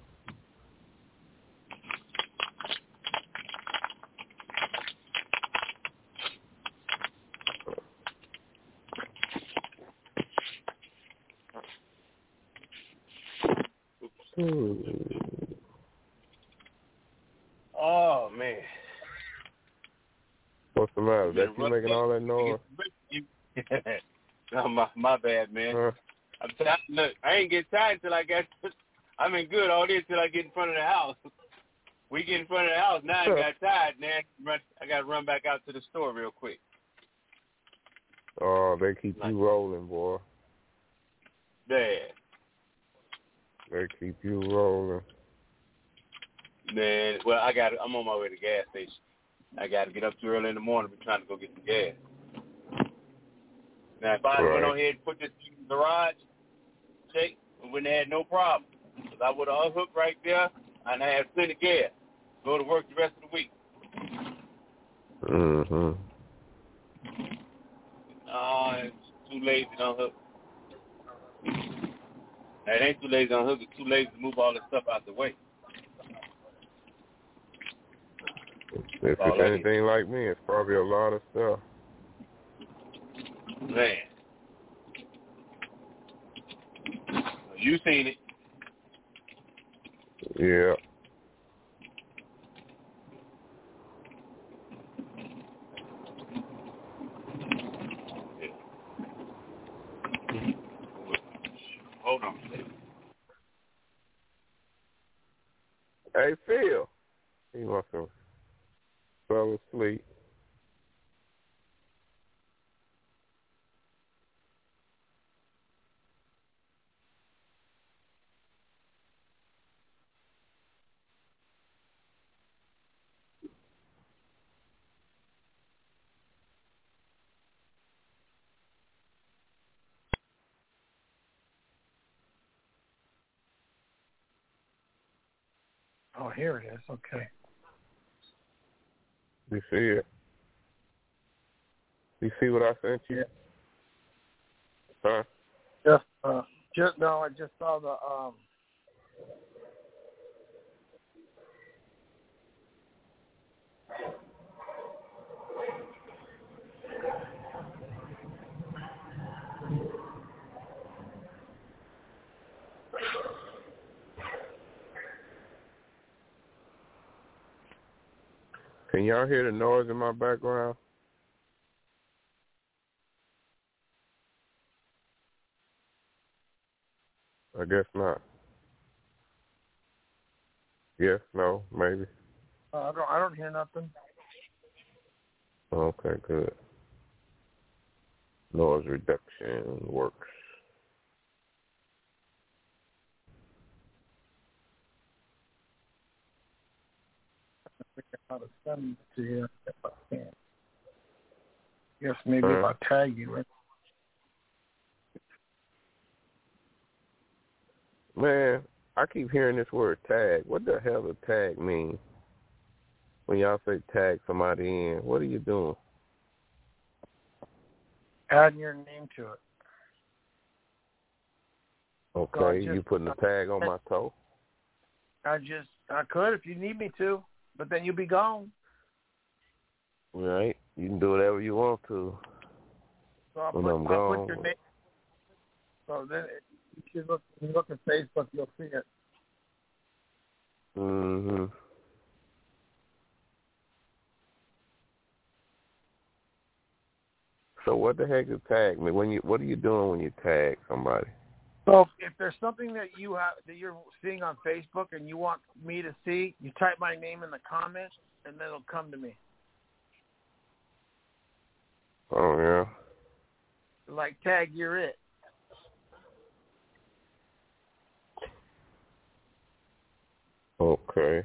[SPEAKER 8] Oh, man.
[SPEAKER 7] What's the matter? That you making all that noise?
[SPEAKER 8] No, my, my bad, man.
[SPEAKER 7] Huh?
[SPEAKER 8] I'm tired. Look, I ain't get tired until I got. I'm in good all this till I get in front of the house. We get in front of the house now. I got tired, man. I got to run back out to the store real quick.
[SPEAKER 7] Oh, they keep you rolling, boy.
[SPEAKER 8] Man,
[SPEAKER 7] They keep you rolling.
[SPEAKER 8] man. Well, I got. I'm on my way to the gas station. I got to get up too early in the morning. We're trying to go get some gas. Now, if I
[SPEAKER 7] Right.
[SPEAKER 8] went on here and put this in the garage, check, we wouldn't have had no problem. Because I would have unhooked right there, and I had plenty of gas. Go to work the rest of the week.
[SPEAKER 7] Mm-hmm.
[SPEAKER 8] Oh, it's too lazy to unhook. It ain't too lazy to unhook. It's too lazy to move all this stuff out the way.
[SPEAKER 7] If it's anything like me, it's probably a lot of stuff.
[SPEAKER 8] Man. You seen it.
[SPEAKER 7] Yeah.
[SPEAKER 8] Hold on.
[SPEAKER 7] Hey, Phil. He must have fell asleep.
[SPEAKER 10] Oh, here it is. Okay.
[SPEAKER 7] You see it? You see what I sent you?
[SPEAKER 10] Yeah.
[SPEAKER 7] Huh?
[SPEAKER 10] Just, uh, just no. I just saw the um.
[SPEAKER 7] Can y'all hear the noise in my background? I guess not. Yes, no, maybe.
[SPEAKER 10] Uh, I don't. I don't hear nothing.
[SPEAKER 7] Okay, good. Noise reduction works.
[SPEAKER 10] Figure out how to send it to you if I can. Guess maybe
[SPEAKER 7] Uh,
[SPEAKER 10] if I tag you, right?
[SPEAKER 7] Man, I keep hearing this word tag. What the hell does tag mean? When y'all say tag somebody in, what are you doing?
[SPEAKER 10] Adding your name to it.
[SPEAKER 7] Okay,
[SPEAKER 10] just,
[SPEAKER 7] you putting a tag on my toe?
[SPEAKER 10] I just, I could if you need me to, but then you'll be gone.
[SPEAKER 7] Right? You can do whatever you want to.
[SPEAKER 10] So I'll
[SPEAKER 7] when
[SPEAKER 10] put,
[SPEAKER 7] I'm
[SPEAKER 10] I'll
[SPEAKER 7] gone.
[SPEAKER 10] put your name. So then, if you look, if you look at Facebook, you'll see it.
[SPEAKER 7] Mm-hmm. So what the heck is tag me? When you, what are you doing when you tag somebody?
[SPEAKER 10] So if there's something that you have that you're seeing on Facebook and you want me to see, you type my name in the comments, and then it'll come to me.
[SPEAKER 7] Oh yeah.
[SPEAKER 10] Like tag, you're it.
[SPEAKER 7] Okay.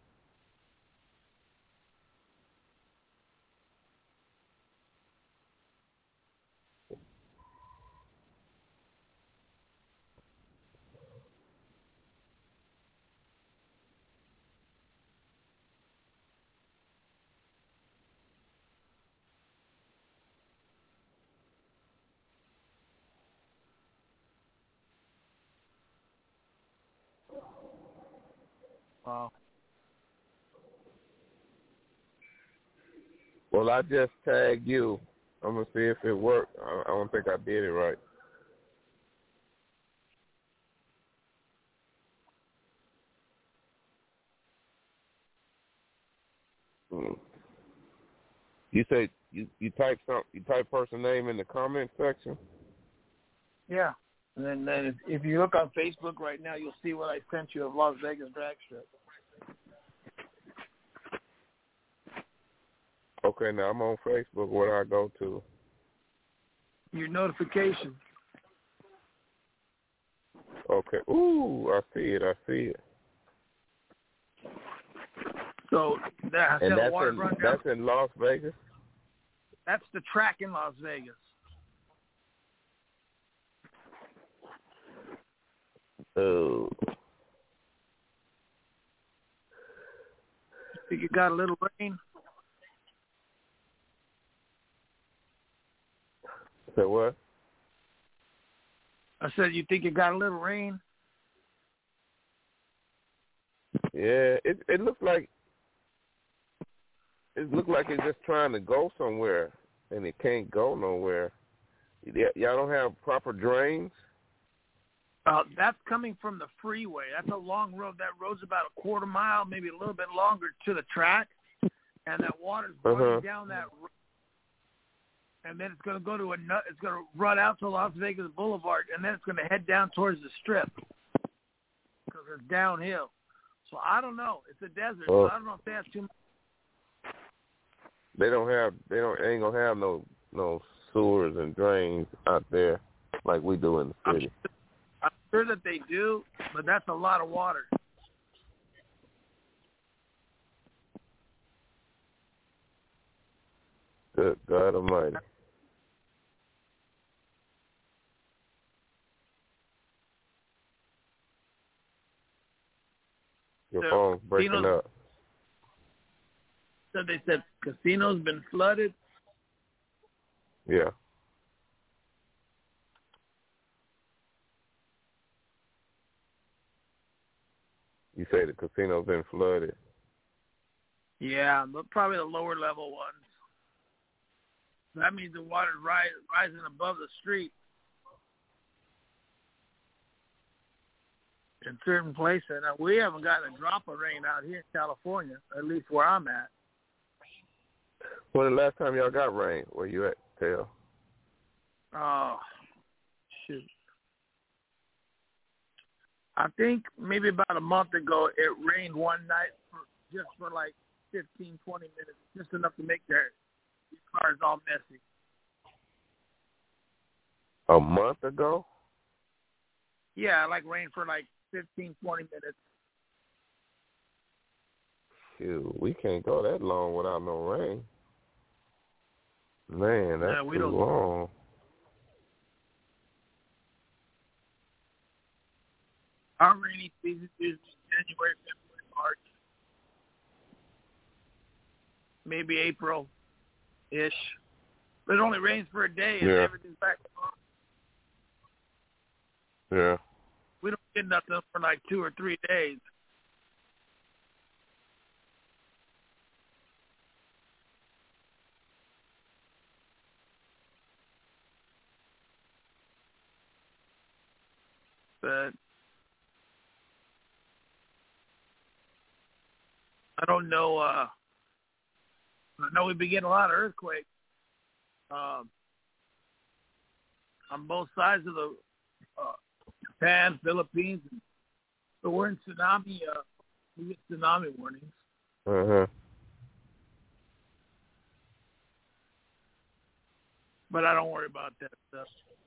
[SPEAKER 10] Wow.
[SPEAKER 7] Well, I just tagged you. I'm gonna see if it worked. I, I don't think I did it right. Hmm. You say you you type some you type person name in the comment section.
[SPEAKER 10] Yeah. And then, then if, if you look on Facebook right now, you'll see what I sent you of Las Vegas drag strip.
[SPEAKER 7] Okay, now I'm on Facebook. Where do I go to?
[SPEAKER 10] Your notifications.
[SPEAKER 7] Okay. Ooh, I see it. I see it.
[SPEAKER 10] So that
[SPEAKER 7] And
[SPEAKER 10] that
[SPEAKER 7] that's
[SPEAKER 10] water
[SPEAKER 7] in
[SPEAKER 10] run down.
[SPEAKER 7] that's in Las Vegas.
[SPEAKER 10] That's the track in Las Vegas.
[SPEAKER 7] Oh.
[SPEAKER 10] Think you got a little rain?
[SPEAKER 7] Say what?
[SPEAKER 10] I said, you think it got a little rain?
[SPEAKER 7] Yeah, it it looks like it looked like it's just trying to go somewhere, and it can't go nowhere. Y- y'all don't have proper drains?
[SPEAKER 10] Uh, that's coming from the freeway. That's a long road. That road's about a quarter mile, maybe a little bit longer to the track, and that water's running
[SPEAKER 7] Uh-huh.
[SPEAKER 10] down that road. And then it's going to go to a nut. It's going to run out to Las Vegas Boulevard, and then it's going to head down towards the Strip because it's downhill. So I don't know. It's a desert.
[SPEAKER 7] Oh.
[SPEAKER 10] So I don't know if they have too much.
[SPEAKER 7] They don't have. They don't. Ain't gonna have no no sewers and drains out there like we do in the city.
[SPEAKER 10] I'm sure that they do, but that's a lot of water.
[SPEAKER 7] Good God Almighty. Your
[SPEAKER 10] So,
[SPEAKER 7] phone's breaking
[SPEAKER 10] casinos-
[SPEAKER 7] up.
[SPEAKER 10] So they said casinos been flooded.
[SPEAKER 7] Yeah. You say the casino's been flooded.
[SPEAKER 10] Yeah, but probably the lower level ones. That means the water's rise, rising above the street in certain places. Now, we haven't gotten a drop of rain out here in California, at least where I'm at.
[SPEAKER 7] When the last time y'all got rain? Where you at, Tail?
[SPEAKER 10] Oh, shoot. I think maybe about a month ago it rained one night for, just for like fifteen, twenty minutes, just enough to make their, their cars all messy.
[SPEAKER 7] A month ago?
[SPEAKER 10] Yeah, like rain for like fifteen, twenty minutes.
[SPEAKER 7] Shoot, we can't go that long without no rain. Man, that's
[SPEAKER 10] Yeah, we
[SPEAKER 7] too
[SPEAKER 10] don't-
[SPEAKER 7] long.
[SPEAKER 10] Our rainy season is January, February, March, maybe April-ish. But it only rains for a day and
[SPEAKER 7] Yeah.
[SPEAKER 10] everything's back on.
[SPEAKER 7] Yeah.
[SPEAKER 10] We don't get nothing for like two or three days. But I don't know. Uh, I know we've been getting a lot of earthquakes um, on both sides of the uh, Japan, Philippines. So we're in tsunami. Uh, we get tsunami warnings.
[SPEAKER 7] Uh-huh.
[SPEAKER 10] But I don't worry about that stuff.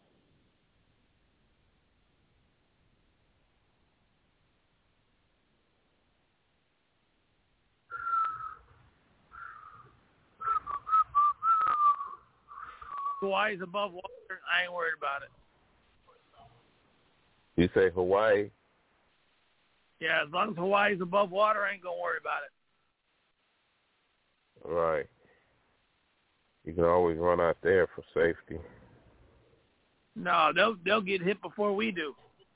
[SPEAKER 10] Hawaii's above water. I ain't worried about it.
[SPEAKER 7] You say Hawaii?
[SPEAKER 10] Yeah, as long as Hawaii's above water, I ain't gonna worry about it.
[SPEAKER 7] Right. You can always run out there for safety.
[SPEAKER 10] No, they'll they'll get hit before we do.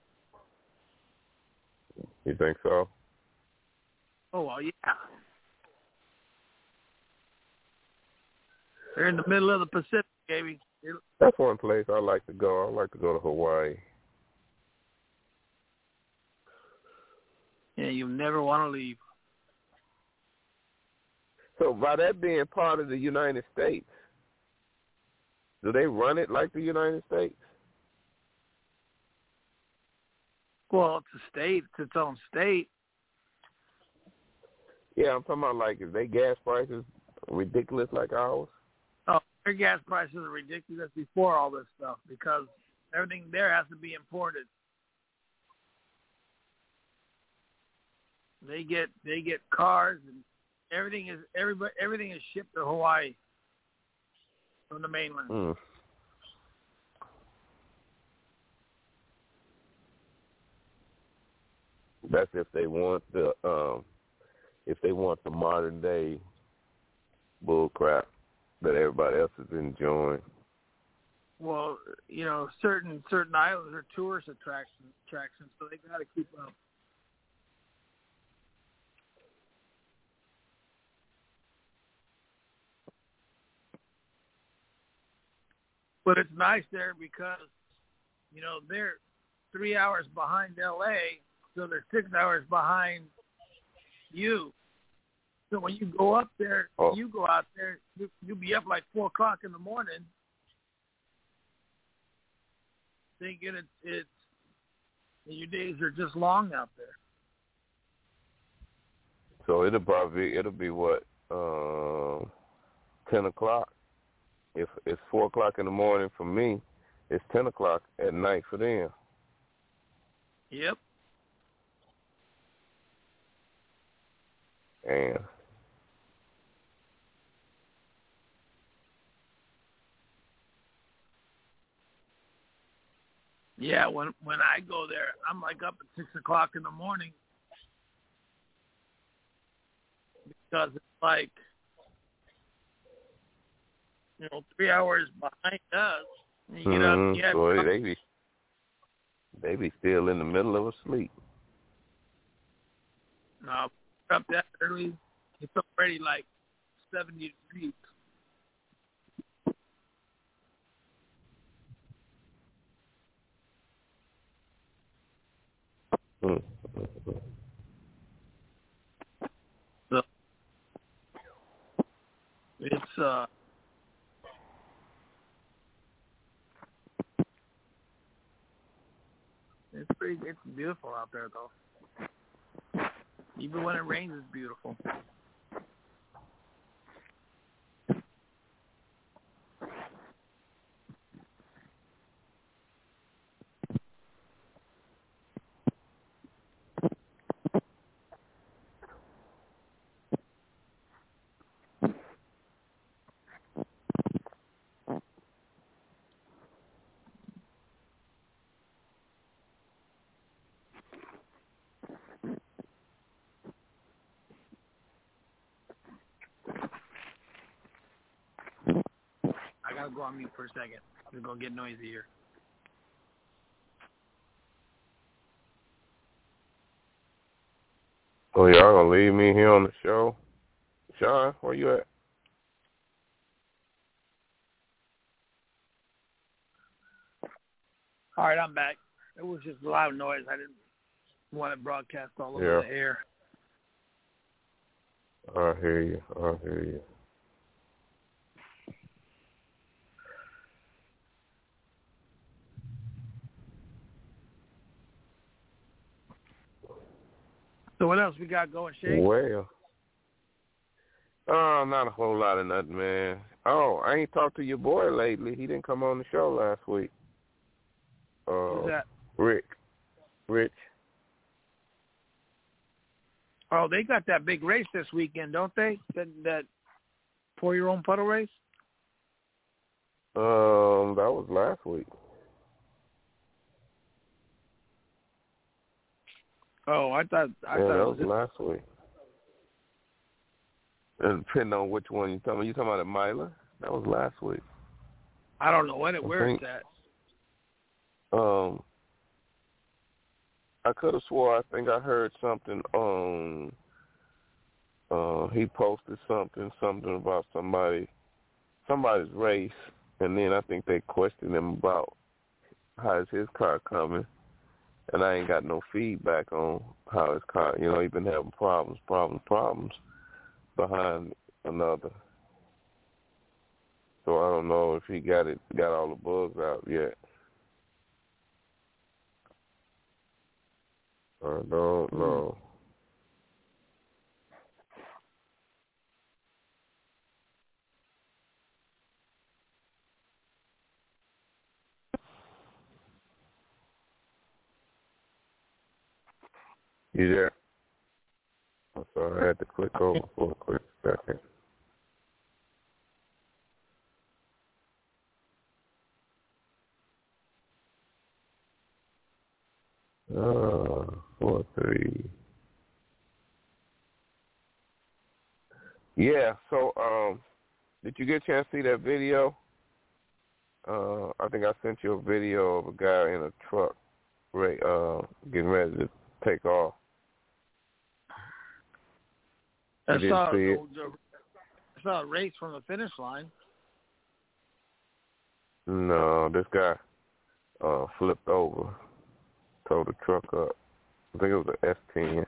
[SPEAKER 7] You think so?
[SPEAKER 10] Oh well, yeah. They're in the middle of the Pacific, baby.
[SPEAKER 7] That's one place I like to go. I like to go to Hawaii.
[SPEAKER 10] Yeah, you never want to leave.
[SPEAKER 7] So by that being part of the United States, do they run it like the United States?
[SPEAKER 10] Well, it's a state. It's its own state.
[SPEAKER 7] Yeah, I'm talking about like, is they gas prices ridiculous like ours?
[SPEAKER 10] Oh, their gas prices are ridiculous before all this stuff because everything there has to be imported. They get they get cars and everything is everybody everything is shipped to Hawaii from the mainland.
[SPEAKER 7] Mm. That's if they want the um, if they want the modern day bull crap that everybody else is enjoying.
[SPEAKER 10] Well, you know, certain certain islands are tourist attractions, attractions, so they got to keep up. But it's nice there because, you know, they're three hours behind L A, so they're six hours behind you. So when you go up there,
[SPEAKER 7] Oh.
[SPEAKER 10] you go out there, you, you'll be up like four o'clock in the morning. Thinking it's, it's your days are just long out there.
[SPEAKER 7] So it'll probably it'll be what uh, ten o'clock. If it's four o'clock in the morning for me, it's ten o'clock at night for them.
[SPEAKER 10] Yep.
[SPEAKER 7] And
[SPEAKER 10] Yeah, when when I go there, I'm like up at six o'clock in the morning because it's like, you know, three hours behind us. And you get
[SPEAKER 7] mm-hmm.
[SPEAKER 10] up, you have
[SPEAKER 7] Boy, they be they be still in the middle of a sleep.
[SPEAKER 10] no, up that early. It's already like seventy degrees.
[SPEAKER 7] Mm-hmm.
[SPEAKER 10] So it's uh. It's pretty. It's beautiful out there, though. Even when it rains, it's beautiful. I gotta go on mute for a second. It's gonna get noisy here.
[SPEAKER 7] Oh, y'all gonna leave me here on the show? Sean, where you at?
[SPEAKER 10] All right, I'm back. It was just loud noise. I didn't want it broadcast all over
[SPEAKER 7] Yeah.
[SPEAKER 10] the air.
[SPEAKER 7] I hear you. I hear you.
[SPEAKER 10] So what else we got going, Shake?
[SPEAKER 7] Well, oh, not a whole lot of nothing, man. Oh, I ain't talked to your boy lately. He didn't come on the show last week. Uh,
[SPEAKER 10] Who's that?
[SPEAKER 7] Rick. Rich.
[SPEAKER 10] Oh, they got that big race this weekend, don't they? That that pour your own puddle race.
[SPEAKER 7] Um, that was last week.
[SPEAKER 10] Oh, I thought I
[SPEAKER 7] yeah,
[SPEAKER 10] thought
[SPEAKER 7] that
[SPEAKER 10] it
[SPEAKER 7] was
[SPEAKER 10] was
[SPEAKER 7] last week. And depending on which one you talking about. You talking about at Mila? That was last week.
[SPEAKER 10] I don't know when it
[SPEAKER 7] I
[SPEAKER 10] where
[SPEAKER 7] think,
[SPEAKER 10] it's at.
[SPEAKER 7] Um, I could have swore I think I heard something on. Uh, he posted something, something about somebody, somebody's race, and then I think they questioned him about how is his car coming, and I ain't got no feedback on how his car. You know, he been having problems, problems, problems behind another. So I don't know if he got it, got all the bugs out yet. I don't know. You there? I'm sorry, I had to click over for a quick second. Uh, four, three. Yeah, so, um, did you get a chance to see that video? Uh, I think I sent you a video of a guy in a truck, right, uh, getting ready to take off.
[SPEAKER 10] I
[SPEAKER 7] You
[SPEAKER 10] saw,
[SPEAKER 7] didn't see it?
[SPEAKER 10] I saw a race from the finish line.
[SPEAKER 7] No, this guy uh, flipped over, towed the truck up. I think it was an S ten.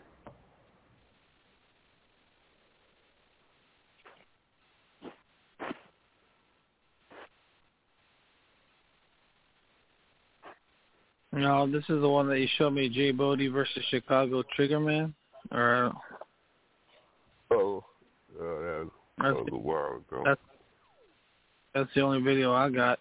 [SPEAKER 10] No, this is the one that you showed me, Jay Bodie versus Chicago Triggerman. Or
[SPEAKER 7] oh, uh, that, that was a while ago.
[SPEAKER 10] That's that's the only video I got.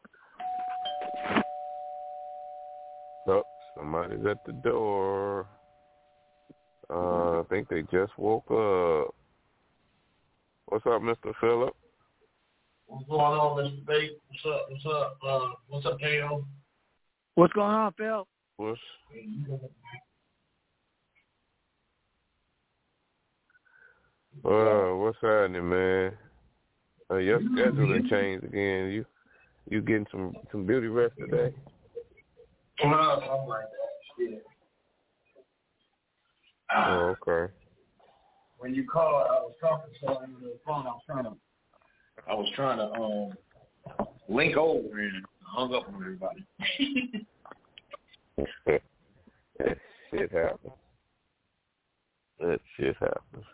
[SPEAKER 7] Oh, somebody's at the door. Uh, I think they just woke up. What's up, Mister Phillip?
[SPEAKER 12] What's going on, Mister Big? What's up? What's up? Uh, what's up, K O?
[SPEAKER 10] What's going on, Phil?
[SPEAKER 7] What's uh, what's happening, man? Uh, your schedule has changed again. You you getting some some beauty rest today?
[SPEAKER 12] Uh, I'm like that. Yeah.
[SPEAKER 7] Oh, okay.
[SPEAKER 12] When you called, I was talking to someone on the phone. I was trying to, I was trying to um link over and hung up on everybody.
[SPEAKER 7] That shit happens. That shit happens.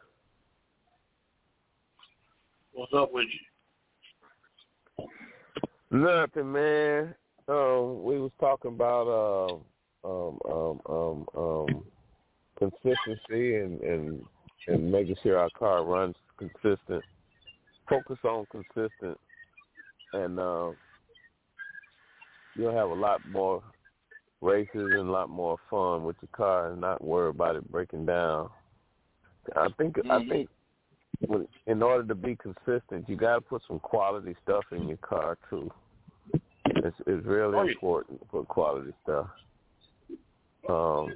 [SPEAKER 12] What's up with you?
[SPEAKER 7] Nothing, man. Um, we was talking about um um um um um consistency and and and making sure our car runs consistent. Focus on consistent, and uh, you'll have a lot more races and a lot more fun with your car, and not worry about it breaking down. I think mm-hmm. I think when, in order to be consistent, you got to put some quality stuff in your car too. It's, it's really oh, yeah. important to put quality stuff. Um.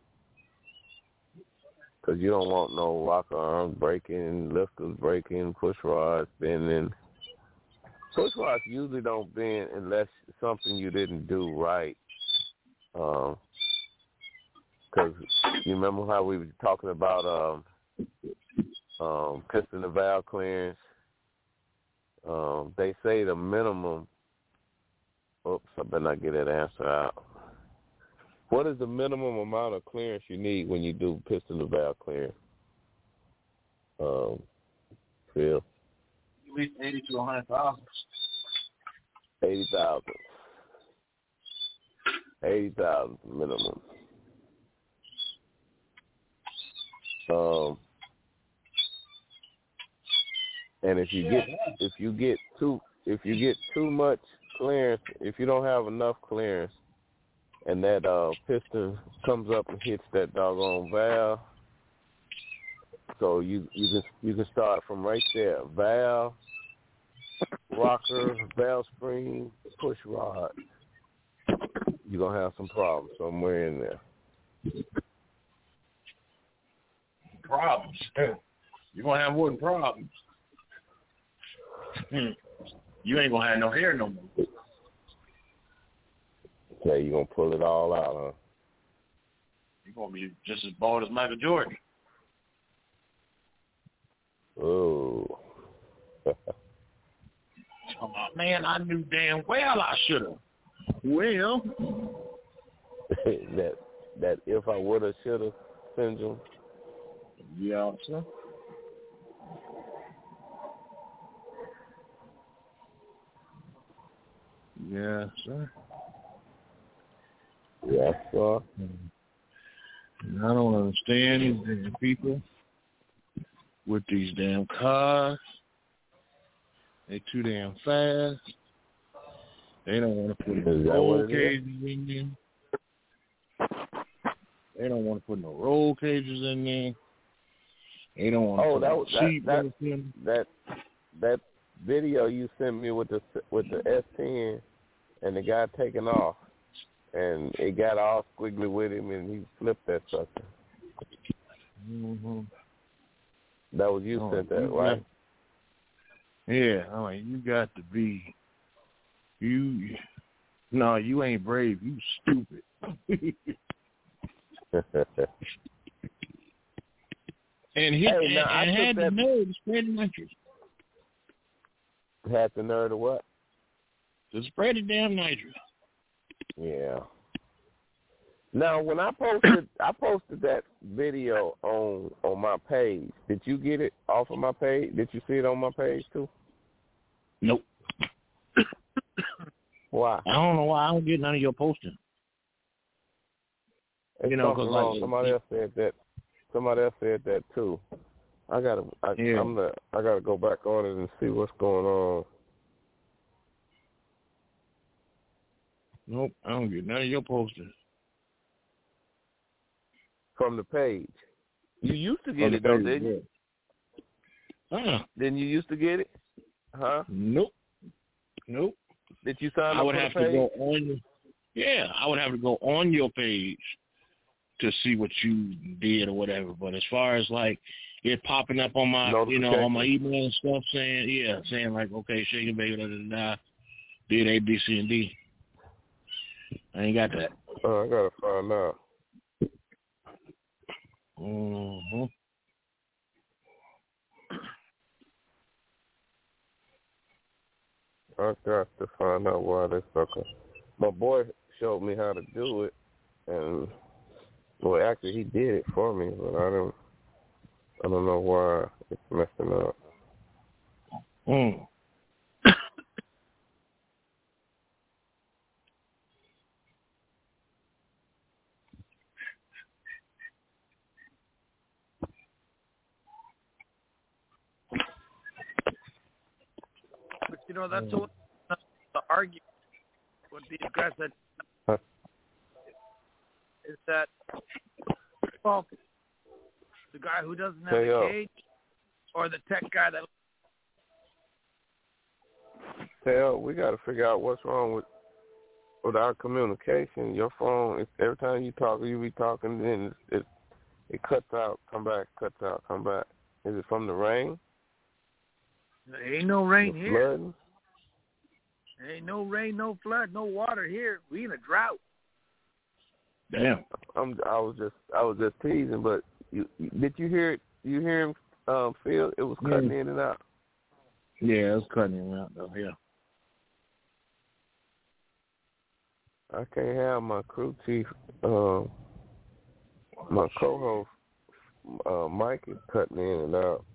[SPEAKER 7] Because you don't want no rocker arms breaking, lifters breaking, push rods bending. Push rods usually don't bend unless it's something you didn't do right. Because um, you remember how we were talking about um, um, piston and valve clearance? Um, they say the minimum. Oops, I better not get that answer out. What is the minimum amount of clearance you need when you do piston to valve clearance? Um, Phil?
[SPEAKER 12] At least eighty to one hundred thousand.
[SPEAKER 7] eighty thousand. eighty thousand minimum. Um, and if you get if you get too if you get too much clearance, if you don't have enough clearance, and that uh, piston comes up and hits that doggone valve. So you you can you can start from right there: valve, rocker, valve spring, push rod. You're gonna have some problems somewhere in there.
[SPEAKER 12] Problems. You're gonna have more than problems. You ain't gonna have no hair no more.
[SPEAKER 7] Yeah, you're going to pull it all out, huh?
[SPEAKER 12] You're going to be just as bald as Michael Jordan.
[SPEAKER 7] Oh.
[SPEAKER 12] Oh, man, I knew damn well I should have. Well.
[SPEAKER 7] that that if I would have, should have syndrome.
[SPEAKER 12] Yeah, sir. Yeah, sir.
[SPEAKER 7] Yes, sir.
[SPEAKER 12] I don't understand these damn people with these damn cars. They too damn fast. They don't want to put no roll cages in there. They don't want to put no roll cages in there. They don't want to
[SPEAKER 7] oh,
[SPEAKER 12] put
[SPEAKER 7] that,
[SPEAKER 12] no seat
[SPEAKER 7] that,
[SPEAKER 12] belts in.
[SPEAKER 7] That that video you sent me with the with the S ten and the guy taking off. And it got all squiggly with him, and he flipped that sucker.
[SPEAKER 12] Mm-hmm.
[SPEAKER 7] That was you oh, sent that,
[SPEAKER 12] you
[SPEAKER 7] right?
[SPEAKER 12] Got, yeah, I mean, you got to be, You, no, you ain't brave. You stupid. and he
[SPEAKER 7] Hey,
[SPEAKER 12] and,
[SPEAKER 7] now, I
[SPEAKER 12] and
[SPEAKER 7] took
[SPEAKER 12] had
[SPEAKER 7] that-
[SPEAKER 12] the nerve to spread the nitrous.
[SPEAKER 7] Had the nerve to what?
[SPEAKER 12] To spread the damn nitrous.
[SPEAKER 7] Yeah. Now, when I posted, I posted that video on on my page. Did you get it off of my page? Did you see it on my page too?
[SPEAKER 12] Nope.
[SPEAKER 7] Why?
[SPEAKER 12] I don't know why I don't get none of your posting.
[SPEAKER 7] It's
[SPEAKER 12] You know,
[SPEAKER 7] something
[SPEAKER 12] 'cause,
[SPEAKER 7] wrong.
[SPEAKER 12] like,
[SPEAKER 7] somebody else said that. Somebody else said that too. I gotta. I,
[SPEAKER 12] Yeah.
[SPEAKER 7] I'm the. I gotta go back on it and see what's going on.
[SPEAKER 12] Nope, I don't get none of your posters.
[SPEAKER 7] From the page. You used to
[SPEAKER 12] From
[SPEAKER 7] get
[SPEAKER 12] the
[SPEAKER 7] it though,
[SPEAKER 12] page,
[SPEAKER 7] didn't you?
[SPEAKER 12] Uh-uh.
[SPEAKER 7] Didn't you used to get it? Huh?
[SPEAKER 12] Nope. Nope.
[SPEAKER 7] Did you sign
[SPEAKER 12] I
[SPEAKER 7] up
[SPEAKER 12] would
[SPEAKER 7] for
[SPEAKER 12] have
[SPEAKER 7] the
[SPEAKER 12] to
[SPEAKER 7] page?
[SPEAKER 12] go on. Yeah, I would have to go on your page to see what you did or whatever. But as far as like it popping up on my, you know, on my email and stuff, saying yeah, saying like okay, shaking baby, da da da, did A, B, C, and D. I ain't got that.
[SPEAKER 7] Oh, I gotta find out.
[SPEAKER 12] Mm-hmm.
[SPEAKER 7] I got to find out why they sucker. My boy showed me how to do it, and well, actually he did it for me, but I don't, I don't know why it's messing up.
[SPEAKER 12] Mm.
[SPEAKER 10] But you know, that's what the argument with these guys that
[SPEAKER 7] Huh.
[SPEAKER 10] is that well, the guy who doesn't have
[SPEAKER 7] Hey,
[SPEAKER 10] a
[SPEAKER 7] yo.
[SPEAKER 10] cage or the tech guy that
[SPEAKER 7] Tell, we got to figure out what's wrong with with our communication. Your phone, it's, every time you talk, you be talking, then it, it it cuts out, come back, cuts out, come back. Is it from the rain?
[SPEAKER 10] there ain't no rain
[SPEAKER 7] The
[SPEAKER 10] here.
[SPEAKER 7] flooding?
[SPEAKER 10] There ain't no rain, no flood, no water here. We in a drought.
[SPEAKER 12] Damn.
[SPEAKER 7] I'm, I was just, I was just teasing, but you, you, did you hear it? You hear him, um, Phil? It was cutting
[SPEAKER 12] Mm.
[SPEAKER 7] in and out.
[SPEAKER 12] Yeah, it's cutting him out though. Yeah.
[SPEAKER 7] I can't have my crew chief, uh, my co-host, uh, Mike is cutting in and out.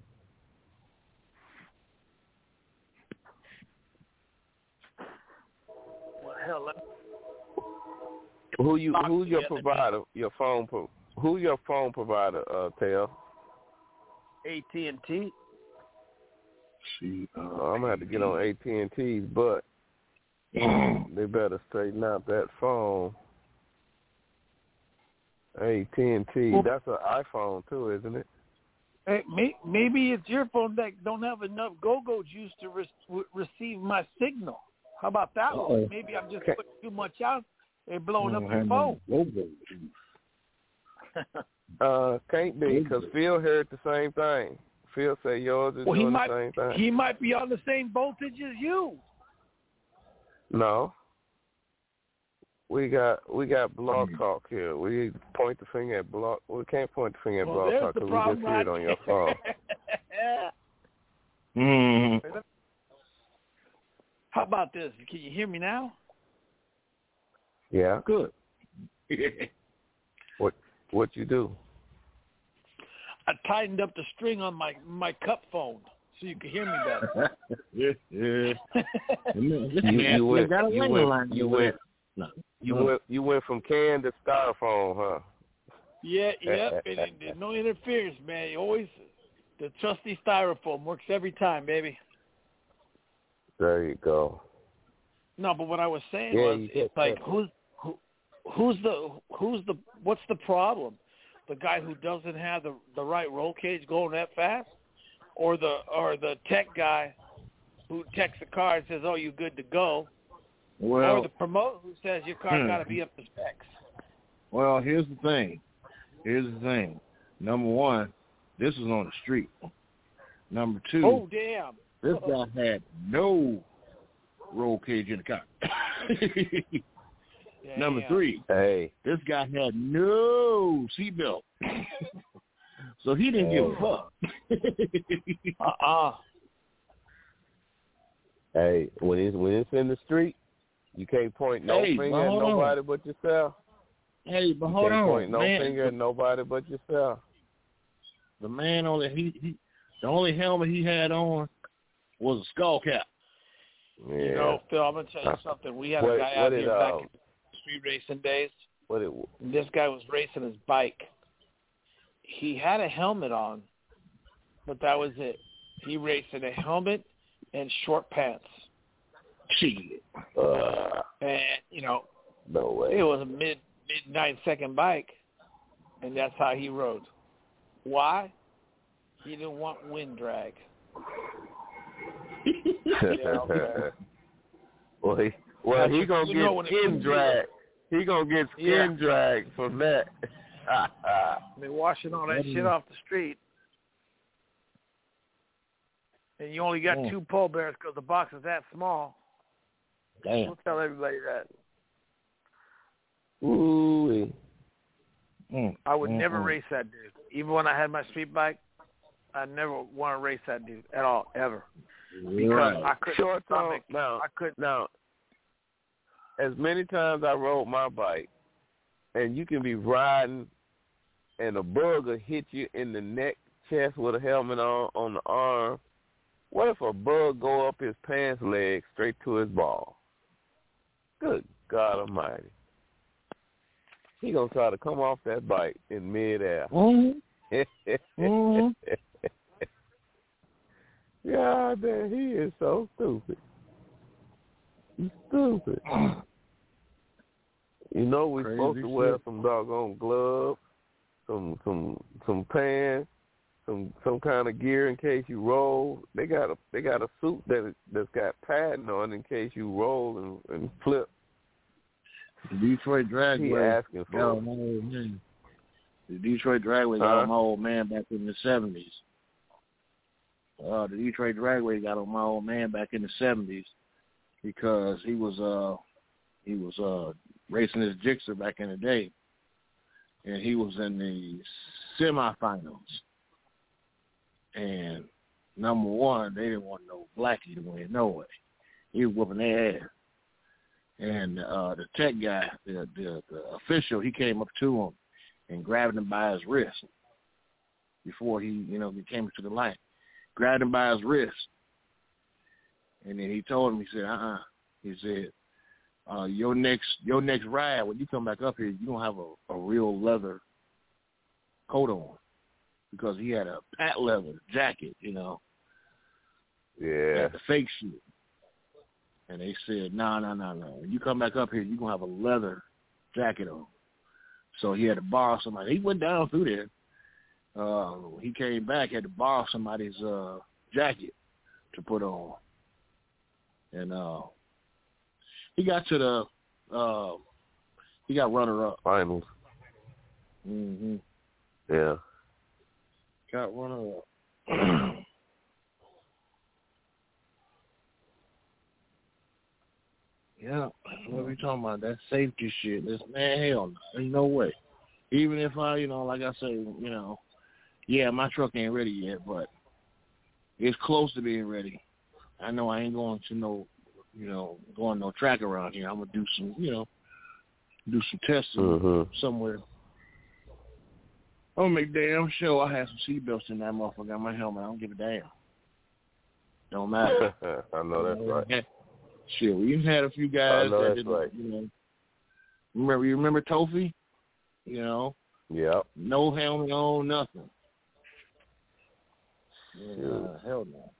[SPEAKER 10] Well, hell, let
[SPEAKER 7] Who you?
[SPEAKER 10] Talk
[SPEAKER 7] Who's
[SPEAKER 10] to
[SPEAKER 7] your
[SPEAKER 10] the other
[SPEAKER 7] provider? Your phone? Pro, who's your phone provider? Uh, Tail.
[SPEAKER 10] A T and T.
[SPEAKER 12] See, uh,
[SPEAKER 7] Uh, I'm gonna have to get on A T and T's, but they better straighten out that phone. A T and T.
[SPEAKER 10] Well-
[SPEAKER 7] That's an iPhone too, isn't it?
[SPEAKER 10] Hey, may, maybe it's your phone that don't have enough go-go juice to re- re- receive my signal. How about that
[SPEAKER 12] Uh-oh.
[SPEAKER 10] one? Maybe I'm just
[SPEAKER 7] Okay.
[SPEAKER 10] putting too much out and blowing
[SPEAKER 12] I
[SPEAKER 10] up
[SPEAKER 12] don't
[SPEAKER 10] your
[SPEAKER 12] have
[SPEAKER 10] phone.
[SPEAKER 12] no logo.
[SPEAKER 7] Uh, can't be, because Phil heard the same thing. Phil said yours is
[SPEAKER 10] Well, he
[SPEAKER 7] doing
[SPEAKER 10] might
[SPEAKER 7] the same thing.
[SPEAKER 10] he might be on the same voltage as you.
[SPEAKER 7] No. We got we got Blog Talk here. We point the finger at Blog. We can't point the finger at
[SPEAKER 10] Well,
[SPEAKER 7] Blog
[SPEAKER 10] there's
[SPEAKER 7] Talk
[SPEAKER 10] the
[SPEAKER 7] because we just
[SPEAKER 10] problem
[SPEAKER 7] hear it
[SPEAKER 10] right
[SPEAKER 7] on your phone.
[SPEAKER 12] Mm-hmm.
[SPEAKER 10] How about this? Can you hear me now?
[SPEAKER 7] Yeah.
[SPEAKER 12] Good.
[SPEAKER 7] What what you do?
[SPEAKER 10] I tightened up the string on my my cup phone so you can hear me better.
[SPEAKER 12] yeah, yeah. This
[SPEAKER 7] You,
[SPEAKER 12] man
[SPEAKER 7] you went
[SPEAKER 12] got a
[SPEAKER 7] you
[SPEAKER 12] ring
[SPEAKER 7] went
[SPEAKER 12] line
[SPEAKER 7] you
[SPEAKER 12] over
[SPEAKER 7] went
[SPEAKER 12] there. No.
[SPEAKER 7] you
[SPEAKER 12] Uh-huh.
[SPEAKER 7] went you went from can to styrofoam, huh?
[SPEAKER 10] Yeah, yep. and, and there's no interference, man. You always the trusty styrofoam works every time, baby.
[SPEAKER 7] There you go.
[SPEAKER 10] No, but what I was saying
[SPEAKER 7] Yeah,
[SPEAKER 10] was,
[SPEAKER 7] you
[SPEAKER 10] it's
[SPEAKER 7] get
[SPEAKER 10] like
[SPEAKER 7] that.
[SPEAKER 10] who's who, who's the who's the what's the problem? The guy who doesn't have the the right roll cage going that fast, or the or the tech guy who texts the car and says, "Oh, you good to go,"
[SPEAKER 12] Well,
[SPEAKER 10] or the promoter who says your car
[SPEAKER 12] hmm.
[SPEAKER 10] got to be up to specs.
[SPEAKER 12] Well, here's the thing. Here's the thing. Number one, this was on the street. Number two,
[SPEAKER 10] Oh, damn!
[SPEAKER 12] this guy had no roll cage in the car.
[SPEAKER 10] Yeah,
[SPEAKER 12] Number
[SPEAKER 10] yeah.
[SPEAKER 12] three,
[SPEAKER 7] Hey,
[SPEAKER 12] this guy had no seatbelt. So he didn't give a fuck.
[SPEAKER 10] Uh-uh.
[SPEAKER 7] hey, when it's when it's in the street, you can't point no
[SPEAKER 12] Hey,
[SPEAKER 7] finger at
[SPEAKER 12] hold on.
[SPEAKER 7] nobody but yourself.
[SPEAKER 12] Hey, but
[SPEAKER 7] You
[SPEAKER 12] hold
[SPEAKER 7] can't
[SPEAKER 12] on,
[SPEAKER 7] point no
[SPEAKER 12] man.
[SPEAKER 7] finger at nobody but yourself.
[SPEAKER 12] The man only he, he the only helmet he had on was a skull cap.
[SPEAKER 7] Yeah.
[SPEAKER 10] You know, Phil, I'm gonna tell you something. We had
[SPEAKER 7] What-
[SPEAKER 10] a guy
[SPEAKER 7] what
[SPEAKER 10] out
[SPEAKER 7] did,
[SPEAKER 10] here back
[SPEAKER 7] uh,
[SPEAKER 10] in street racing days.
[SPEAKER 7] What it?
[SPEAKER 10] This guy was racing his bike. He had a helmet on, but that was it. He raced in a helmet and short pants.
[SPEAKER 12] Shit.
[SPEAKER 7] Uh,
[SPEAKER 10] And, you know,
[SPEAKER 7] no way.
[SPEAKER 10] it was a mid mid nine second bike, and that's how he rode. Why? He didn't want wind drag. Yeah, okay.
[SPEAKER 7] well, he well he gonna
[SPEAKER 10] You know when
[SPEAKER 7] get
[SPEAKER 10] it
[SPEAKER 7] skin
[SPEAKER 10] comes to
[SPEAKER 7] drag. He gonna get skin
[SPEAKER 10] Yeah.
[SPEAKER 7] drag from that.
[SPEAKER 10] I mean, washing all that shit off the street. And you only got
[SPEAKER 12] Mm.
[SPEAKER 10] two pole bears because the box is that small.
[SPEAKER 12] Damn.
[SPEAKER 10] We'll tell everybody that.
[SPEAKER 7] Ooh.
[SPEAKER 12] Mm.
[SPEAKER 10] I would
[SPEAKER 12] Mm-mm.
[SPEAKER 10] never race that dude. Even when I had my street bike, I never want to race that dude at all, ever. Because
[SPEAKER 12] Right.
[SPEAKER 10] I couldn't
[SPEAKER 7] Short
[SPEAKER 10] stomach.
[SPEAKER 7] term. Now,
[SPEAKER 10] I couldn't.
[SPEAKER 7] now, as many times I rode my bike, and you can be riding, and a bug will hit you in the neck, chest with a helmet on, on the arm. What if a bug go up his pants leg straight to his ball? Good God Almighty. He gonna try to come off that bike in midair.
[SPEAKER 12] Mm-hmm. mm-hmm.
[SPEAKER 7] God damn, he is so stupid. He's stupid. You know we're
[SPEAKER 12] Crazy
[SPEAKER 7] supposed to wear
[SPEAKER 12] shit.
[SPEAKER 7] some doggone gloves, some some some pants, some some kind of gear in case you roll. They got a they got a suit that that's got padding on in case you roll and, and flip.
[SPEAKER 12] The Detroit
[SPEAKER 7] He
[SPEAKER 12] Dragway
[SPEAKER 7] asking
[SPEAKER 12] got
[SPEAKER 7] for
[SPEAKER 12] on my old man. The Detroit Dragway got
[SPEAKER 7] Huh?
[SPEAKER 12] on my old man back in the seventies. Uh, the Detroit Dragway got on my old man back in the seventies because he was uh he was uh racing his Gixxer back in the day, and he was in the semifinals. And number one, they didn't want no blackie to win, no way. He was whooping their ass. And uh, the tech guy, the, the the official, he came up to him and grabbed him by his wrist before he, you know, he came to the line. Grabbed him by his wrist, and then he told him, he said, uh-uh. He said, uh, your next your next ride, when you come back up here, you don't have a, a real leather coat on, because he had a patent leather jacket, you know.
[SPEAKER 7] Yeah.
[SPEAKER 12] Had the fake shit. And they said, no, no, no, no. When you come back up here, you're going to have a leather jacket on. So he had to borrow somebody. He went down through there. Uh, he came back, had to borrow somebody's uh, jacket to put on. And uh, he got to the, uh, he got runner-up.
[SPEAKER 7] Finals.
[SPEAKER 12] Mm-hmm.
[SPEAKER 7] Yeah.
[SPEAKER 12] Got runner-up. Yeah, what are we talking about? That safety shit. This man, hell no. There's no way. Even if I, you know, like I say, you know, yeah, my truck ain't ready yet, but it's close to being ready. I know I ain't going to no, you know, going no track around here. I'm going to do some, you know, do some testing
[SPEAKER 7] mm-hmm.
[SPEAKER 12] somewhere. I'm going to make damn sure I have some seatbelts in that motherfucker. Got my helmet. I don't give a damn. Don't matter.
[SPEAKER 7] I know that's right.
[SPEAKER 12] Shit, we even had a few guys
[SPEAKER 7] that
[SPEAKER 12] didn't,
[SPEAKER 7] right.
[SPEAKER 12] you know. Remember, you remember Tofi? You know.
[SPEAKER 7] Yep.
[SPEAKER 12] No helmet on, nothing. Uh, hell no.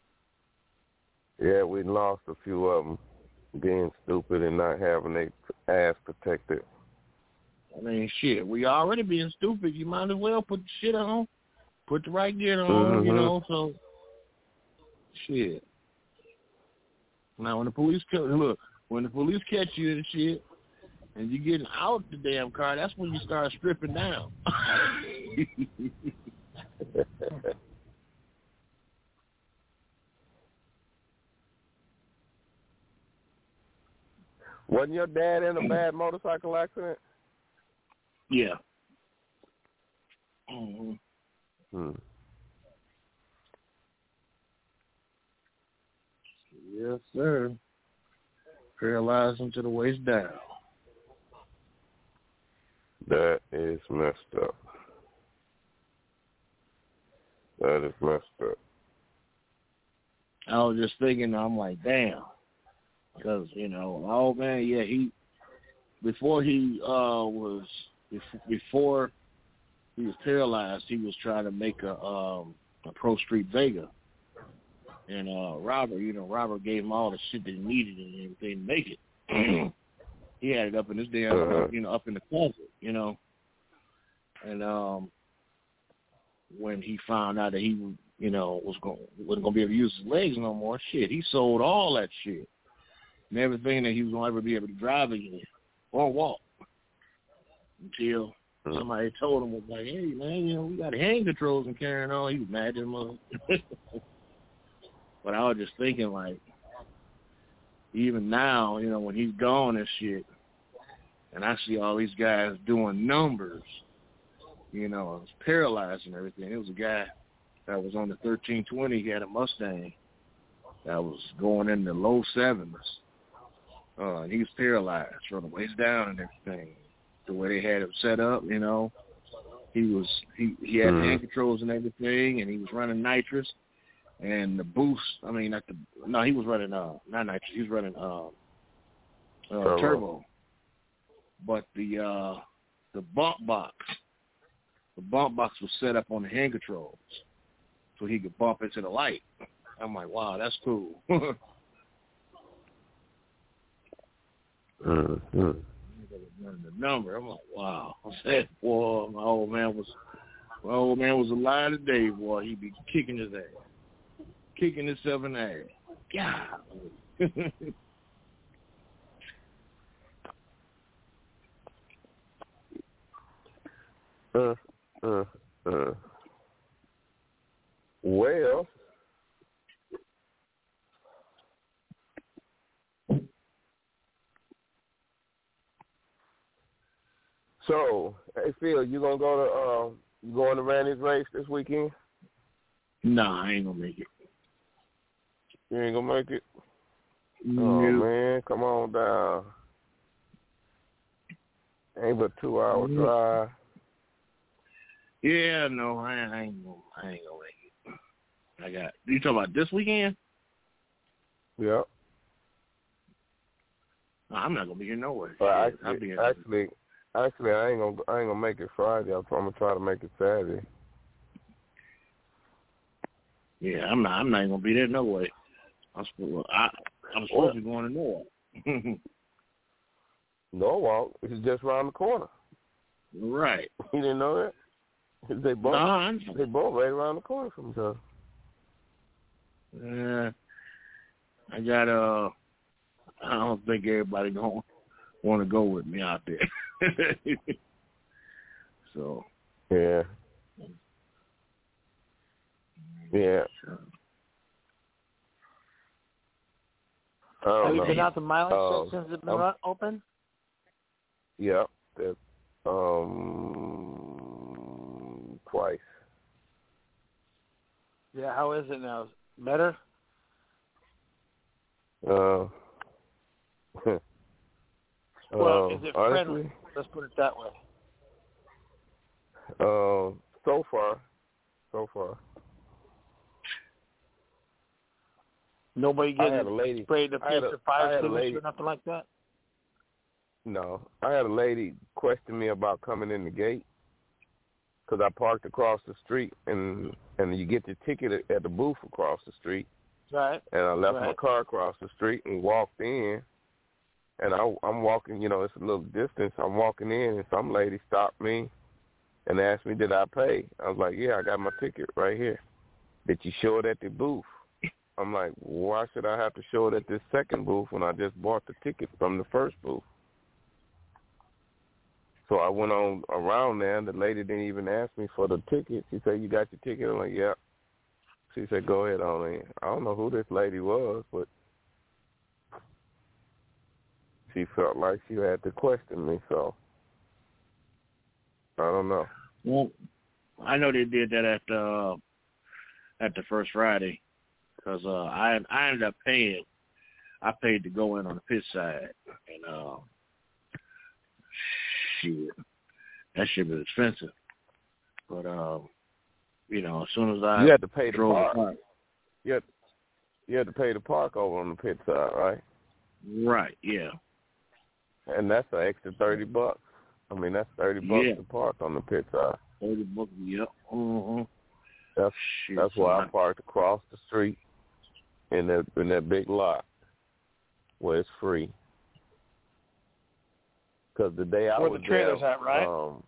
[SPEAKER 7] Yeah, we lost a few of them being stupid and not having their ass protected.
[SPEAKER 12] I mean, shit, we already being stupid. You might as well put the shit on, put the right gear on,
[SPEAKER 7] mm-hmm.
[SPEAKER 12] you know. So, shit. Now, when the police come, look, when the police catch you and shit, and you getting out the damn car, that's when you start stripping down.
[SPEAKER 7] Wasn't your dad in a bad motorcycle accident?
[SPEAKER 12] Yeah. Mm-hmm.
[SPEAKER 7] Hmm.
[SPEAKER 12] Yes, sir. Paralyzed him to the waist down.
[SPEAKER 7] That is messed up. That is messed up.
[SPEAKER 12] I was just thinking, I'm like, damn. Because, you know, oh, man, yeah, he, before he uh, was, before he was paralyzed, he was trying to make a, um, a Pro Street Vega. And uh, Robert, you know, Robert gave him all the shit that he needed and everything to make it. He had it up in his damn, uh-huh. you know, up in the closet, you know. And um, when he found out that he, you know, was going wasn't going to be able to use his legs no more, shit, he sold all that shit and everything that he was going to ever be able to drive again or walk until mm-hmm. somebody told him, was like, hey, man, you know, we got hand controls and carrying on. He was mad at him. But I was just thinking, like, even now, you know, when he's gone and shit, and I see all these guys doing numbers, you know, I was paralyzed and everything. It was a guy that was on the thirteen twenty. He had a Mustang that was going in the low sevens. Uh, and he was paralyzed from the waist down and everything. The way they had him set up, you know, he was he, he had mm-hmm. hand controls and everything, and he was running nitrous. And the boost, I mean, not the, no, he was running, uh, not nitrous, he was running uh, uh, turbo. turbo. But the uh, the bump box, the bump box was set up on the hand controls so he could bump into the light. I'm like, wow, that's cool.
[SPEAKER 7] mm-hmm.
[SPEAKER 12] The number, I'm like, wow. I said, boy, my old man was, my old man was alive today, boy. He'd be kicking his ass. Kicking himself in the ass. God.
[SPEAKER 7] uh, uh, uh. Well, so hey Phil, you gonna go to uh, you going to Randy's race this weekend?
[SPEAKER 12] Nah, I ain't gonna make it.
[SPEAKER 7] You ain't gonna make it?
[SPEAKER 12] No.
[SPEAKER 7] Oh, man, come on down. Ain't but two hour
[SPEAKER 12] yeah.
[SPEAKER 7] drive.
[SPEAKER 12] Yeah, no, I, I ain't gonna, I ain't gonna make it. I got, you talking about this weekend?
[SPEAKER 7] Yep.
[SPEAKER 12] No, I'm not gonna be here no way.
[SPEAKER 7] Well,
[SPEAKER 12] yeah,
[SPEAKER 7] actually,
[SPEAKER 12] I'll be here
[SPEAKER 7] actually, actually, I ain't gonna, I ain't gonna make it Friday. I'm gonna try to make it Saturday.
[SPEAKER 12] Yeah, I'm not, I'm not even gonna be there no way. I'm supposed, I, I'm supposed
[SPEAKER 7] what?
[SPEAKER 12] to be going to Norwalk.
[SPEAKER 7] Norwalk is just around the corner.
[SPEAKER 12] Right.
[SPEAKER 7] You didn't know that? They both,
[SPEAKER 12] no,
[SPEAKER 7] they both right around the corner from each other.
[SPEAKER 12] Yeah, I got uh, I don't think everybody gonna want to go with me out there. So.
[SPEAKER 7] Yeah. Yeah. I don't
[SPEAKER 10] Have you
[SPEAKER 7] know.
[SPEAKER 10] been out to Milan
[SPEAKER 7] um,
[SPEAKER 10] since it's been
[SPEAKER 7] um,
[SPEAKER 10] open?
[SPEAKER 7] Yeah, that, um, twice.
[SPEAKER 10] Yeah, how is it now? Better?
[SPEAKER 7] Uh,
[SPEAKER 10] well,
[SPEAKER 7] uh,
[SPEAKER 10] is it
[SPEAKER 7] honestly,
[SPEAKER 10] friendly? Let's put it that way.
[SPEAKER 7] Um, uh, so far, so far.
[SPEAKER 10] Nobody
[SPEAKER 7] I had
[SPEAKER 10] getting
[SPEAKER 7] a lady,
[SPEAKER 10] sprayed the
[SPEAKER 7] I had a,
[SPEAKER 10] fire
[SPEAKER 7] I had a
[SPEAKER 10] extinguisher
[SPEAKER 7] lady,
[SPEAKER 10] or nothing like that?
[SPEAKER 7] No, I had a lady question me about coming in the gate because I parked across the street, and and you get your ticket at, at the booth across the street.
[SPEAKER 10] Right.
[SPEAKER 7] And I left
[SPEAKER 10] right.
[SPEAKER 7] my car across the street and walked in, and I, I'm walking, you know, it's a little distance. I'm walking in, and some lady stopped me and asked me, did I pay? I was like, yeah, I got my ticket right here. Did you show it at the booth? I'm like, why should I have to show it at this second booth when I just bought the ticket from the first booth? So I went on around there, and the lady didn't even ask me for the ticket. She said, you got your ticket? I'm like, yeah. She said, go ahead on in. I don't know who this lady was, but she felt like she had to question me, so I don't know.
[SPEAKER 12] Well, I know they did that at the uh, at the First Friday because uh, I I ended up paying. I paid to go in on the pitch side, and uh, shit, that shit was expensive. But uh, you know, as soon as I
[SPEAKER 7] you had to pay the
[SPEAKER 12] drove
[SPEAKER 7] park.
[SPEAKER 12] the park,
[SPEAKER 7] You had, you had to pay the park over on the pit side, right?
[SPEAKER 12] Right. Yeah.
[SPEAKER 7] And that's an extra thirty bucks. I mean, that's thirty bucks
[SPEAKER 12] Yeah.
[SPEAKER 7] to park on the pit side.
[SPEAKER 12] Thirty bucks. Yep. Mm-hmm.
[SPEAKER 7] That's
[SPEAKER 12] Shit,
[SPEAKER 7] that's why
[SPEAKER 12] son.
[SPEAKER 7] I parked across the street in that in that big lot where it's free. Because the day I
[SPEAKER 10] Where
[SPEAKER 7] was
[SPEAKER 10] the trailer's
[SPEAKER 7] there,
[SPEAKER 10] at, right?
[SPEAKER 7] Um,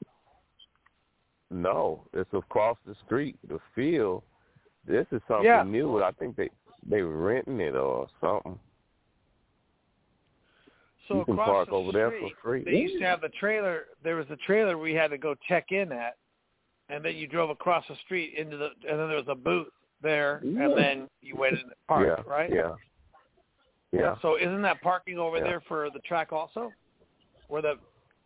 [SPEAKER 7] no, it's across the street. The field. This is something
[SPEAKER 10] Yeah.
[SPEAKER 7] new. I think they they were renting it or something.
[SPEAKER 10] So
[SPEAKER 7] You can
[SPEAKER 10] across
[SPEAKER 7] park
[SPEAKER 10] the
[SPEAKER 7] over there
[SPEAKER 10] street,
[SPEAKER 7] for free.
[SPEAKER 10] They used to have the trailer. There was a trailer we had to go check in at, and then you drove across the street into the, and then there was a booth there,
[SPEAKER 7] Yeah.
[SPEAKER 10] and then you went in the park,
[SPEAKER 7] yeah,
[SPEAKER 10] right?
[SPEAKER 7] Yeah. Yeah.
[SPEAKER 10] So isn't that parking over
[SPEAKER 7] Yeah.
[SPEAKER 10] there for the track also? Where the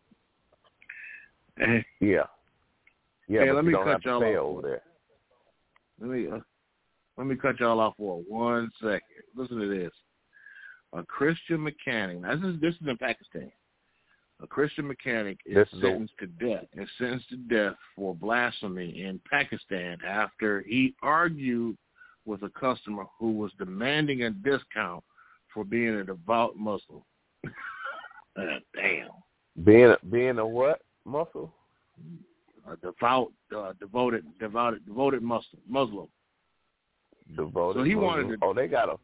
[SPEAKER 12] Hey,
[SPEAKER 7] Yeah. Yeah,
[SPEAKER 12] Hey,
[SPEAKER 7] but
[SPEAKER 12] let
[SPEAKER 7] you
[SPEAKER 12] me
[SPEAKER 7] don't
[SPEAKER 12] cut
[SPEAKER 7] have to
[SPEAKER 12] y'all
[SPEAKER 7] pay
[SPEAKER 12] off.
[SPEAKER 7] over there.
[SPEAKER 12] Let me uh, let me cut y'all off for one second. Listen to this. A Christian mechanic. Now, this is this is in Pakistan. A Christian mechanic is
[SPEAKER 7] This is a-
[SPEAKER 12] sentenced to death. Is sentenced to death for blasphemy in Pakistan after he argued with a customer who was demanding a discount for being a devout Muslim. uh, damn.
[SPEAKER 7] Being a, being a what? Muscle?
[SPEAKER 12] A devout, uh, devoted, devoted, devoted Muslim. Muslim.
[SPEAKER 7] Devoted.
[SPEAKER 12] So he
[SPEAKER 7] Muslim.
[SPEAKER 12] wanted to.
[SPEAKER 7] Oh, they got a.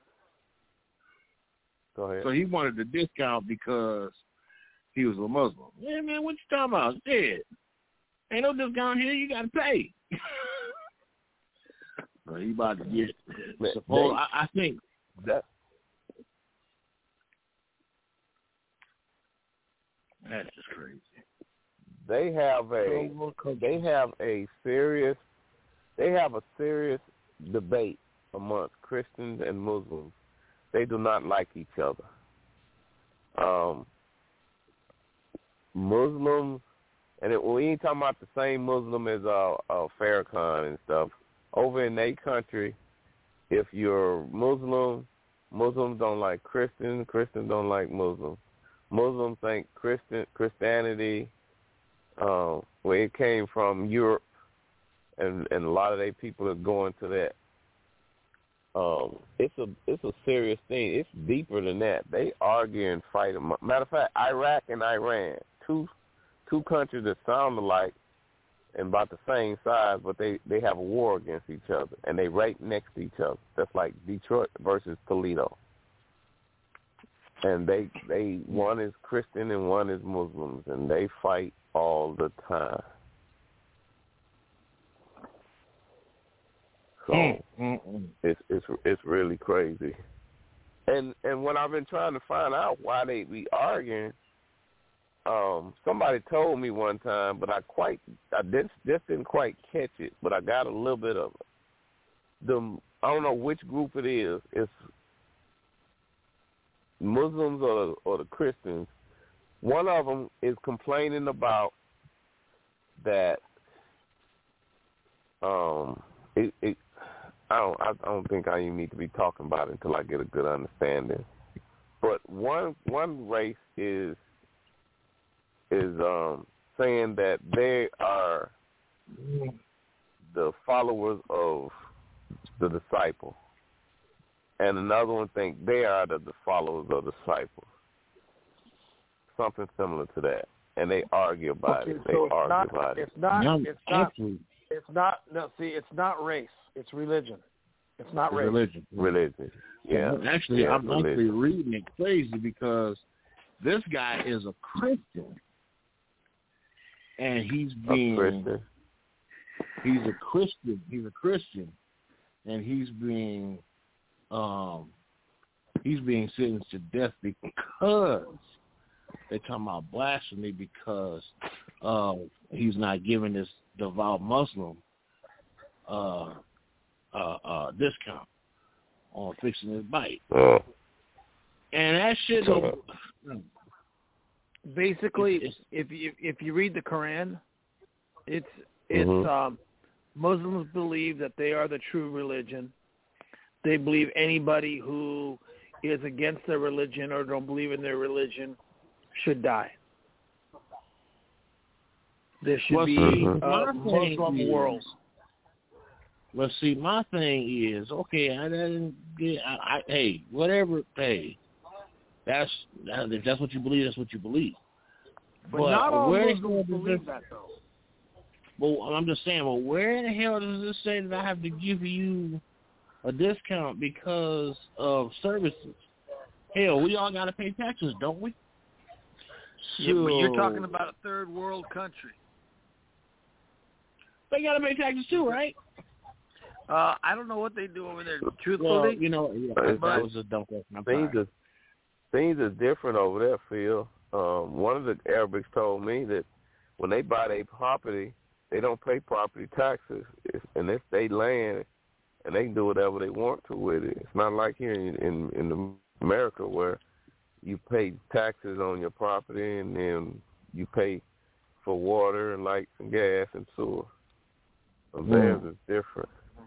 [SPEAKER 7] Go ahead.
[SPEAKER 12] So he wanted the discount because he was a Muslim. Yeah, man, what you talking about? Shit. Ain't no discount here. You got to pay. So he about to get.
[SPEAKER 7] Man,
[SPEAKER 12] Suppose
[SPEAKER 7] they-
[SPEAKER 12] I, I think
[SPEAKER 7] that
[SPEAKER 12] that's just crazy.
[SPEAKER 7] they have a they have a serious they have a serious debate amongst Christians and Muslims. They do not like each other. Um, Muslims, and it, we ain't talking about the same Muslim as uh, uh, Farrakhan and stuff. Over in their country, if you're Muslim, Muslims don't like Christians. Christians don't like Muslims. Muslims think Christian Christianity, uh, where it came from Europe, and, and a lot of their people are going to that. Um, it's a it's a serious thing. It's deeper than that. They argue and fight. Matter of fact, Iraq and Iran, two two countries that sound alike and about the same size, but they, they have a war against each other, and they right next to each other. That's like Detroit versus Toledo. And they they one is Christian and one is Muslims, and they fight all the time. So
[SPEAKER 12] Mm-mm.
[SPEAKER 7] it's it's it's really crazy. And and when I've been trying to find out why they be arguing, um, somebody told me one time, but I quite I did, just didn't quite catch it, but I got a little bit of it. The I don't know which group it is. It's Muslims or or the Christians. One of them is complaining about that. Um, it, it I don't I don't think I even need to be talking about it until I get a good understanding. But one one race is is um, saying that they are the followers of the disciple, and another one think they are the, the followers of the disciple. Something similar to that, and they argue about
[SPEAKER 10] okay,
[SPEAKER 7] it. They
[SPEAKER 10] so it's
[SPEAKER 7] argue
[SPEAKER 10] not,
[SPEAKER 7] about it.
[SPEAKER 10] it's not,
[SPEAKER 12] No,
[SPEAKER 10] it's not,
[SPEAKER 12] actually,
[SPEAKER 10] it's not. No, see, it's not race. It's religion. It's not race.
[SPEAKER 12] religion.
[SPEAKER 7] Religion. Yeah.
[SPEAKER 12] Actually,
[SPEAKER 7] yeah,
[SPEAKER 12] I'm
[SPEAKER 7] religion.
[SPEAKER 12] actually reading it crazy because this guy is a Christian, and he's being
[SPEAKER 7] A Christian.
[SPEAKER 12] he's a Christian. He's a Christian, and he's being um he's being sentenced to death because they're talking about blasphemy because uh, he's not giving this devout Muslim uh, uh, uh, discount on fixing his bike.
[SPEAKER 7] Oh.
[SPEAKER 12] And that shit,
[SPEAKER 7] Uh,
[SPEAKER 10] Basically, it's, if you if you read the Quran, it's it's
[SPEAKER 7] Mhm.
[SPEAKER 10] um, Muslims believe that they are the true religion. They believe anybody who is against their religion or don't believe in their religion should die. There should
[SPEAKER 12] Well,
[SPEAKER 10] be
[SPEAKER 12] see,
[SPEAKER 10] a
[SPEAKER 12] my thing
[SPEAKER 10] Muslim
[SPEAKER 12] is-
[SPEAKER 10] world.
[SPEAKER 12] Well, see, my thing is, okay, I didn't get, I, I, hey, whatever, hey, that's, that, if that's what you believe, that's what you believe.
[SPEAKER 10] But, not all
[SPEAKER 12] where
[SPEAKER 10] Muslims
[SPEAKER 12] does
[SPEAKER 10] believe
[SPEAKER 12] this-
[SPEAKER 10] that, though.
[SPEAKER 12] Well, I'm just saying, well, where in the hell does this say that I have to give you a discount because of services? Hell, we all got to pay taxes, don't we?
[SPEAKER 10] Yeah, but you're
[SPEAKER 12] So-
[SPEAKER 10] talking about a third world country.
[SPEAKER 12] They got to pay taxes too, right?
[SPEAKER 10] Uh, I don't know what they do over there, truthfully.
[SPEAKER 12] Well, you know, yeah,
[SPEAKER 7] But-
[SPEAKER 12] that was a dumb question. I'm
[SPEAKER 7] Things
[SPEAKER 12] sorry.
[SPEAKER 7] are things are different over there, Phil. Um, one of the Arabics told me that when they buy their property, they don't pay property taxes, it's, and it's their land, and they can do whatever they want to with it. It's not like here in in, in America where you pay taxes on your property and then you pay for water and lights and gas and sewer. So theirs is different.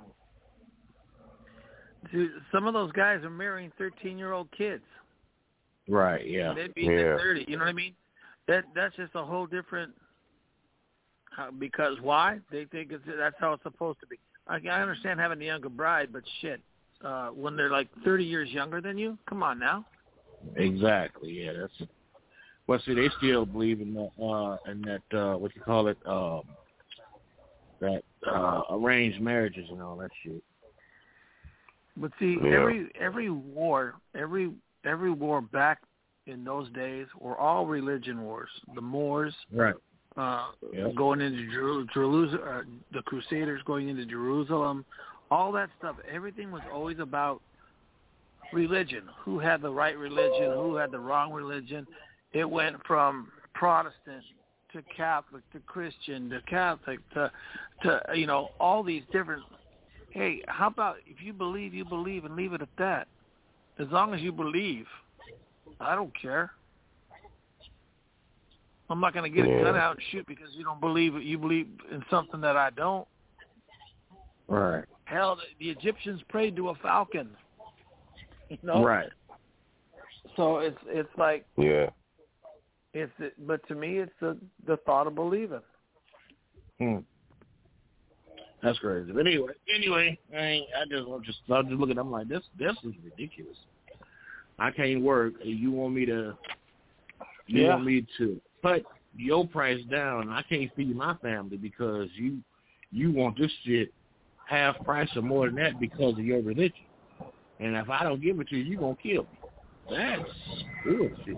[SPEAKER 10] Dude, some of those guys are marrying thirteen-year-old kids.
[SPEAKER 12] Right, yeah.
[SPEAKER 10] And they'd be in
[SPEAKER 7] Yeah.
[SPEAKER 10] their thirties. You know what I mean? That that's just a whole different. Uh, because why? They think it's, that's how it's supposed to be. I, I understand having a younger bride, but shit, uh, when they're like thirty years younger than you, come on now.
[SPEAKER 12] Exactly, yeah. That's. Well, see, they still believe in that, uh, in that, uh, what you call it, um, that uh, arranged marriages and all that shit.
[SPEAKER 10] But see,
[SPEAKER 7] Yeah.
[SPEAKER 10] every every war, every every war back in those days were all religion wars. The Moors,
[SPEAKER 12] Right.
[SPEAKER 10] uh,
[SPEAKER 12] Yep.
[SPEAKER 10] going into Jeru- Jerusalem, uh, the Crusaders going into Jerusalem, all that stuff. Everything was always about religion. Who had the right religion? Who had the wrong religion? It went from Protestant to Catholic to Christian to Catholic to, to you know, all these different. Hey, how about if you believe, you believe, and leave it at that. As long as you believe, I don't care. I'm not going to get
[SPEAKER 7] Yeah.
[SPEAKER 10] a gun out and shoot because you don't believe you believe in something that I don't.
[SPEAKER 12] Right.
[SPEAKER 10] Hell, the, the Egyptians prayed to a falcon. You know.
[SPEAKER 12] Right.
[SPEAKER 10] So it's it's like
[SPEAKER 7] Yeah.
[SPEAKER 10] it's but to me it's the the thought of believing.
[SPEAKER 12] Hmm. That's crazy. But anyway, anyway, I ain't, I just I'm just I was just looking. I'm like, this this is ridiculous. I can't work. You want me to? You
[SPEAKER 10] Yeah.
[SPEAKER 12] want me to put your price down? I can't feed my family because you you want this shit half price or more than that because of your religion. And if I don't give it to you, you gonna kill me. That's bullshit.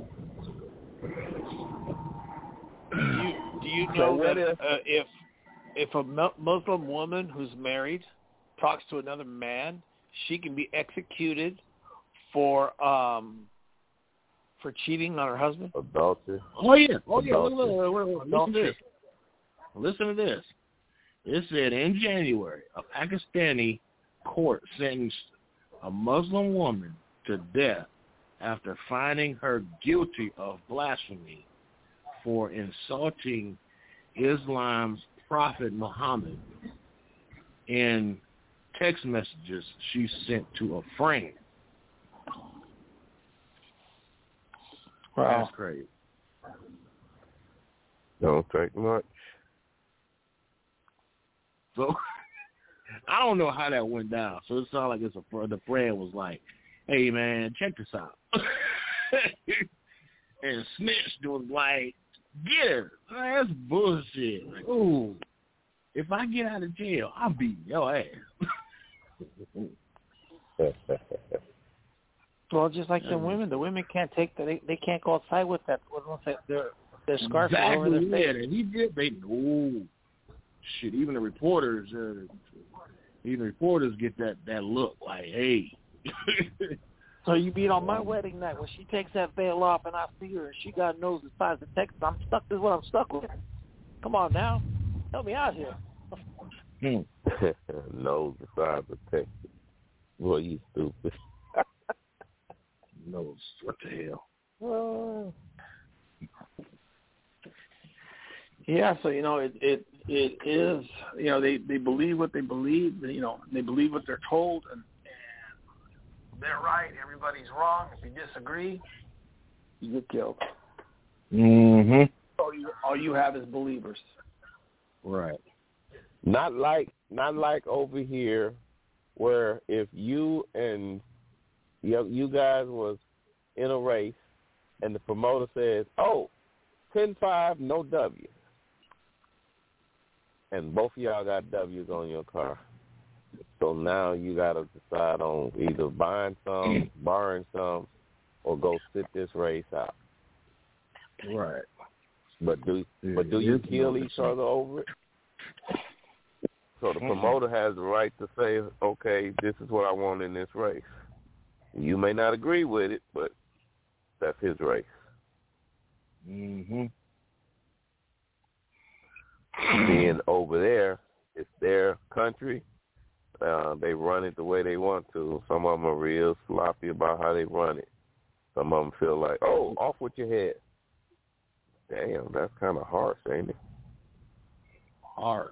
[SPEAKER 10] Do you, do you
[SPEAKER 7] So
[SPEAKER 10] know
[SPEAKER 7] what
[SPEAKER 10] that
[SPEAKER 7] if-
[SPEAKER 10] uh, if if a Mu- Muslim woman who's married talks to another man, she can be executed for um for cheating on her husband?
[SPEAKER 7] Adultery.
[SPEAKER 12] Oh yeah, oh yeah. Look,
[SPEAKER 7] Adultery.
[SPEAKER 12] look, look, look, listen to this. Listen to this. It said in January, a Pakistani court sentenced a Muslim woman to death after finding her guilty of blasphemy for insulting Islam's prophet Muhammad in text messages she sent to a friend.
[SPEAKER 10] Wow.
[SPEAKER 12] That's crazy.
[SPEAKER 7] Don't take much.
[SPEAKER 12] So I don't know how that went down. So it sounded like it's a the friend was like, "Hey man, check this out," and snitched was like, "Get her." That's bullshit. Like, ooh, if I get out of jail, I'm beating your ass.
[SPEAKER 10] Well, just like the women, the women can't take the, they they can't go outside with that. What's that? Their their scarf over
[SPEAKER 12] Exactly.
[SPEAKER 10] their
[SPEAKER 12] Yeah,
[SPEAKER 10] face.
[SPEAKER 12] and he did. They oh shit. Even the reporters, uh, even the reporters get that that look like, hey.
[SPEAKER 10] So you beat on my wedding night when she takes that veil off and I see her and she got a nose the size of Texas. I'm stuck. This is what I'm stuck with. Come on now, help me out here.
[SPEAKER 12] Hmm.
[SPEAKER 7] Nose the size of Texas. Boy, you stupid.
[SPEAKER 12] Nose. What the hell?
[SPEAKER 7] Uh,
[SPEAKER 10] Yeah, so you know, it it it is. You know, they they believe what they believe. You know, they believe what they're told, and, and they're right. Everybody's wrong. If you disagree, you get killed.
[SPEAKER 12] Mm-hmm.
[SPEAKER 10] All you all you have is believers.
[SPEAKER 7] right. Not like not like over here, where if you and you, you guys was in a race, and the promoter says, "Oh, ten five, no W." And both of y'all got W's on your car. So now you got to decide on either buying some, borrowing some, or go sit this race out.
[SPEAKER 12] Right.
[SPEAKER 7] But do but do you kill each other over it? So the promoter has the right to say, okay, this is what I want in this race. You may not agree with it, but that's his race.
[SPEAKER 12] Mm-hmm.
[SPEAKER 7] Being over there, it's their country. Uh, they run it the way they want to. Some of them are real sloppy about how they run it. Some of them feel like, oh, off with your head. Damn, that's kind of harsh, ain't it?
[SPEAKER 12] Harsh.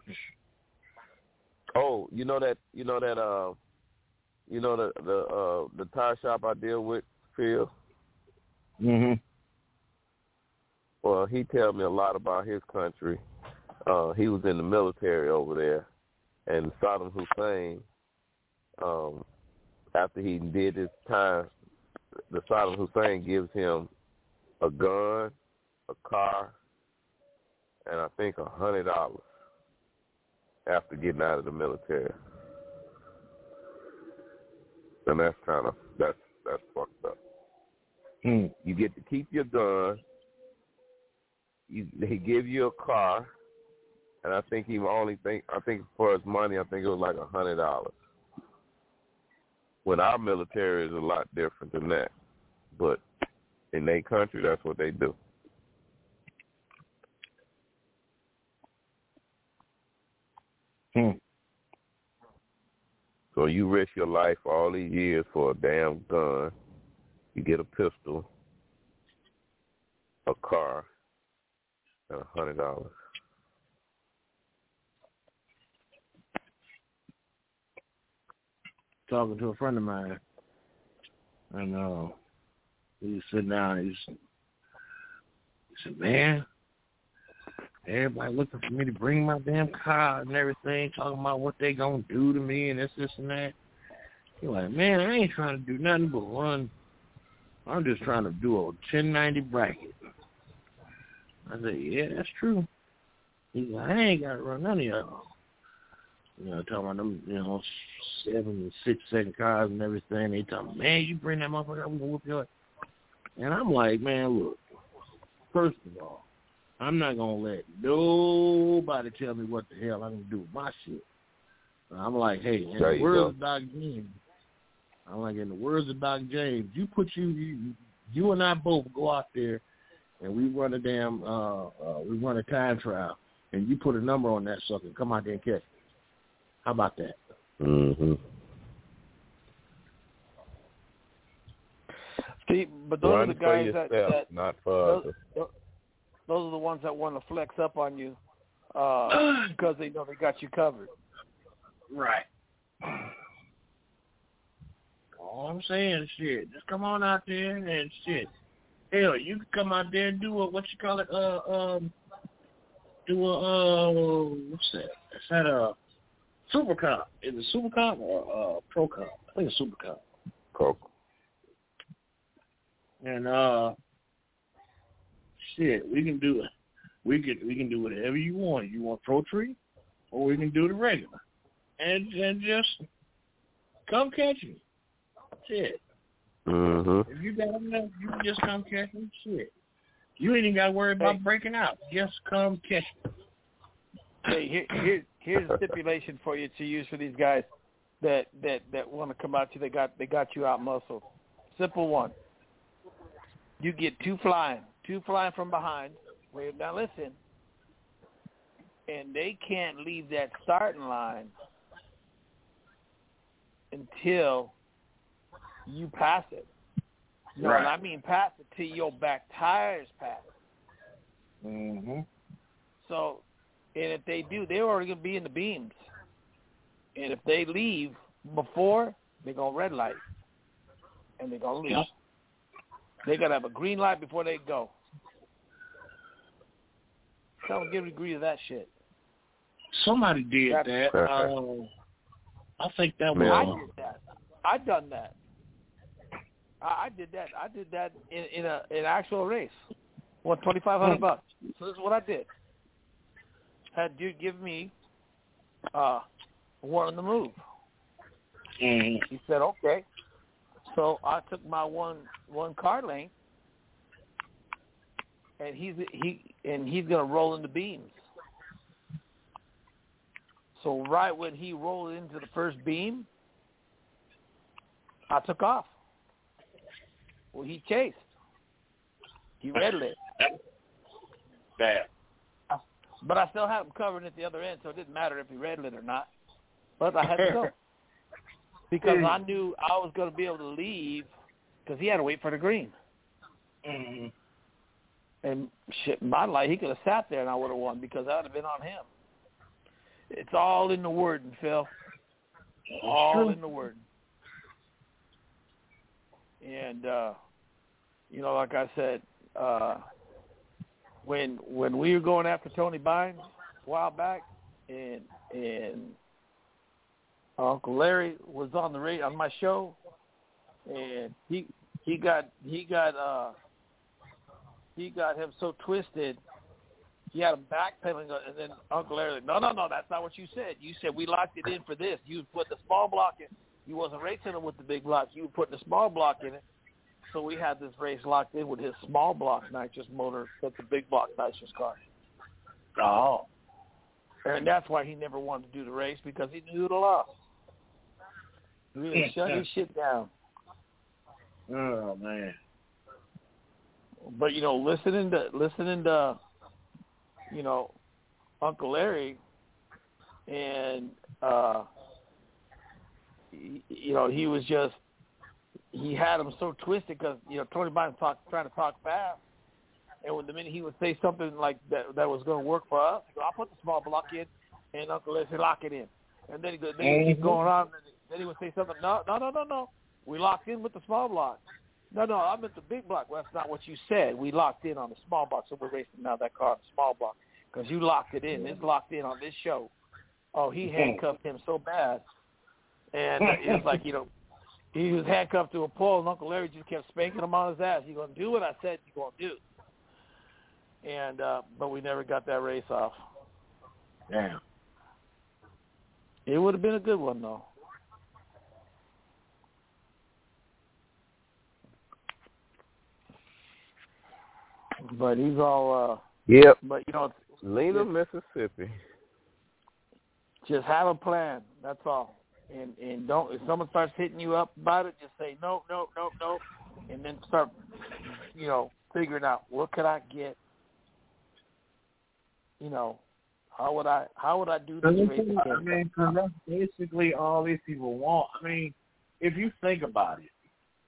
[SPEAKER 7] Oh, you know that, you know that, uh, you know the the uh, the tire shop I deal with, Phil.
[SPEAKER 12] Mm-hmm.
[SPEAKER 7] Well, he tells me a lot about his country. Uh, he was in the military over there, and Saddam Hussein, um, after he did his time, the Saddam Hussein gives him a gun, a car, and I think a hundred dollars after getting out of the military. And that's kind of that's that's fucked up.
[SPEAKER 12] Mm.
[SPEAKER 7] You get to keep your gun. You, they give you a car. And I think he only think I think for his money, I think it was like a hundred dollars. When our military is a lot different than that, but in their country, that's what they do.
[SPEAKER 12] Hmm.
[SPEAKER 7] So you risk your life all these years for a damn gun. You get a pistol, a car, and a hundred dollars.
[SPEAKER 12] Talking to a friend of mine, and uh, he was sitting down, and he, was, he said, man, everybody looking for me to bring my damn car and everything, talking about what they gonna do to me and this, this, and that. He's like, man, I ain't trying to do nothing but run. I'm just trying to do a ten ninety bracket. I said, yeah, that's true. He's like, I ain't got to run none of y'all. You know, talking about them, you know, seven and six second cars and everything. They talking, man, you bring that motherfucker up, we gonna whoop your ass. And I'm like, man, look, first of all, I'm not gonna let nobody tell me what the hell I'm gonna do with my shit. I'm like, hey, in the words of Doc James, I'm like, in the words of Doc James, you put you, you, you and I both go out there and we run a damn, uh, uh, we run a time trial, and you put a number on that sucker, come out there and catch it. How about that?
[SPEAKER 7] Mm-hmm.
[SPEAKER 10] See, but those
[SPEAKER 7] Run
[SPEAKER 10] are the guys
[SPEAKER 7] for yourself,
[SPEAKER 10] that, that
[SPEAKER 7] not for others.
[SPEAKER 10] Those, those are the ones that want to flex up on you uh, because they know they got you covered.
[SPEAKER 12] Right. All I'm saying is shit. Just come on out there and shit. Hell, you can come out there and do a, what you call it, uh, um, do a, uh, what's that? Is that a Super Cop? Is it Super Cop or uh, Pro Cop? I think it's Super Cop.
[SPEAKER 7] Pro.
[SPEAKER 12] And uh, shit, we can do it. We can we can do whatever you want. You want Pro Tree, or we can do the regular, and and just come catch me. Shit.
[SPEAKER 7] Mm-hmm.
[SPEAKER 12] If you got enough, you can just come catch me. Shit. You ain't even got to worry about breaking out. Just come catch me.
[SPEAKER 10] Hey, here, here, here's a stipulation for you to use for these guys that, that, that want to come out to you. They got they got you out muscled. Simple one. You get two flying, two flying from behind. Wait, now listen. And they can't leave that starting line until you pass it. No,
[SPEAKER 12] right.
[SPEAKER 10] and I mean pass it till your back tires pass.
[SPEAKER 12] Mm-hmm.
[SPEAKER 10] So, and if they do, they're already going to be in the beams. And if they leave before, they're going to red light. And they're going to leave. They got to have a green light before they go. Tell them give a degree to that shit.
[SPEAKER 12] Somebody did
[SPEAKER 10] That's
[SPEAKER 12] that. Uh, I think that was...
[SPEAKER 10] I did that. I done that. I, I did that. I did that in, in a in an actual race. Won twenty-five hundred bucks. So this is what I did. Had dude give me uh, one on the move.
[SPEAKER 12] Mm.
[SPEAKER 10] He said, okay. So I took my one one car lane, and he's he and he's gonna roll in the beams. So right when he rolled into the first beam, I took off. Well, he chased. He red lit.
[SPEAKER 12] Bad.
[SPEAKER 10] But I still had him covered at the other end, so it didn't matter if he red lit or not. But I had to go. Because I knew I was going to be able to leave because he had to wait for the green.
[SPEAKER 12] Mm-hmm.
[SPEAKER 10] And shit, my life, he could have sat there and I would have won because I would have been on him. It's all in the wording, Phil. All
[SPEAKER 12] true.
[SPEAKER 10] in the wording. And, uh, you know, like I said, uh, when when we were going after Tony Bynes a while back, and and Uncle Larry was on the radio on my show, and he he got he got uh he got him so twisted. He had him backpedaling, and then Uncle Larry, like, no, no, no, that's not what you said. You said we locked it in for this. You put the small block in. You wasn't racing him with the big block. You were putting the small block in it. So we had this race locked in with his small block nitrous motor. That's a big block nitrous car.
[SPEAKER 12] Oh.
[SPEAKER 10] And that's why he never wanted to do the race, because he knew the loss. He really shut his shit down.
[SPEAKER 12] Oh, man.
[SPEAKER 10] But, you know, listening to, listening to, you know, Uncle Larry, and, uh, he, you know, he was just, he had him so twisted because, you know, Tony Bynes talk, trying to talk fast. And when the minute he would say something like that that was going to work for us, he'd go, I'll put the small block in, and Uncle Larry said, lock it in. And then he go, then he'd keep going on, and then he would say something, no, no, no, no, no. We locked in with the small block. No, no, I meant the big block. Well, that's not what you said. We locked in on the small block, so we're racing now that car on the small block because you locked it in. It's locked in on this show. Oh, he handcuffed him so bad. And it was like, you know, he was handcuffed to a pole, and Uncle Larry just kept spanking him on his ass. You're going to do what I said you're going to do. And uh, but we never got that race off.
[SPEAKER 12] Damn.
[SPEAKER 10] It would have been a good one, though. But he's all, uh,
[SPEAKER 7] yep.
[SPEAKER 10] But, you know,
[SPEAKER 7] Lena, Mississippi.
[SPEAKER 10] Just have a plan. That's all. And and don't, if someone starts hitting you up about it, just say, no, no, no, no. And then start, you know, figuring out what could I get, you know, how would I, how would I do this race again?
[SPEAKER 12] I mean, cause that's basically all these people want. I mean, if you think about it,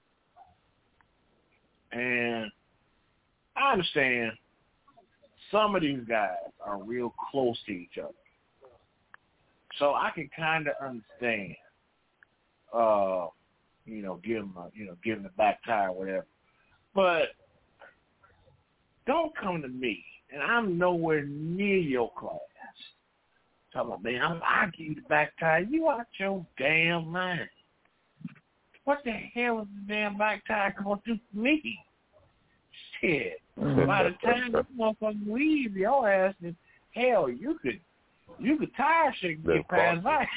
[SPEAKER 12] and I understand some of these guys are real close to each other. So I can kind of understand, uh, you know, give them, a, you know, give them the back tire or whatever. But don't come to me, and I'm nowhere near your class. Talking about, man, I'm, I'll give you the back tire. You out your damn mind. What the hell is the damn back tire going to do for me? Shit. By the time this motherfucker leaves your ass, then hell, you could, you could tire shit and get past that.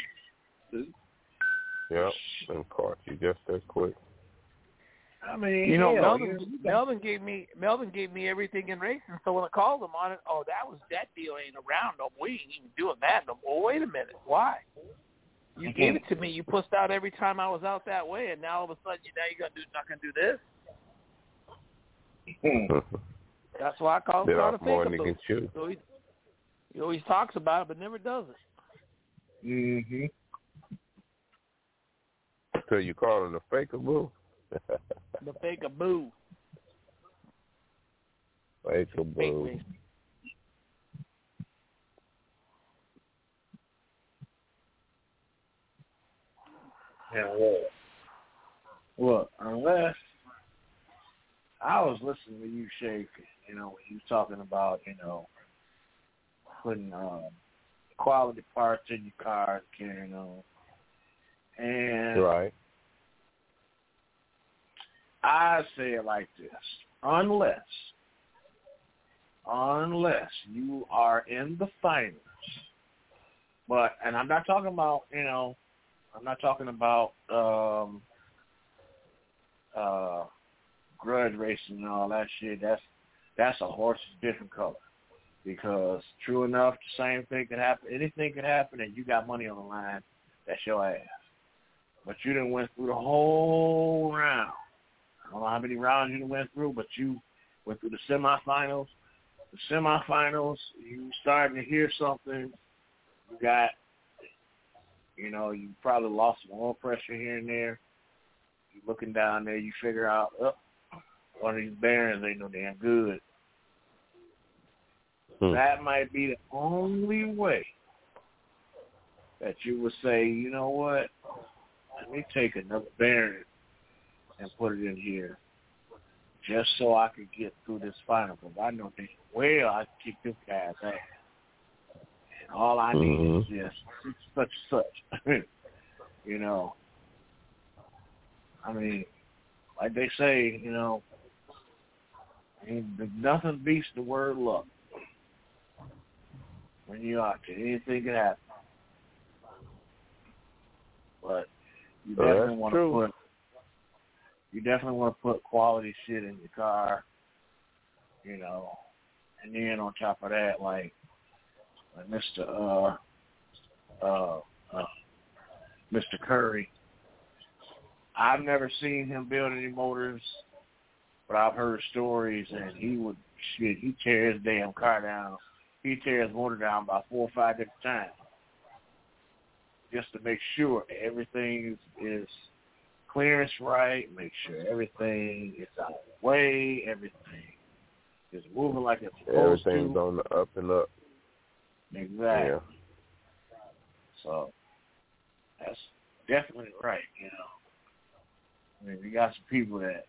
[SPEAKER 7] Yep, and caught you just as quick.
[SPEAKER 12] I mean,
[SPEAKER 10] you know,
[SPEAKER 12] hell,
[SPEAKER 10] Melvin, Melvin gave me Melvin gave me everything in racing. So when I called him on it, oh, that was that deal ain't around no more. We ain't even doing that no more. Wait a minute, why? You mm-hmm. gave it to me. You pushed out every time I was out that way, and now all of a sudden, you now you're gonna do not gonna do this.
[SPEAKER 12] Mm-hmm.
[SPEAKER 10] That's why I call him trying to
[SPEAKER 7] more
[SPEAKER 10] fake
[SPEAKER 7] than he can chew.
[SPEAKER 10] So he, he always talks about it, but never does it.
[SPEAKER 12] Mm-hmm.
[SPEAKER 7] So you call it a fakeable?
[SPEAKER 10] The fake-a-boo.
[SPEAKER 7] Fake-a-boo.
[SPEAKER 10] Fake
[SPEAKER 12] Yeah, well, well, unless I was listening to you, Shake, you know, when you was talking about, you know, putting um, quality parts in your car, carrying on. And
[SPEAKER 7] right.
[SPEAKER 12] I say it like this. Unless, unless you are in the finals, but, and I'm not talking about, you know, I'm not talking about um, uh, grudge racing and all that shit. That's that's a horse's different color. Because true enough, the same thing could happen. Anything could happen, and you got money on the line. That's your ass. But you done went through the whole round. I don't know how many rounds you done went through, but you went through the semifinals. The semifinals, you starting to hear something. You got, you know, you probably lost some oil pressure here and there. You looking down there, you figure out, oh, one of these bearings ain't no damn good. Hmm. That might be the only way that you would say, you know what, let me take another bearing and put it in here just so I could get through this final. Because I know damn well I can kick this guy's ass. And all I need mm-hmm. is just such and such. You know, I mean, like they say, you know, I mean, nothing beats the word luck. When you're out there, anything can happen. But you
[SPEAKER 7] oh,
[SPEAKER 12] definitely want
[SPEAKER 7] true.
[SPEAKER 12] to put you definitely want to put quality shit in your car, you know. And then on top of that, like, like Mister Uh, uh, uh, Mister Curry, I've never seen him build any motors, but I've heard stories, and he would shit. He tear his damn car down. He tears his motor down about four or five different times just to make sure everything is, is clearance right, make sure everything is out of the way, everything is moving like it's supposed to.
[SPEAKER 7] Everything's on the up and up.
[SPEAKER 12] Exactly.
[SPEAKER 7] Yeah.
[SPEAKER 12] So that's definitely right, you know. I mean, we got some people that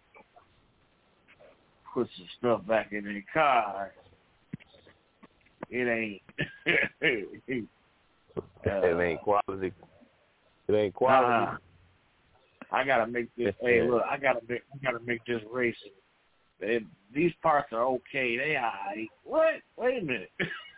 [SPEAKER 12] put some stuff back in their car. It ain't. uh,
[SPEAKER 7] it ain't quality. It ain't quality.
[SPEAKER 12] Uh, I gotta make this. Hey, look, I gotta make. I gotta make this racing. They, these parts are okay. They are. What? Wait a minute.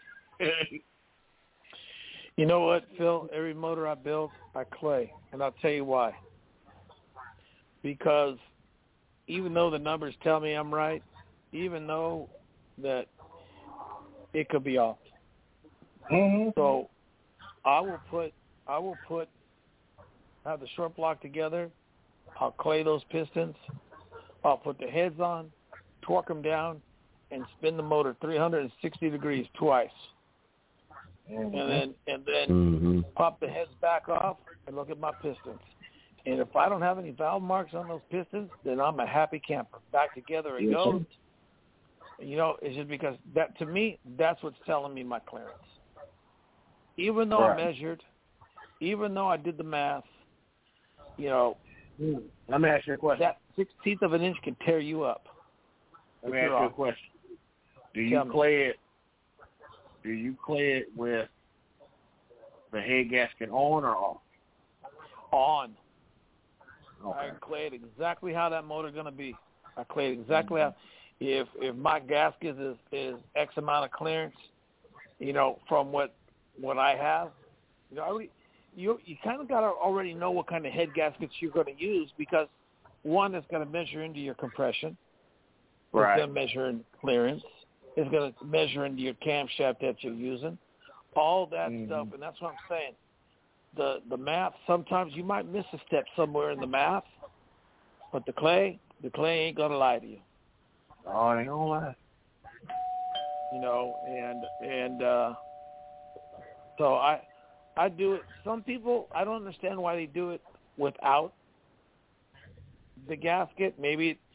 [SPEAKER 10] You know what, Phil? Every motor I build, I clay, and I'll tell you why. Because even though the numbers tell me I'm right, even though that it could be off.
[SPEAKER 12] Mm-hmm.
[SPEAKER 10] So I will put, I will put, have the short block together. I'll clay those pistons. I'll put the heads on, torque them down, and spin the motor three hundred sixty degrees twice. Mm-hmm. And then and then
[SPEAKER 7] mm-hmm.
[SPEAKER 10] pop the heads back off and look at my pistons. And if I don't have any valve marks on those pistons, then I'm a happy camper. Back together it goes. You know, it's just because that, to me, that's what's telling me my clearance. Even though right. I measured, even though I did the math, you know,
[SPEAKER 12] mm. let me ask you a question.
[SPEAKER 10] That sixteenth of an inch can tear you up.
[SPEAKER 12] Let me ask you a question. Do you
[SPEAKER 10] Tell
[SPEAKER 12] clay
[SPEAKER 10] me.
[SPEAKER 12] it? Do you clay it with the head gasket on or off?
[SPEAKER 10] On.
[SPEAKER 12] Okay.
[SPEAKER 10] I clay it exactly how that motor going to be. I clay it exactly mm-hmm. how. If if my gasket is, is X amount of clearance, you know, from what what I have, you know, I already, you you kind of got to already know what kind of head gaskets you're going to use, because one is going to measure into your compression,
[SPEAKER 12] right.
[SPEAKER 10] It's going to measure in clearance, it's going to measure into your camshaft that you're using, all that
[SPEAKER 12] mm-hmm.
[SPEAKER 10] stuff, and that's what I'm saying. The the math, sometimes you might miss a step somewhere in the math, but the clay, the clay ain't going to lie to you.
[SPEAKER 12] Oh, I ain't gonna lie.
[SPEAKER 10] You know, and and uh, so I I do it. Some people, I don't understand why they do it without the gasket. Maybe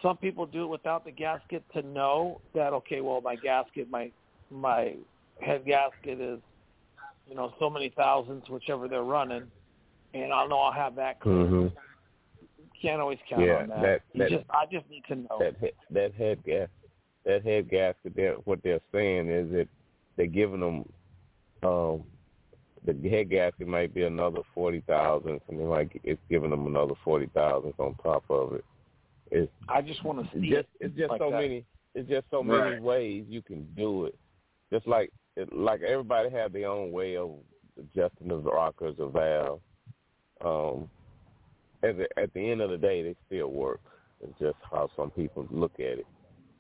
[SPEAKER 10] some people do it without the gasket to know that, okay, well, my gasket, my my head gasket is, you know, so many thousands, whichever they're running, and I'll know I'll have that clear.
[SPEAKER 7] Mm-hmm.
[SPEAKER 10] Can't always count
[SPEAKER 7] yeah,
[SPEAKER 10] on that.
[SPEAKER 7] that,
[SPEAKER 10] You
[SPEAKER 7] that
[SPEAKER 10] just, I just need to know.
[SPEAKER 7] that head, that head gas, that head gasket. They're, what they're saying is that they're giving them um, the head gasket might be another forty thousand, and they might it's giving them another forty thousand on top of it. It's,
[SPEAKER 10] I just want to see
[SPEAKER 7] just,
[SPEAKER 10] it.
[SPEAKER 7] It's just
[SPEAKER 10] like
[SPEAKER 7] so
[SPEAKER 10] that.
[SPEAKER 7] many. It's just so
[SPEAKER 10] Right.
[SPEAKER 7] many ways you can do it. Just like like everybody have their own way of adjusting the rockers or valve. Um, at the, at the end of the day, they still work. It's just how some people look at it.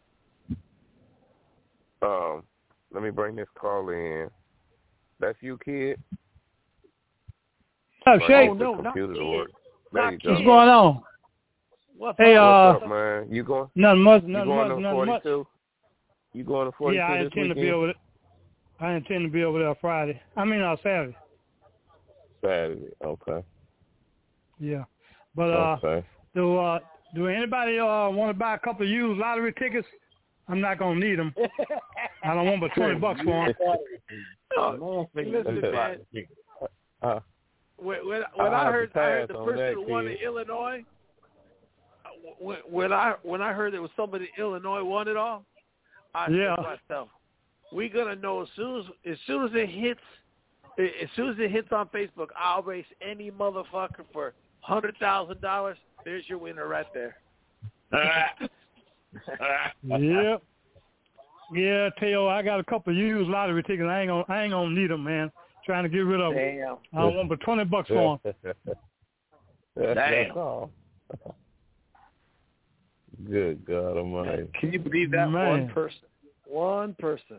[SPEAKER 7] Um, let me bring this call in. That's you, kid?
[SPEAKER 13] Oh, Shay.
[SPEAKER 10] Oh, no, not
[SPEAKER 7] computer to
[SPEAKER 10] kid.
[SPEAKER 7] work. There
[SPEAKER 10] Not
[SPEAKER 7] you
[SPEAKER 10] kid.
[SPEAKER 7] go.
[SPEAKER 13] What's going on?
[SPEAKER 10] What's
[SPEAKER 13] Hey,
[SPEAKER 10] up?
[SPEAKER 13] uh,
[SPEAKER 7] What's up, man? You going?
[SPEAKER 13] Nothing much,
[SPEAKER 7] You
[SPEAKER 13] nothing
[SPEAKER 7] going
[SPEAKER 13] much,
[SPEAKER 7] to
[SPEAKER 13] nothing much.
[SPEAKER 7] forty-two? You going to forty-two
[SPEAKER 13] Yeah, I
[SPEAKER 7] this
[SPEAKER 13] intend to be
[SPEAKER 7] weekend?
[SPEAKER 13] over there. I intend to be over there Friday. I mean, on Saturday.
[SPEAKER 7] Saturday. Okay.
[SPEAKER 13] Yeah, but uh,
[SPEAKER 7] okay.
[SPEAKER 13] do uh, do anybody uh want to buy a couple of used lottery tickets? I'm not gonna need them. I don't want but twenty bucks for them.
[SPEAKER 10] No, listen, man.
[SPEAKER 7] Uh,
[SPEAKER 10] When, when, when I,
[SPEAKER 7] I
[SPEAKER 10] heard, I heard the
[SPEAKER 7] on
[SPEAKER 10] person
[SPEAKER 7] that,
[SPEAKER 10] who won in
[SPEAKER 7] kid.
[SPEAKER 10] Illinois. When, when I when I heard there was somebody in Illinois won it all, I
[SPEAKER 13] Yeah.
[SPEAKER 10] said to myself, "We're gonna know as soon as as soon as it hits, as soon as it hits on Facebook, I'll race any motherfucker for hundred thousand dollars. There's your winner right there."
[SPEAKER 13] Yep. Yeah, Teo, I got a couple of used lottery tickets. I ain't gonna, I ain't gonna need them, man. Trying to get rid of them.
[SPEAKER 10] Damn.
[SPEAKER 13] I don't want but twenty bucks for them.
[SPEAKER 7] That's,
[SPEAKER 10] Damn.
[SPEAKER 7] that's all. Good God Almighty!
[SPEAKER 10] Can you believe that?
[SPEAKER 13] Man.
[SPEAKER 10] One person. One person.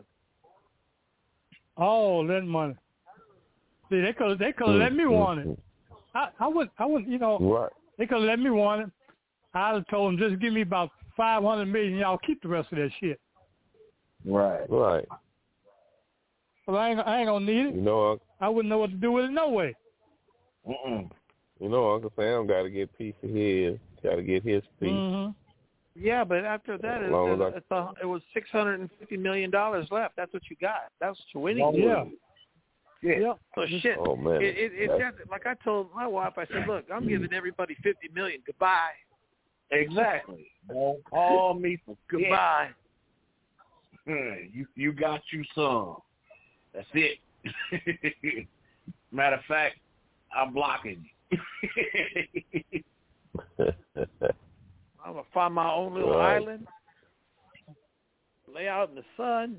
[SPEAKER 13] All that money. See, they could, they could have let me want it. I, I would, I would, you know,
[SPEAKER 7] Right.
[SPEAKER 13] they could have let me want it. I'd have told them just give me about five hundred million. Y'all keep the rest of that shit.
[SPEAKER 7] Right. Right.
[SPEAKER 13] Well, I ain't, I ain't gonna need it.
[SPEAKER 7] You know, Uncle,
[SPEAKER 13] I wouldn't know what to do with it no way.
[SPEAKER 7] mm-mm. You know, Uncle Sam got to get a piece of his. Got to get his piece.
[SPEAKER 13] Mm-hmm.
[SPEAKER 10] Yeah, but after that,
[SPEAKER 7] As
[SPEAKER 10] it,
[SPEAKER 7] long as
[SPEAKER 10] it,
[SPEAKER 7] I-
[SPEAKER 10] it's a, it was six hundred and fifty million dollars left. That's what you got. That's what you're winning.
[SPEAKER 13] Yeah.
[SPEAKER 10] Yeah. So shit.
[SPEAKER 7] Oh man.
[SPEAKER 10] It, it, it
[SPEAKER 7] That's-
[SPEAKER 10] just, like I told my wife, I said, look, I'm giving everybody fifty million. Goodbye.
[SPEAKER 12] Exactly. Don't call me for
[SPEAKER 10] Goodbye.
[SPEAKER 12] You you got you some. That's it. Matter of fact, I'm blocking you.
[SPEAKER 10] I'm gonna find my own little
[SPEAKER 7] Right.
[SPEAKER 10] island, lay out in the sun,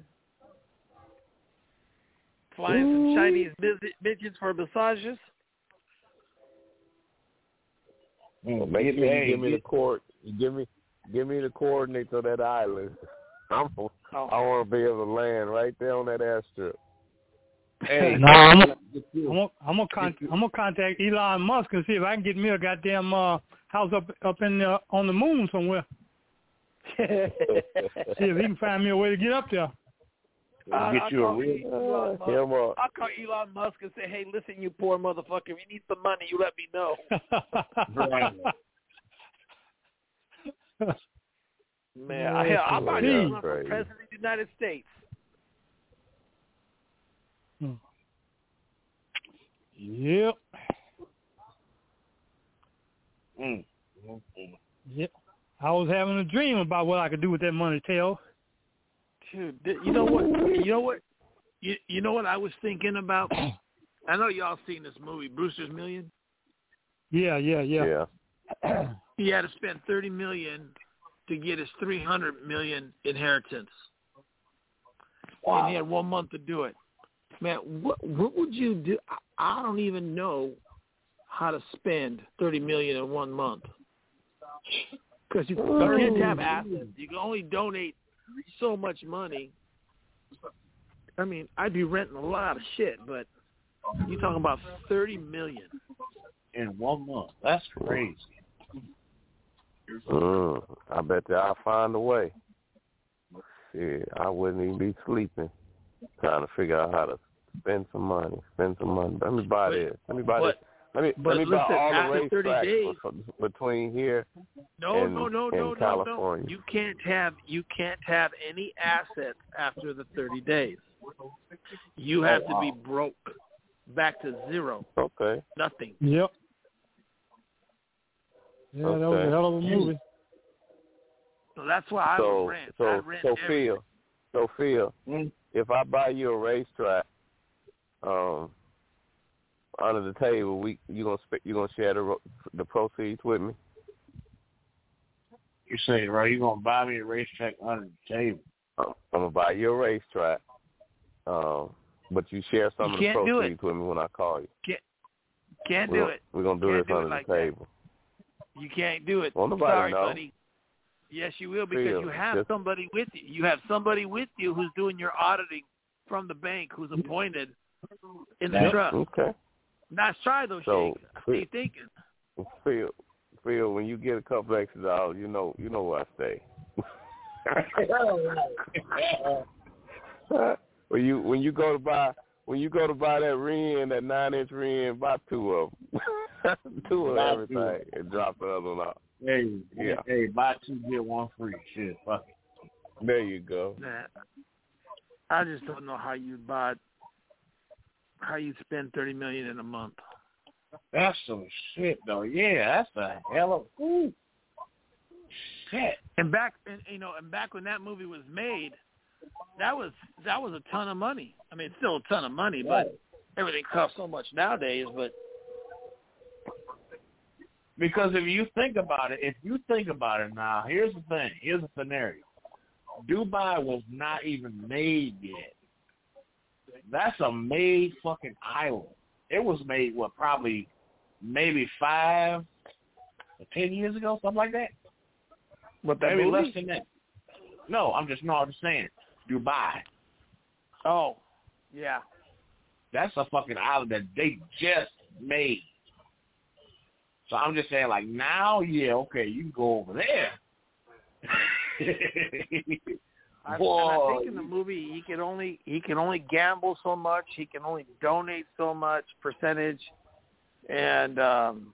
[SPEAKER 10] flying some Chinese midget- midgets for massages.
[SPEAKER 7] Well, make sure you give me the cord. You give me, give me the coordinates of that island. I'm,
[SPEAKER 10] Oh.
[SPEAKER 7] I want to be able to land right there on that airstrip.
[SPEAKER 12] Hey,
[SPEAKER 13] No, I'm gonna, I'm gonna, I'm gonna, con- I'm gonna contact Elon Musk and see if I can get me a goddamn uh, house up, up in the, on the moon somewhere. See if he can find me a way to get up there.
[SPEAKER 10] I'll,
[SPEAKER 12] get
[SPEAKER 10] I'll
[SPEAKER 12] you a
[SPEAKER 10] call
[SPEAKER 12] real.
[SPEAKER 10] Elon Musk.
[SPEAKER 7] Him up.
[SPEAKER 10] I'll call Elon Musk and say, hey, listen, you poor motherfucker, if you need some money, you let me know. Man, I, hell, I'm about to
[SPEAKER 7] Yeah,
[SPEAKER 10] run for
[SPEAKER 7] crazy.
[SPEAKER 10] president of the United States.
[SPEAKER 13] Hmm. Yep.
[SPEAKER 12] Mm.
[SPEAKER 13] Yep. I was having a dream about what I could do with that money, Teo.
[SPEAKER 10] Dude, th- you know what? You know what? You, you know what I was thinking about? I know y'all seen this movie, Brewster's Million.
[SPEAKER 13] Yeah, yeah, yeah.
[SPEAKER 7] Yeah.
[SPEAKER 10] He had to spend thirty million dollars to get his three hundred million dollars inheritance.
[SPEAKER 12] Wow.
[SPEAKER 10] And he had one month to do it. Man, what what would you do? I, I don't even know how to spend thirty million dollars in one month. Because you, you can't have assets. You can only donate so much money. I mean, I'd be renting a lot of shit, but you're talking about thirty million dollars.
[SPEAKER 12] In one month. That's crazy.
[SPEAKER 7] Mm, I bet you I'll find a way. Shit, I wouldn't even be sleeping trying to figure out how to spend some money. Spend some money. Let me buy
[SPEAKER 10] But-
[SPEAKER 7] this. Let me buy
[SPEAKER 10] but-
[SPEAKER 7] this. Let me
[SPEAKER 10] But
[SPEAKER 7] let me
[SPEAKER 10] listen,
[SPEAKER 7] buy all the
[SPEAKER 10] after thirty
[SPEAKER 7] racetracks
[SPEAKER 10] days,
[SPEAKER 7] between here
[SPEAKER 10] no,
[SPEAKER 7] and,
[SPEAKER 10] no, no,
[SPEAKER 7] and
[SPEAKER 10] no, no,
[SPEAKER 7] California.
[SPEAKER 10] no. You can't have you can't have any assets after the thirty days. You have
[SPEAKER 7] oh, wow.
[SPEAKER 10] to be broke, back to zero.
[SPEAKER 7] Okay.
[SPEAKER 10] Nothing.
[SPEAKER 13] Yep. Yeah,
[SPEAKER 7] okay.
[SPEAKER 13] that was a hell of a movie.
[SPEAKER 10] So that's why I
[SPEAKER 7] so,
[SPEAKER 10] would rent.
[SPEAKER 7] So,
[SPEAKER 10] I rent
[SPEAKER 7] so
[SPEAKER 10] everything.
[SPEAKER 7] Phil, so Phil,
[SPEAKER 12] mm.
[SPEAKER 7] if I buy you a racetrack, um, under the table, we you gonna you gonna share the the proceeds with me?
[SPEAKER 12] You say, right? You gonna buy me a racetrack under the table?
[SPEAKER 7] I'm gonna buy you a racetrack, um, but you share some
[SPEAKER 10] you
[SPEAKER 7] of the proceeds
[SPEAKER 10] with
[SPEAKER 7] me when I call you.
[SPEAKER 10] Can't, can't
[SPEAKER 7] we're,
[SPEAKER 10] do it.
[SPEAKER 7] We're gonna do
[SPEAKER 10] can't
[SPEAKER 7] this
[SPEAKER 10] do
[SPEAKER 7] under
[SPEAKER 10] like
[SPEAKER 7] the table.
[SPEAKER 10] That. You can't do it.
[SPEAKER 7] Well, nobody
[SPEAKER 10] Sorry,
[SPEAKER 7] know.
[SPEAKER 10] buddy. Yes, you will because
[SPEAKER 7] Phil,
[SPEAKER 10] you have
[SPEAKER 7] just,
[SPEAKER 10] somebody with you. You have somebody with you who's doing your auditing from the bank, who's appointed in the
[SPEAKER 7] yeah,
[SPEAKER 10] trust.
[SPEAKER 7] Okay.
[SPEAKER 10] Nice try, though,
[SPEAKER 7] so,
[SPEAKER 10] Shake. What are you thinking?
[SPEAKER 7] Phil, Phil, when you get a couple extra dollars, you know, you know where I stay. when you when you go to buy when you go to buy that rim, that nine inch rim, buy two of them, two of
[SPEAKER 12] buy
[SPEAKER 7] everything,
[SPEAKER 12] two.
[SPEAKER 7] and drop the other one off.
[SPEAKER 12] Hey,
[SPEAKER 7] yeah.
[SPEAKER 12] Hey, buy two get one free. Shit, fuck it.
[SPEAKER 7] There you go.
[SPEAKER 10] Nah, I just don't know how you buy, how you spend thirty million in a month.
[SPEAKER 12] That's some shit, though. Yeah, that's a hell of ooh. Shit.
[SPEAKER 10] And back, and, you know, and back when that movie was made, that was that was a ton of money. I mean, it's still a ton of money, but everything costs so much nowadays. But
[SPEAKER 12] because if you think about it, if you think about it now, here's the thing. Here's a scenario. Dubai was not even made yet. That's a made fucking island. It was made, what, probably maybe five or ten years ago, something like that?
[SPEAKER 10] What, that
[SPEAKER 12] maybe
[SPEAKER 10] movie?
[SPEAKER 12] less than that. No, I'm just, no, I'm just saying. Dubai.
[SPEAKER 10] Oh, yeah.
[SPEAKER 12] That's a fucking island that they just made. So I'm just saying, like, now, yeah, okay, you can go over there.
[SPEAKER 10] I, and I think in the movie he can only he can only gamble so much, he can only donate so much percentage, and um,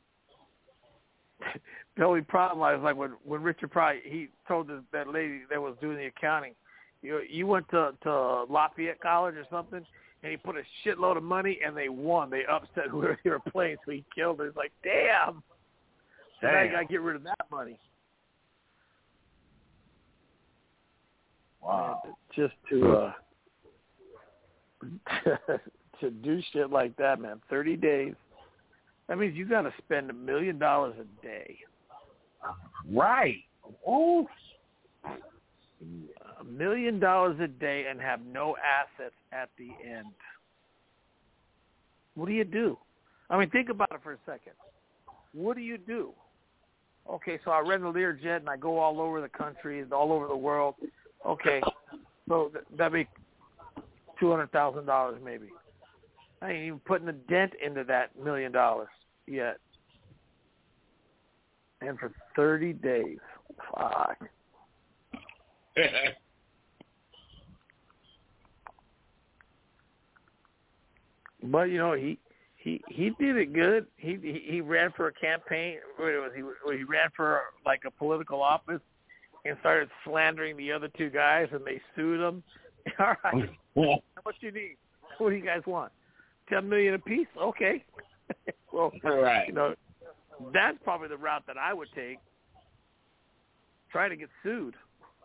[SPEAKER 10] the only problem was like when when Richard Pryor he told this, that lady that was doing the accounting, you you went to to Lafayette College or something, and he put a shitload of money and they won. They upset whoever they were playing, so he killed her. It's like damn. So now you gotta get rid of that money.
[SPEAKER 12] Wow.
[SPEAKER 10] Man, just to uh, to do shit like that, man. Thirty days. That means you got to spend a million dollars a day.
[SPEAKER 12] Right. Oh.
[SPEAKER 10] A million dollars a day and have no assets at the end. What do you do? I mean, think about it for a second. What do you do? Okay, so I rent a Learjet and I go all over the country, all over the world. Okay, so th- that'd be two hundred thousand dollars maybe. I ain't even putting a dent into that million dollars yet. And for thirty days, fuck. But you know he he he did it good. He he, he ran for a campaign. What was he? He ran for like a political office. And started slandering the other two guys, and they sued him. All right, how much do you need? What do you guys want? Ten million apiece? Okay. Well,
[SPEAKER 12] right.
[SPEAKER 10] You know, that's probably the route that I would take. Try to get sued.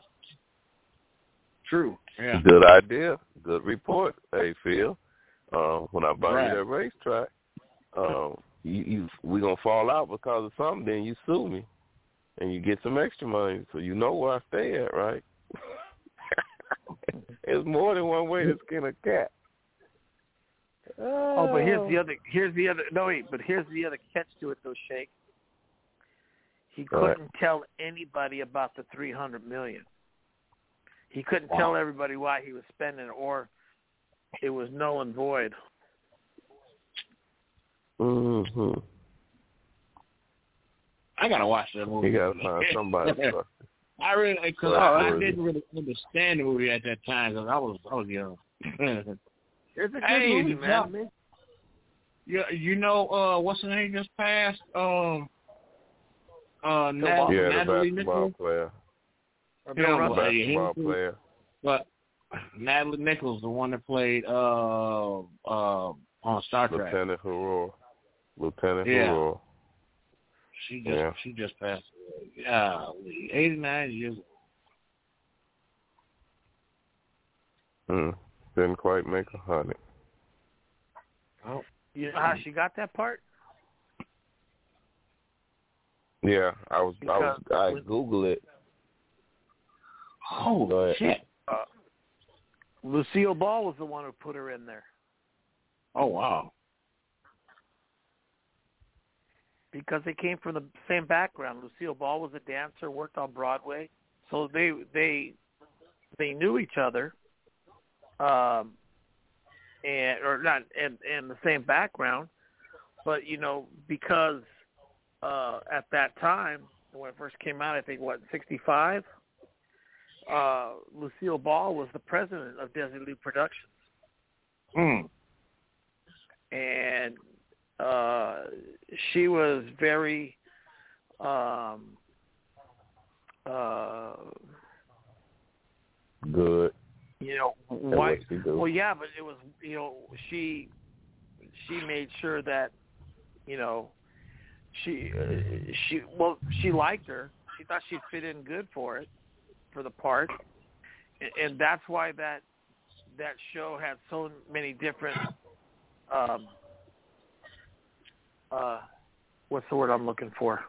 [SPEAKER 12] True. Yeah.
[SPEAKER 7] Good idea. Good report. Hey, Phil. Uh, when I buy
[SPEAKER 12] right.
[SPEAKER 7] you that racetrack, um, you, you we gonna fall out because of something. Then you sue me. And you get some extra money, so you know where I stay at, right? There's more than one way to skin a cat.
[SPEAKER 10] Oh, but here's the other. Here's the other. No, wait. But here's the other catch to it, though, Shake. He couldn't
[SPEAKER 7] right.
[SPEAKER 10] tell anybody about the three hundred million. He couldn't
[SPEAKER 12] wow.
[SPEAKER 10] tell everybody why he was spending it, or it was null and void.
[SPEAKER 7] Mm-hmm.
[SPEAKER 12] I gotta watch that movie.
[SPEAKER 7] You gotta find somebody.
[SPEAKER 12] I really, because I, I didn't really understand the movie at that time because I was, I was young.
[SPEAKER 10] It's a good
[SPEAKER 12] hey,
[SPEAKER 10] movie, man. man.
[SPEAKER 12] Yeah, you know, uh, what's the name just passed? Um, uh, Nat-
[SPEAKER 7] yeah,
[SPEAKER 12] Natalie
[SPEAKER 7] the basketball
[SPEAKER 12] Nichols.
[SPEAKER 7] player.
[SPEAKER 12] Yeah,
[SPEAKER 7] the
[SPEAKER 12] but,
[SPEAKER 7] basketball
[SPEAKER 12] he,
[SPEAKER 7] player.
[SPEAKER 12] But Natalie Nichols, the one that played uh, uh, on Star Trek.
[SPEAKER 7] Lieutenant Harrour. Lieutenant
[SPEAKER 12] Yeah.
[SPEAKER 7] Harrour.
[SPEAKER 12] She just
[SPEAKER 7] Yeah.
[SPEAKER 12] she just passed away. Yeah, eighty-nine years old.
[SPEAKER 7] Mm, didn't quite make a hundred.
[SPEAKER 12] Oh.
[SPEAKER 10] You know how she got that part?
[SPEAKER 7] Yeah, I was I was I
[SPEAKER 10] Because-
[SPEAKER 7] Google it.
[SPEAKER 12] Oh shit!
[SPEAKER 10] Uh, Lucille Ball was the one who put her in there.
[SPEAKER 12] Oh wow!
[SPEAKER 10] Because they came from the same background. Lucille Ball was a dancer, worked on Broadway, so they they they knew each other, um, and or not in in the same background, but you know because uh, at that time when it first came out, I think what sixty-five. Uh, Lucille Ball was the president of Desilu Productions.
[SPEAKER 12] Mm.
[SPEAKER 10] And uh, she was very um, uh,
[SPEAKER 7] good.
[SPEAKER 10] You know, why? Well, yeah, but it was you know she she made sure that you know she uh, she well she liked her. She thought she'd fit in good for it. For the part, and that's why that that show had so many different um, uh, what's the word I'm looking for?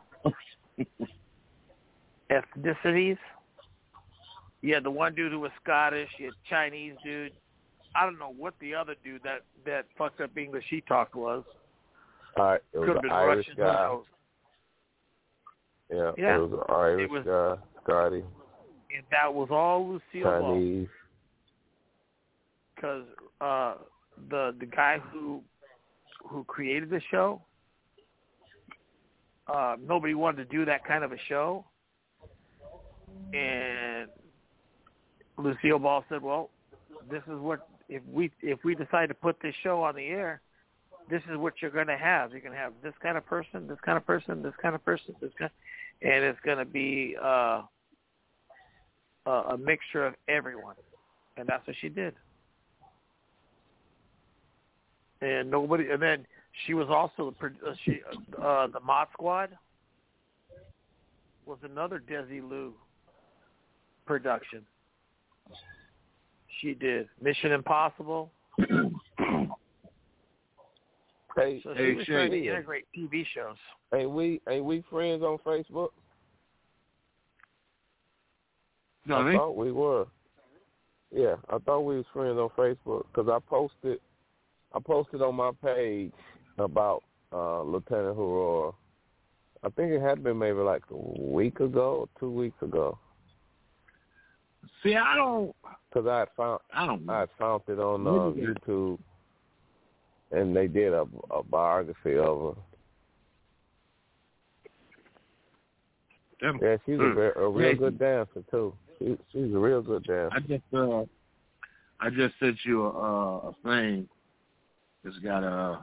[SPEAKER 10] Ethnicities. You had the one dude who was Scottish. You had Chinese dude. I don't know what the other dude that that fucked up English he talked was.
[SPEAKER 7] Uh, it was
[SPEAKER 10] Could have
[SPEAKER 7] an
[SPEAKER 10] been
[SPEAKER 7] Irish
[SPEAKER 10] Russian.
[SPEAKER 7] guy. Yeah,
[SPEAKER 10] Yeah,
[SPEAKER 7] it was an Irish
[SPEAKER 10] it was,
[SPEAKER 7] guy, Scotty.
[SPEAKER 10] And that was all Lucille Ball.
[SPEAKER 7] Chinese.
[SPEAKER 10] Because uh, the the guy who who created the show, uh, nobody wanted to do that kind of a show, and Lucille Ball said, "Well, this is what if we if we decide to put this show on the air, this is what you're going to have. You're going to have this kind of person, this kind of person, this kind of person, this kind, and it's going to be uh, a, a mixture of everyone." And that's what she did. And nobody, and then she was also uh, she uh, the Mod Squad was another Desilu production. She did Mission Impossible.
[SPEAKER 7] Hey,
[SPEAKER 10] so she
[SPEAKER 7] hey,
[SPEAKER 10] was
[SPEAKER 7] Shay.
[SPEAKER 10] trying to integrate T V shows.
[SPEAKER 7] Ain't we ain't we friends on Facebook?
[SPEAKER 12] No,
[SPEAKER 7] I
[SPEAKER 12] me?
[SPEAKER 7] thought we were. Yeah, I thought we was friends on Facebook because I posted, I posted on my page about uh, Lieutenant Harrour. I think it had been maybe like a week ago or two weeks ago.
[SPEAKER 12] See, I don't.
[SPEAKER 7] Because I had found,
[SPEAKER 12] I don't.
[SPEAKER 7] I had found it on uh,
[SPEAKER 12] Really?
[SPEAKER 7] YouTube, and they did a, a biography of her.
[SPEAKER 12] Damn.
[SPEAKER 7] Yeah, she's a, very, a real
[SPEAKER 12] Yeah.
[SPEAKER 7] good dancer too. She, she's a real good dancer.
[SPEAKER 12] I just uh, I just sent you a, a thing. It's got a.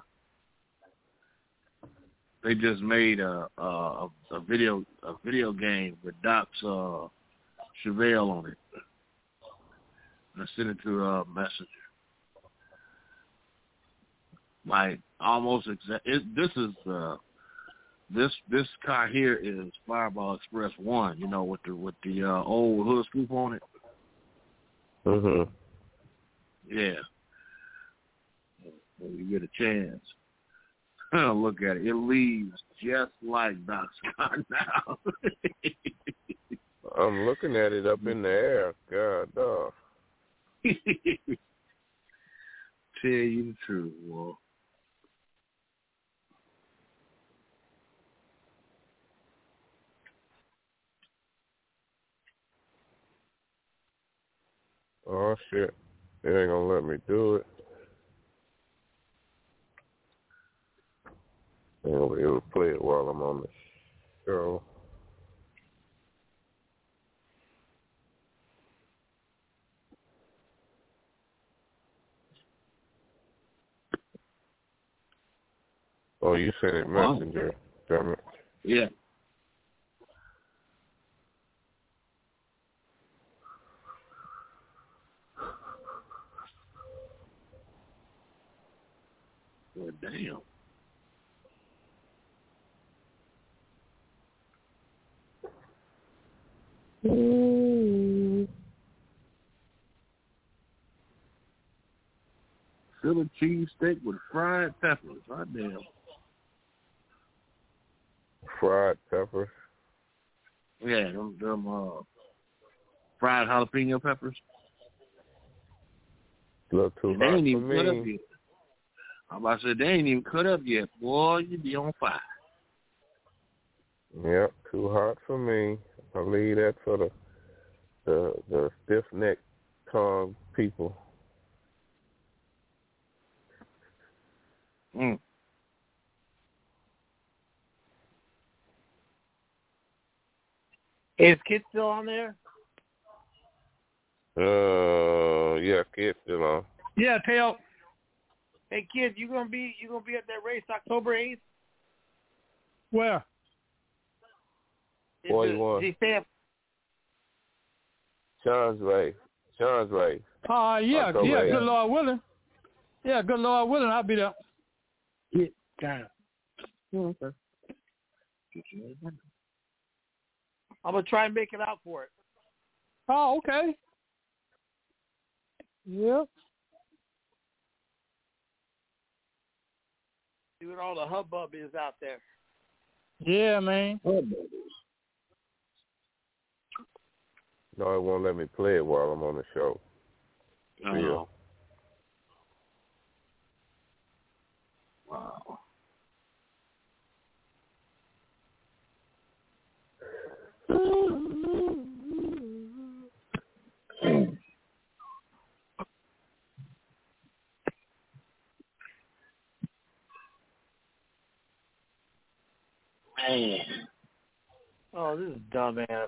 [SPEAKER 12] They just made a a, a video a video game with Doc's uh, Chevelle on it. And I sent it to uh, Messenger. Like almost exact. It, this is uh, this this car here is Fireball Express One. You know, with the with the uh, old hood scoop on it.
[SPEAKER 7] Mhm.
[SPEAKER 12] Yeah. When you get a chance, look at it. It leaves just like Doc's car now.
[SPEAKER 7] I'm looking at it up in the air. God, dog.
[SPEAKER 12] Tell you the truth, Wolf.
[SPEAKER 7] Oh shit! It ain't gonna let me do it. I ain't gonna be able to play it while I'm on the show. Oh, you sent it messenger. Damn it.
[SPEAKER 12] Yeah. Well, damn.
[SPEAKER 7] Mm.
[SPEAKER 12] Philly cheesesteak with fried peppers. God damn.
[SPEAKER 7] Fried peppers.
[SPEAKER 12] Yeah, them, them uh, fried jalapeno peppers.
[SPEAKER 7] A little too
[SPEAKER 12] And they
[SPEAKER 7] hot
[SPEAKER 12] ain't
[SPEAKER 7] for
[SPEAKER 12] even cut up
[SPEAKER 7] me.
[SPEAKER 12] yet. I'm about to say, they ain't even cut up yet. Boy, you be on fire.
[SPEAKER 7] Yep, too hot for me. I leave that for the the the stiff necked tongue people.
[SPEAKER 12] Mm.
[SPEAKER 10] Is Kid still on there?
[SPEAKER 7] Uh, yeah, kid still on.
[SPEAKER 13] Yeah, Tail.
[SPEAKER 10] Hey, Kid, you gonna be you gonna be at that race October eighth?
[SPEAKER 13] Where?
[SPEAKER 7] forty-one.
[SPEAKER 10] Did he say it?
[SPEAKER 7] Sean's race. Sean's race.
[SPEAKER 13] Uh, yeah,
[SPEAKER 7] October
[SPEAKER 13] yeah,
[SPEAKER 7] eighth.
[SPEAKER 13] good Lord willing. Yeah, good Lord willing, I'll be there.
[SPEAKER 10] Yeah, got it.
[SPEAKER 12] Okay.
[SPEAKER 10] I'm gonna try and make it out for it.
[SPEAKER 13] Oh, okay. Yep.
[SPEAKER 10] See what all the hubbub is out there.
[SPEAKER 13] Yeah, man.
[SPEAKER 7] No, it won't let me play it while I'm on the show.
[SPEAKER 12] Oh.
[SPEAKER 7] Yeah.
[SPEAKER 12] Wow. Man.
[SPEAKER 10] Oh, this is dumbass.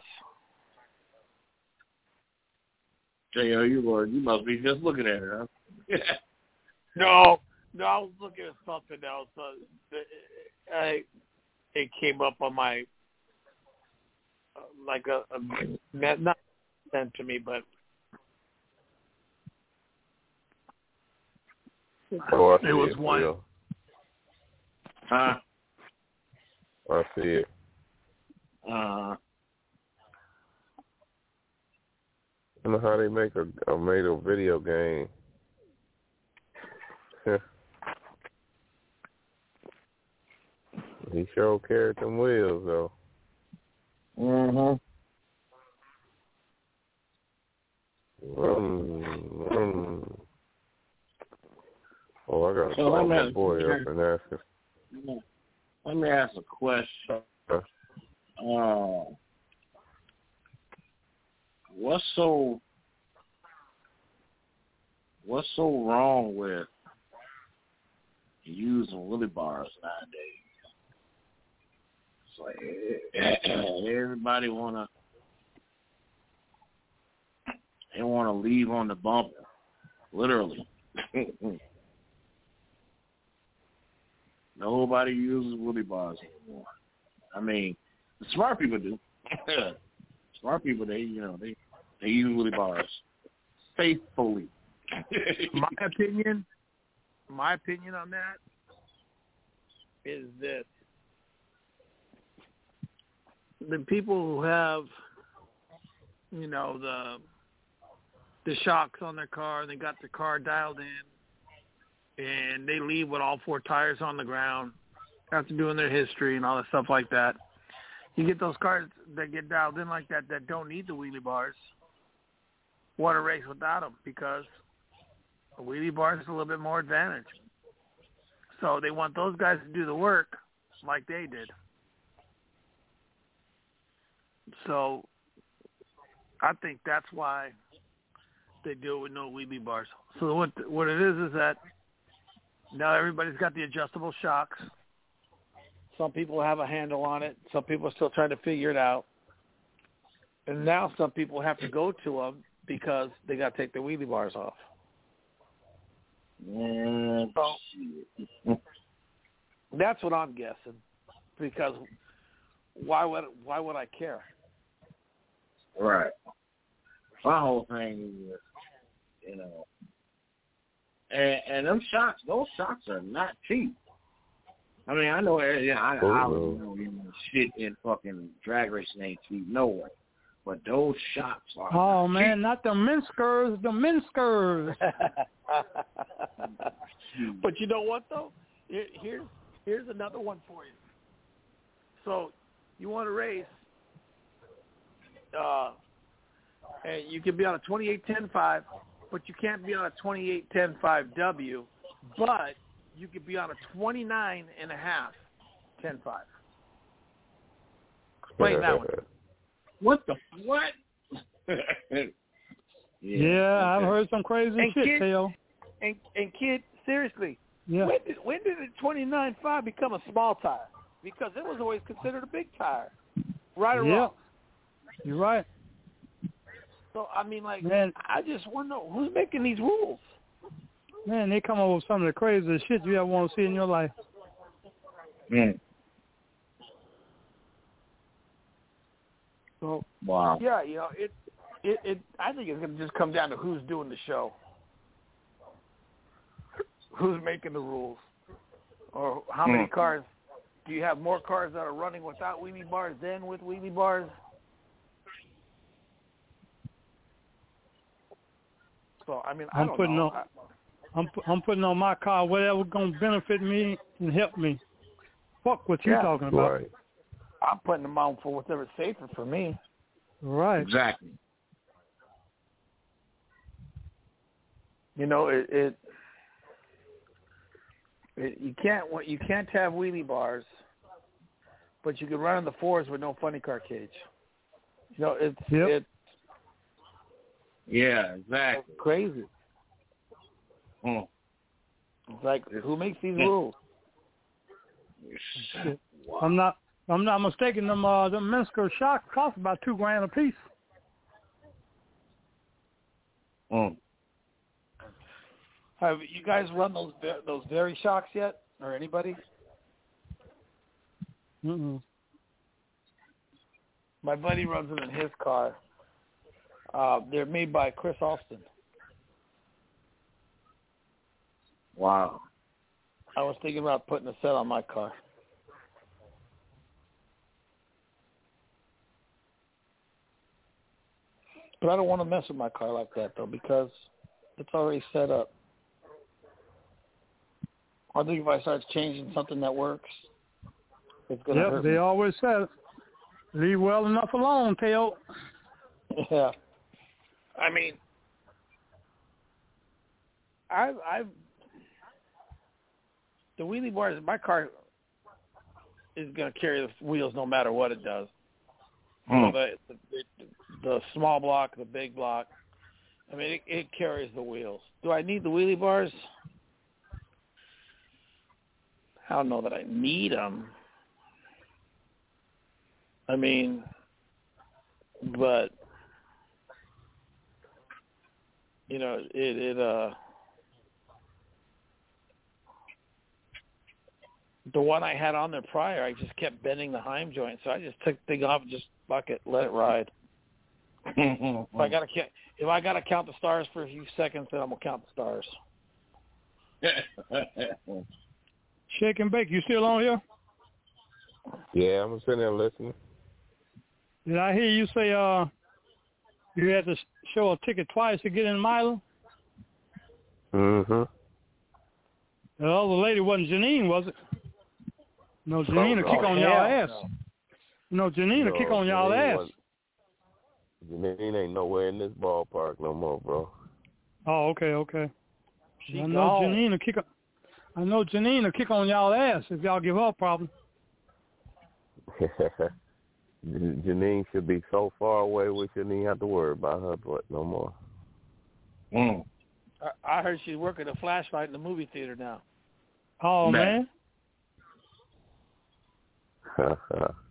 [SPEAKER 12] J O, you Lord, you must be just looking at her, huh?
[SPEAKER 10] No, no, I was looking at something else. Uh, I, it came up on my, uh, like a, a, not sent to me, but
[SPEAKER 7] Oh, I see
[SPEAKER 10] it was
[SPEAKER 7] it,
[SPEAKER 10] one.
[SPEAKER 7] Phil.
[SPEAKER 12] Huh?
[SPEAKER 7] I see it.
[SPEAKER 12] Uh,
[SPEAKER 7] I know how they make a, a made a video game. He sure carried them wheels though.
[SPEAKER 12] mm-hmm.
[SPEAKER 7] Mm, mm. Oh, I gotta
[SPEAKER 12] So
[SPEAKER 7] call
[SPEAKER 12] let me
[SPEAKER 7] my
[SPEAKER 12] ask-
[SPEAKER 7] boy up and ask him.
[SPEAKER 12] Let me ask a question. Uh, what's so what's so wrong with using Willy bars nowadays? It's like everybody wanna they wanna leave on the bumper, literally. Nobody uses Willy bars anymore. I mean, the smart people do. Smart people, they you know they they use Willy bars faithfully.
[SPEAKER 10] My opinion, my opinion on that is that the people who have, you know, the the shocks on their car, and they got their car dialed in, and they leave with all four tires on the ground after doing their history and all that stuff like that. You get those cars that get dialed in like that that don't need the wheelie bars, want to race without them because a wheelie bar is a little bit more advantage. So they want those guys to do the work like they did. So I think that's why they do it with no wheelie bars. So what what it is is that now everybody's got the adjustable shocks. Some people have a handle on it. Some people are still trying to figure it out. And now some people have to go to them because they got to take the wheelie bars off.
[SPEAKER 12] Mm,
[SPEAKER 10] So, That's what I'm guessing. Because why would why would I care?
[SPEAKER 12] Right. My whole thing is, you know, and, and them shocks, those shocks are not cheap. I mean, I know, yeah, I,
[SPEAKER 7] oh,
[SPEAKER 12] I
[SPEAKER 7] no.
[SPEAKER 12] know you know, shit in fucking drag racing ain't cheap, no way. But those shocks are.
[SPEAKER 13] Oh
[SPEAKER 12] not
[SPEAKER 13] man,
[SPEAKER 12] cheap.
[SPEAKER 13] not the minskers, the minskers.
[SPEAKER 10] But you know what though? Here, here's here's another one for you. So you want to race, uh, and you can be on a twenty-eight ten five, but you can't be on a twenty-eight ten five W, but you could be on a twenty-nine and a half ten five. Explain that one.
[SPEAKER 12] What the what?
[SPEAKER 13] yeah, yeah, I've heard some crazy
[SPEAKER 10] and
[SPEAKER 13] shit,
[SPEAKER 10] kid,
[SPEAKER 13] Tail.
[SPEAKER 10] And, and kid, seriously,
[SPEAKER 13] yeah.
[SPEAKER 10] when did when did the twenty-nine five become a small tire? Because it was always considered a big tire, right or
[SPEAKER 13] yeah.
[SPEAKER 10] wrong?
[SPEAKER 13] You're right.
[SPEAKER 10] So I mean, like,
[SPEAKER 13] man,
[SPEAKER 10] I just want to know who's making these rules.
[SPEAKER 13] Man, they come up with some of the craziest shit you ever want to see in your life.
[SPEAKER 12] Mm.
[SPEAKER 10] So
[SPEAKER 12] wow.
[SPEAKER 10] Yeah, you know, it, it, it. I think it's going to just come down to who's doing the show, who's making the rules, or how many
[SPEAKER 12] mm.
[SPEAKER 10] cars. Do you have more cars that are running without wheelie bars than with wheelie bars? So I mean, I
[SPEAKER 13] I'm
[SPEAKER 10] don't
[SPEAKER 13] putting
[SPEAKER 10] know.
[SPEAKER 13] on, I'm I'm putting on my car whatever gonna benefit me and help me. Fuck what you
[SPEAKER 10] Yeah.
[SPEAKER 13] talking about.
[SPEAKER 7] Right.
[SPEAKER 10] I'm putting them on for whatever's safer for me.
[SPEAKER 13] Right.
[SPEAKER 12] Exactly.
[SPEAKER 10] You know, it, it, it you can't you can't have wheelie bars, but you can run in the fours with no funny car cage. You know, it's
[SPEAKER 13] yep.
[SPEAKER 10] it's
[SPEAKER 12] yeah, exactly.
[SPEAKER 10] crazy.
[SPEAKER 12] Mm.
[SPEAKER 10] It's like, who makes these rules?
[SPEAKER 13] I'm not. I'm not mistaken. Them uh, them Minsker shocks cost about two grand a piece.
[SPEAKER 12] Mm.
[SPEAKER 10] Have you guys run those those Very shocks yet, or anybody?
[SPEAKER 13] Mm-mm.
[SPEAKER 10] My buddy runs them in his car. Uh, they're made by Chris Austin.
[SPEAKER 12] Wow.
[SPEAKER 10] I was thinking about putting a set on my car. But I don't want to mess with my car like that, though, because it's already set up. I think if I start changing something that works, it's going to
[SPEAKER 13] yep,
[SPEAKER 10] hurt
[SPEAKER 13] they
[SPEAKER 10] me.
[SPEAKER 13] always said, leave well enough alone, Tail.
[SPEAKER 10] Yeah. I mean, I, I've, the wheelie bars, my car is going to carry the wheels no matter what it does.
[SPEAKER 12] Mm.
[SPEAKER 10] So the, the, the small block, the big block, I mean, it, it carries the wheels. Do I need the wheelie bars? I don't know that I need them. I mean, but, you know, it, it uh, the one I had on there prior, I just kept bending the Heim joint, so I just took the thing off and just fuck it, let it ride. if I gotta if I gotta count the stars for a few seconds, then I'm gonna count the stars.
[SPEAKER 13] Shake and bake, you still on here?
[SPEAKER 7] Yeah, I'm sitting there listening.
[SPEAKER 13] Did I hear you say uh you had to show a ticket twice to get in Milo?
[SPEAKER 7] Mm-hmm.
[SPEAKER 13] The other lady wasn't Janine, was it? No, Janine will
[SPEAKER 7] Oh,
[SPEAKER 13] kick on
[SPEAKER 7] hell
[SPEAKER 13] y'all ass.
[SPEAKER 7] no.
[SPEAKER 13] No, Janine will
[SPEAKER 7] No,
[SPEAKER 13] kick on y'all
[SPEAKER 7] Janine
[SPEAKER 13] ass.
[SPEAKER 7] wasn't- Janine ain't nowhere in this ballpark no more, bro.
[SPEAKER 13] Oh, okay, okay.
[SPEAKER 10] She
[SPEAKER 13] I know
[SPEAKER 10] gone.
[SPEAKER 13] Janine will kick on, I know Janine will kick on y'all ass if y'all give her a problem.
[SPEAKER 7] Janine should be so far away we shouldn't even have to worry about her butt no more.
[SPEAKER 12] Mm.
[SPEAKER 10] I, I heard she's working a flashlight in the movie theater now.
[SPEAKER 13] Oh,
[SPEAKER 12] Man.
[SPEAKER 13] man.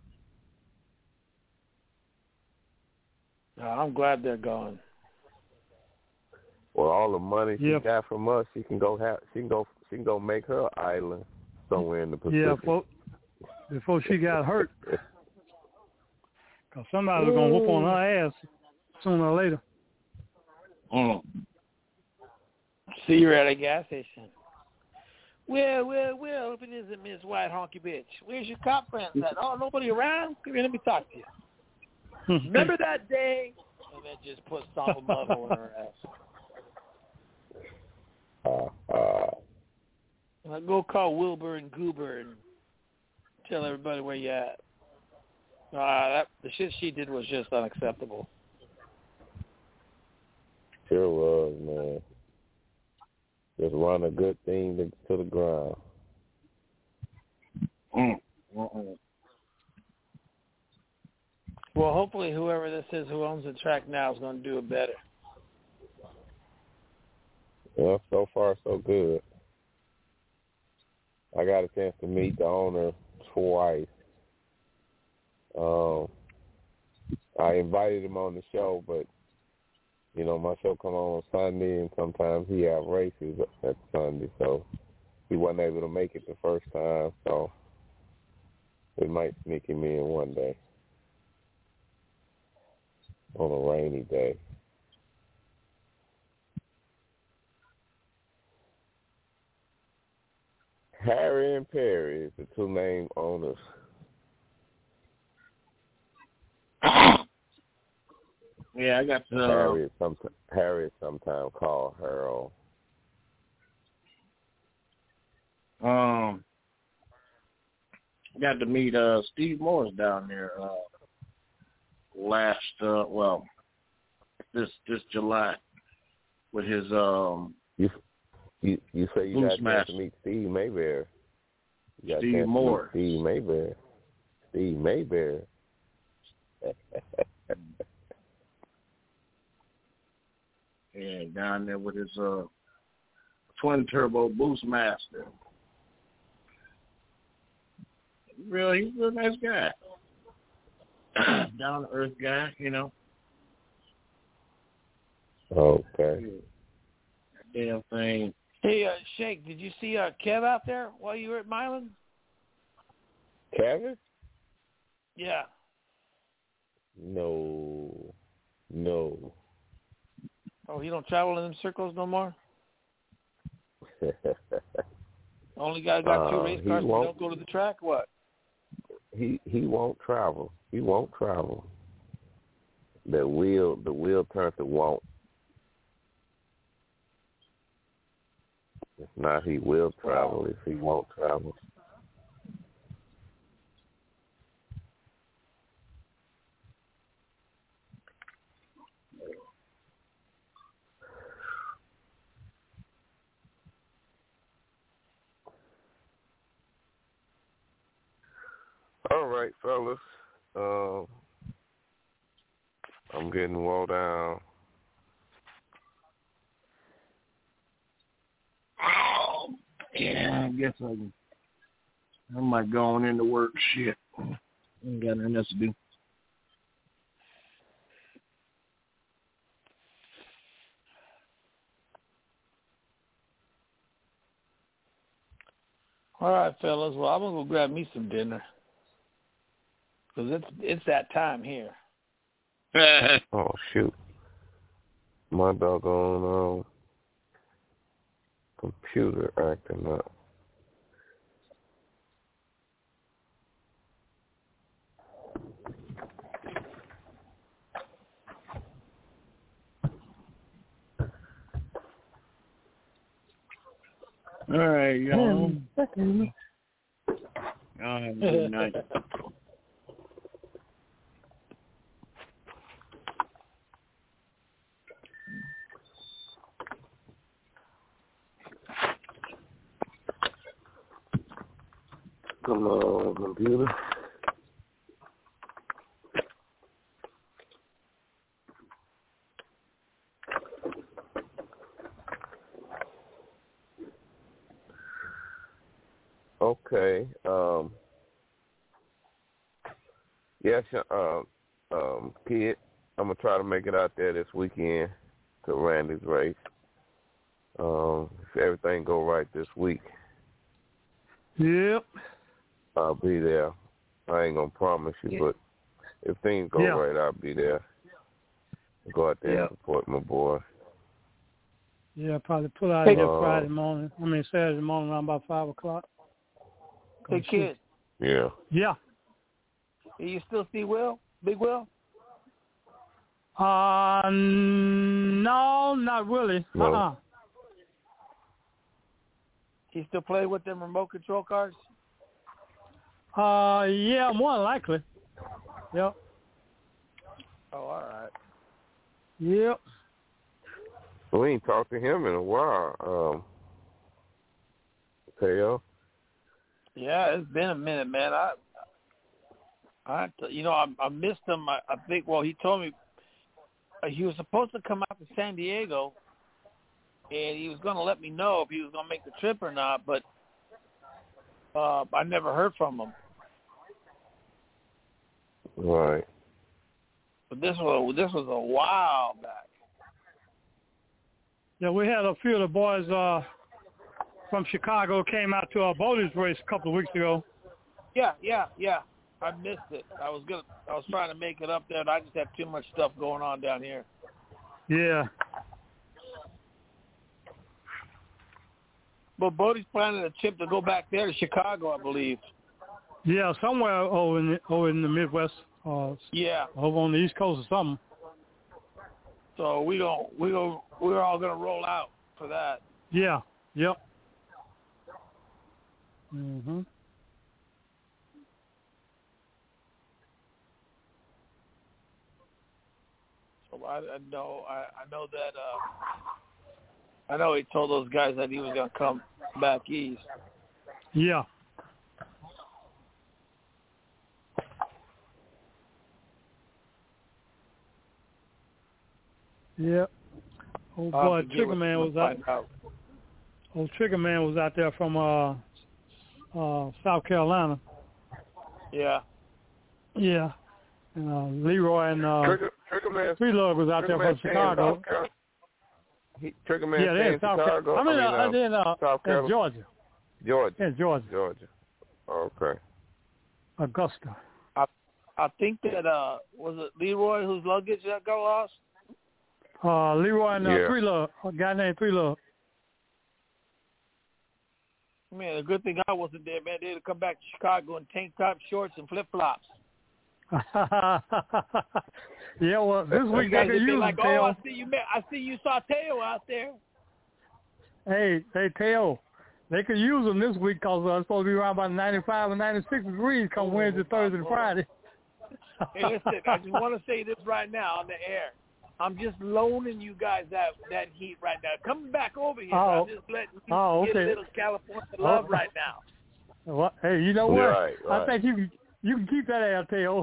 [SPEAKER 10] Uh, I'm glad they're gone.
[SPEAKER 7] Well, all the money she
[SPEAKER 13] Yep.
[SPEAKER 7] got from us, she can go have. She can go. She can go make her island. somewhere in the Pacific.
[SPEAKER 13] Yeah, before, before she got hurt. Because somebody was going to whoop on her ass sooner or later.
[SPEAKER 12] Mm.
[SPEAKER 10] See her at a gas station. Well, well, well, if it isn't Miss White Honky Bitch, where's your cop friends at? Oh, nobody around? Come here, let me talk to you. Remember that day? And then just put stomp a muzzle in her ass.
[SPEAKER 7] Uh, uh,
[SPEAKER 10] I'll go call Wilbur and Goober and tell everybody where you at. Uh, that, the shit she did was just unacceptable.
[SPEAKER 7] Sure was, man. Just run a good thing to, to the ground.
[SPEAKER 12] Mm. Uh-uh.
[SPEAKER 10] Well, hopefully whoever this is who owns the track now is going to do it better.
[SPEAKER 7] Well, so far so good. I got a chance to meet the owner twice. Um, I invited him on the show, but you know, my show come on Sunday, and sometimes he have races at Sunday, so he wasn't able to make it the first time, so we might sneak him in one day on a rainy day. Harry and Perry is the two main owners.
[SPEAKER 12] Yeah, I got the uh,
[SPEAKER 7] Harry is sometimes Harry is sometimes called Harold.
[SPEAKER 12] Um, got to meet uh Steve Morris down there uh last uh well this this July with his um
[SPEAKER 7] you you you say you got a chance to meet Steve Mayberry. You got
[SPEAKER 12] Steve Morris.
[SPEAKER 7] Steve Mayberry. Steve Mayberry.
[SPEAKER 12] Yeah, down there with his uh, twin turbo boost master. Really, he's a real nice guy. Down to earth guy, you know.
[SPEAKER 7] Okay.
[SPEAKER 12] That damn thing.
[SPEAKER 10] Hey, uh, Shake, did you see uh, Kev out there while you were at Milan?
[SPEAKER 7] Kevin?
[SPEAKER 10] Yeah.
[SPEAKER 7] No. No.
[SPEAKER 10] Oh, he don't travel in them circles no more? Only guy got two
[SPEAKER 7] uh,
[SPEAKER 10] race cars and don't go to the track? What?
[SPEAKER 7] He he won't travel. He won't travel. The wheel the wheel turns to won't. It's not he will travel, it's he won't travel. All right, fellas. Um, I'm getting well down.
[SPEAKER 12] Oh, yeah, I guess I can. I might go on into work. Shit. Ain't got nothing else to do.
[SPEAKER 10] All right, fellas. Well, I'm going to go grab me some dinner. Because it's, it's that time here.
[SPEAKER 7] Oh, shoot. My doggone um, computer acting up.
[SPEAKER 12] All right, y'all. Y'all have a good night.
[SPEAKER 7] Come on, computer. Okay. Um, yes, uh, um, kid, I'm going to try to make it out there this weekend to Randy's race. Um, if everything go right this week.
[SPEAKER 13] Yep.
[SPEAKER 7] I'll be there. I ain't gonna promise you, yeah. but if things go
[SPEAKER 13] yeah.
[SPEAKER 7] right, I'll be there. Go out there
[SPEAKER 13] yeah.
[SPEAKER 7] and support my boy.
[SPEAKER 13] Yeah, probably pull out here uh, Friday morning. I mean Saturday morning around about five o'clock.
[SPEAKER 10] Hey, kid.
[SPEAKER 7] Yeah.
[SPEAKER 13] Yeah.
[SPEAKER 10] You still see Will? Big Will?
[SPEAKER 13] Uh, no, not really.
[SPEAKER 7] No.
[SPEAKER 13] Uh-uh.
[SPEAKER 10] He still play with them remote control cars?
[SPEAKER 13] Uh, yeah, more likely. Yep.
[SPEAKER 10] Oh, all right.
[SPEAKER 13] Yep.
[SPEAKER 7] We ain't talked to him in a while. Um, Teo.
[SPEAKER 10] Yeah, it's been a minute, man. I, I, you know, I, I missed him. I, I think. Well, he told me he was supposed to come out to San Diego, and he was going to let me know if he was going to make the trip or not. But uh, I never heard from him.
[SPEAKER 7] Right.
[SPEAKER 10] But this was this was a while back.
[SPEAKER 13] Yeah, we had a few of the boys uh, from Chicago came out to our Bodie's race a couple of weeks ago.
[SPEAKER 10] Yeah, yeah, yeah. I missed it. I was gonna. I was trying to make it up there, and I just had too much stuff going on down here.
[SPEAKER 13] Yeah.
[SPEAKER 10] But Bodie's planning a trip to go back there to Chicago, I believe.
[SPEAKER 13] Yeah, somewhere over in the, over in the Midwest. Uh,
[SPEAKER 10] yeah.
[SPEAKER 13] Over on the East Coast or something.
[SPEAKER 10] So we don't. We go. We're all gonna roll out for that.
[SPEAKER 13] Yeah. Yep. Mhm.
[SPEAKER 10] So I, I know. I, I know that. Uh, I know he told those guys that he was gonna come back east.
[SPEAKER 13] Yeah. Yep. Old boy Trigger Man was out. out. Old Trigger Man was out there from uh, uh, South Carolina.
[SPEAKER 10] Yeah.
[SPEAKER 13] Yeah. And uh, Leroy and uh,
[SPEAKER 7] Trigger, Trigger Man,
[SPEAKER 13] Free Love was out
[SPEAKER 7] Trigger
[SPEAKER 13] there from Chicago.
[SPEAKER 7] He, Trigger Man
[SPEAKER 13] yeah, they're in South
[SPEAKER 7] Chicago.
[SPEAKER 13] Carolina. I mean,
[SPEAKER 7] I mean
[SPEAKER 13] uh,
[SPEAKER 7] um,
[SPEAKER 13] they're in, uh,
[SPEAKER 7] South Carolina.
[SPEAKER 13] in Georgia.
[SPEAKER 7] Georgia.
[SPEAKER 13] Yeah, Georgia.
[SPEAKER 7] Georgia. Okay.
[SPEAKER 13] Augusta.
[SPEAKER 10] I I think that uh was it Leroy whose luggage that got lost?
[SPEAKER 13] Uh, Leroy and uh,
[SPEAKER 7] yeah.
[SPEAKER 13] Three Love, a guy named Three Love.
[SPEAKER 10] Man, the good thing I wasn't there, man. They'd come back to Chicago in tank top, shorts, and flip flops.
[SPEAKER 13] Yeah, well, this week they could use
[SPEAKER 10] like,
[SPEAKER 13] them,
[SPEAKER 10] oh,
[SPEAKER 13] Teo.
[SPEAKER 10] I see you, I see you saw Teo out there.
[SPEAKER 13] Hey, hey, Teo, they could use them this week because uh, it's supposed to be around about ninety-five and ninety-six degrees come
[SPEAKER 10] oh,
[SPEAKER 13] Wednesday, Thursday, and Friday.
[SPEAKER 10] Hey, listen, I just want to say this right now on the air. I'm just loaning you guys that that heat right now. Come back over here.
[SPEAKER 13] Oh.
[SPEAKER 10] I'm just letting you
[SPEAKER 13] Oh,
[SPEAKER 10] get
[SPEAKER 13] okay.
[SPEAKER 10] a little California love
[SPEAKER 13] Oh.
[SPEAKER 10] right now.
[SPEAKER 13] Well, hey, you know what?
[SPEAKER 7] Right, right.
[SPEAKER 13] I think you can you can keep that air, Teo.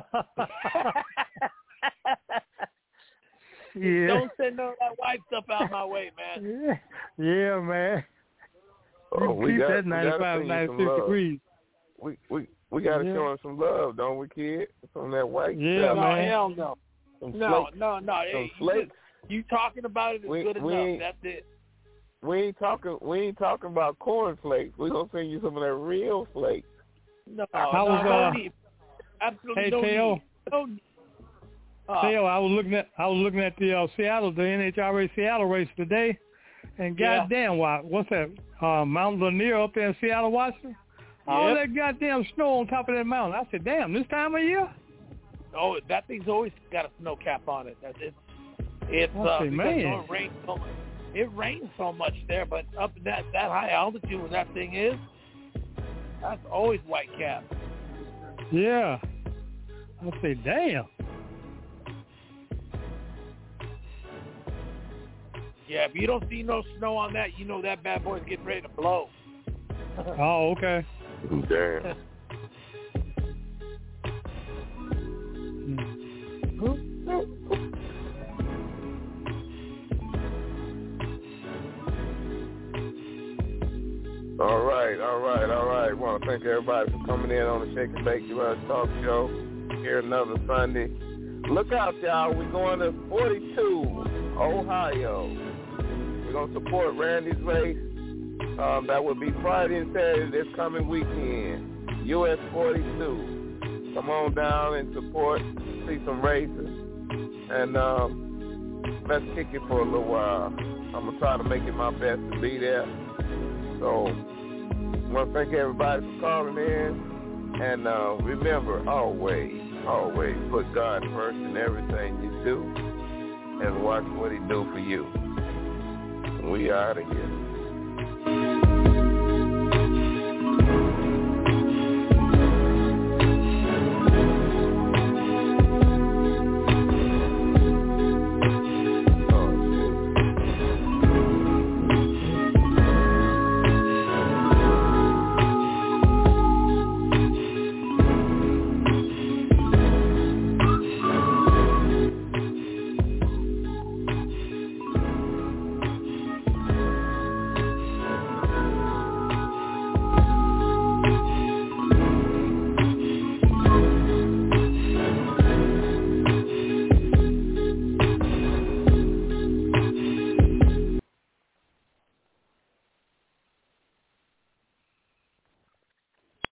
[SPEAKER 13] Yeah.
[SPEAKER 10] Don't send none of that white stuff out my way, man.
[SPEAKER 13] Yeah, yeah, man. You
[SPEAKER 7] Oh, we
[SPEAKER 13] keep
[SPEAKER 7] got,
[SPEAKER 13] that
[SPEAKER 7] we
[SPEAKER 13] ninety-five, ninety-six degrees.
[SPEAKER 7] We we we got to
[SPEAKER 13] Yeah.
[SPEAKER 7] show him some love, don't we, kid? From that white
[SPEAKER 13] Yeah,
[SPEAKER 7] stuff.
[SPEAKER 10] No,
[SPEAKER 13] man.
[SPEAKER 10] hell no.
[SPEAKER 7] Some
[SPEAKER 10] No,
[SPEAKER 7] flakes.
[SPEAKER 10] no, no.
[SPEAKER 7] Some
[SPEAKER 10] Hey, you,
[SPEAKER 7] flakes.
[SPEAKER 10] just, you talking about it is
[SPEAKER 7] We-
[SPEAKER 10] good
[SPEAKER 7] we
[SPEAKER 10] enough.
[SPEAKER 7] ain't-
[SPEAKER 10] That's it.
[SPEAKER 7] We ain't talking. We ain't talking about corn flakes. We gonna send you some of that real flakes.
[SPEAKER 10] No,
[SPEAKER 13] I
[SPEAKER 10] no,
[SPEAKER 13] was,
[SPEAKER 10] no
[SPEAKER 13] uh,
[SPEAKER 10] need. Absolutely
[SPEAKER 13] hey,
[SPEAKER 10] no
[SPEAKER 13] Teo.
[SPEAKER 10] need. No need. Uh,
[SPEAKER 13] Teo, I was looking at I was looking at the uh, Seattle, the N H R A Seattle race today, and
[SPEAKER 10] Yeah.
[SPEAKER 13] goddamn, why? What's that? Uh, Mount Lanier up there in Seattle, Washington. All
[SPEAKER 10] Yep.
[SPEAKER 13] that goddamn snow on top of that mountain. I said, damn, this time of year.
[SPEAKER 10] Oh, that thing's always got a snow cap on it. That's it. It's
[SPEAKER 13] I
[SPEAKER 10] uh,
[SPEAKER 13] say,
[SPEAKER 10] because
[SPEAKER 13] man.
[SPEAKER 10] it rains so much. It rains so much there, but up at that that high altitude where that thing is, that's always white cap.
[SPEAKER 13] Yeah. I say, damn.
[SPEAKER 10] Yeah, if you don't see no snow on that, you know that bad boy's getting ready to blow.
[SPEAKER 13] Oh, okay.
[SPEAKER 7] Damn. All right, all right, all right. I want to thank everybody for coming in on the Shake and Bake U S Talk Show here another Sunday. Look out, y'all. We're going to forty-two, Ohio. We're going to support Randy's race. Um, that will be Friday and Saturday this coming weekend. U S forty-two. Come on down and support, see some races, and um, let's kick it for a little while. I'm going to try to make it my best to be there. So I want to thank everybody for calling in. And uh, remember, always, always put God first in everything you do and watch what he do for you. We out of here.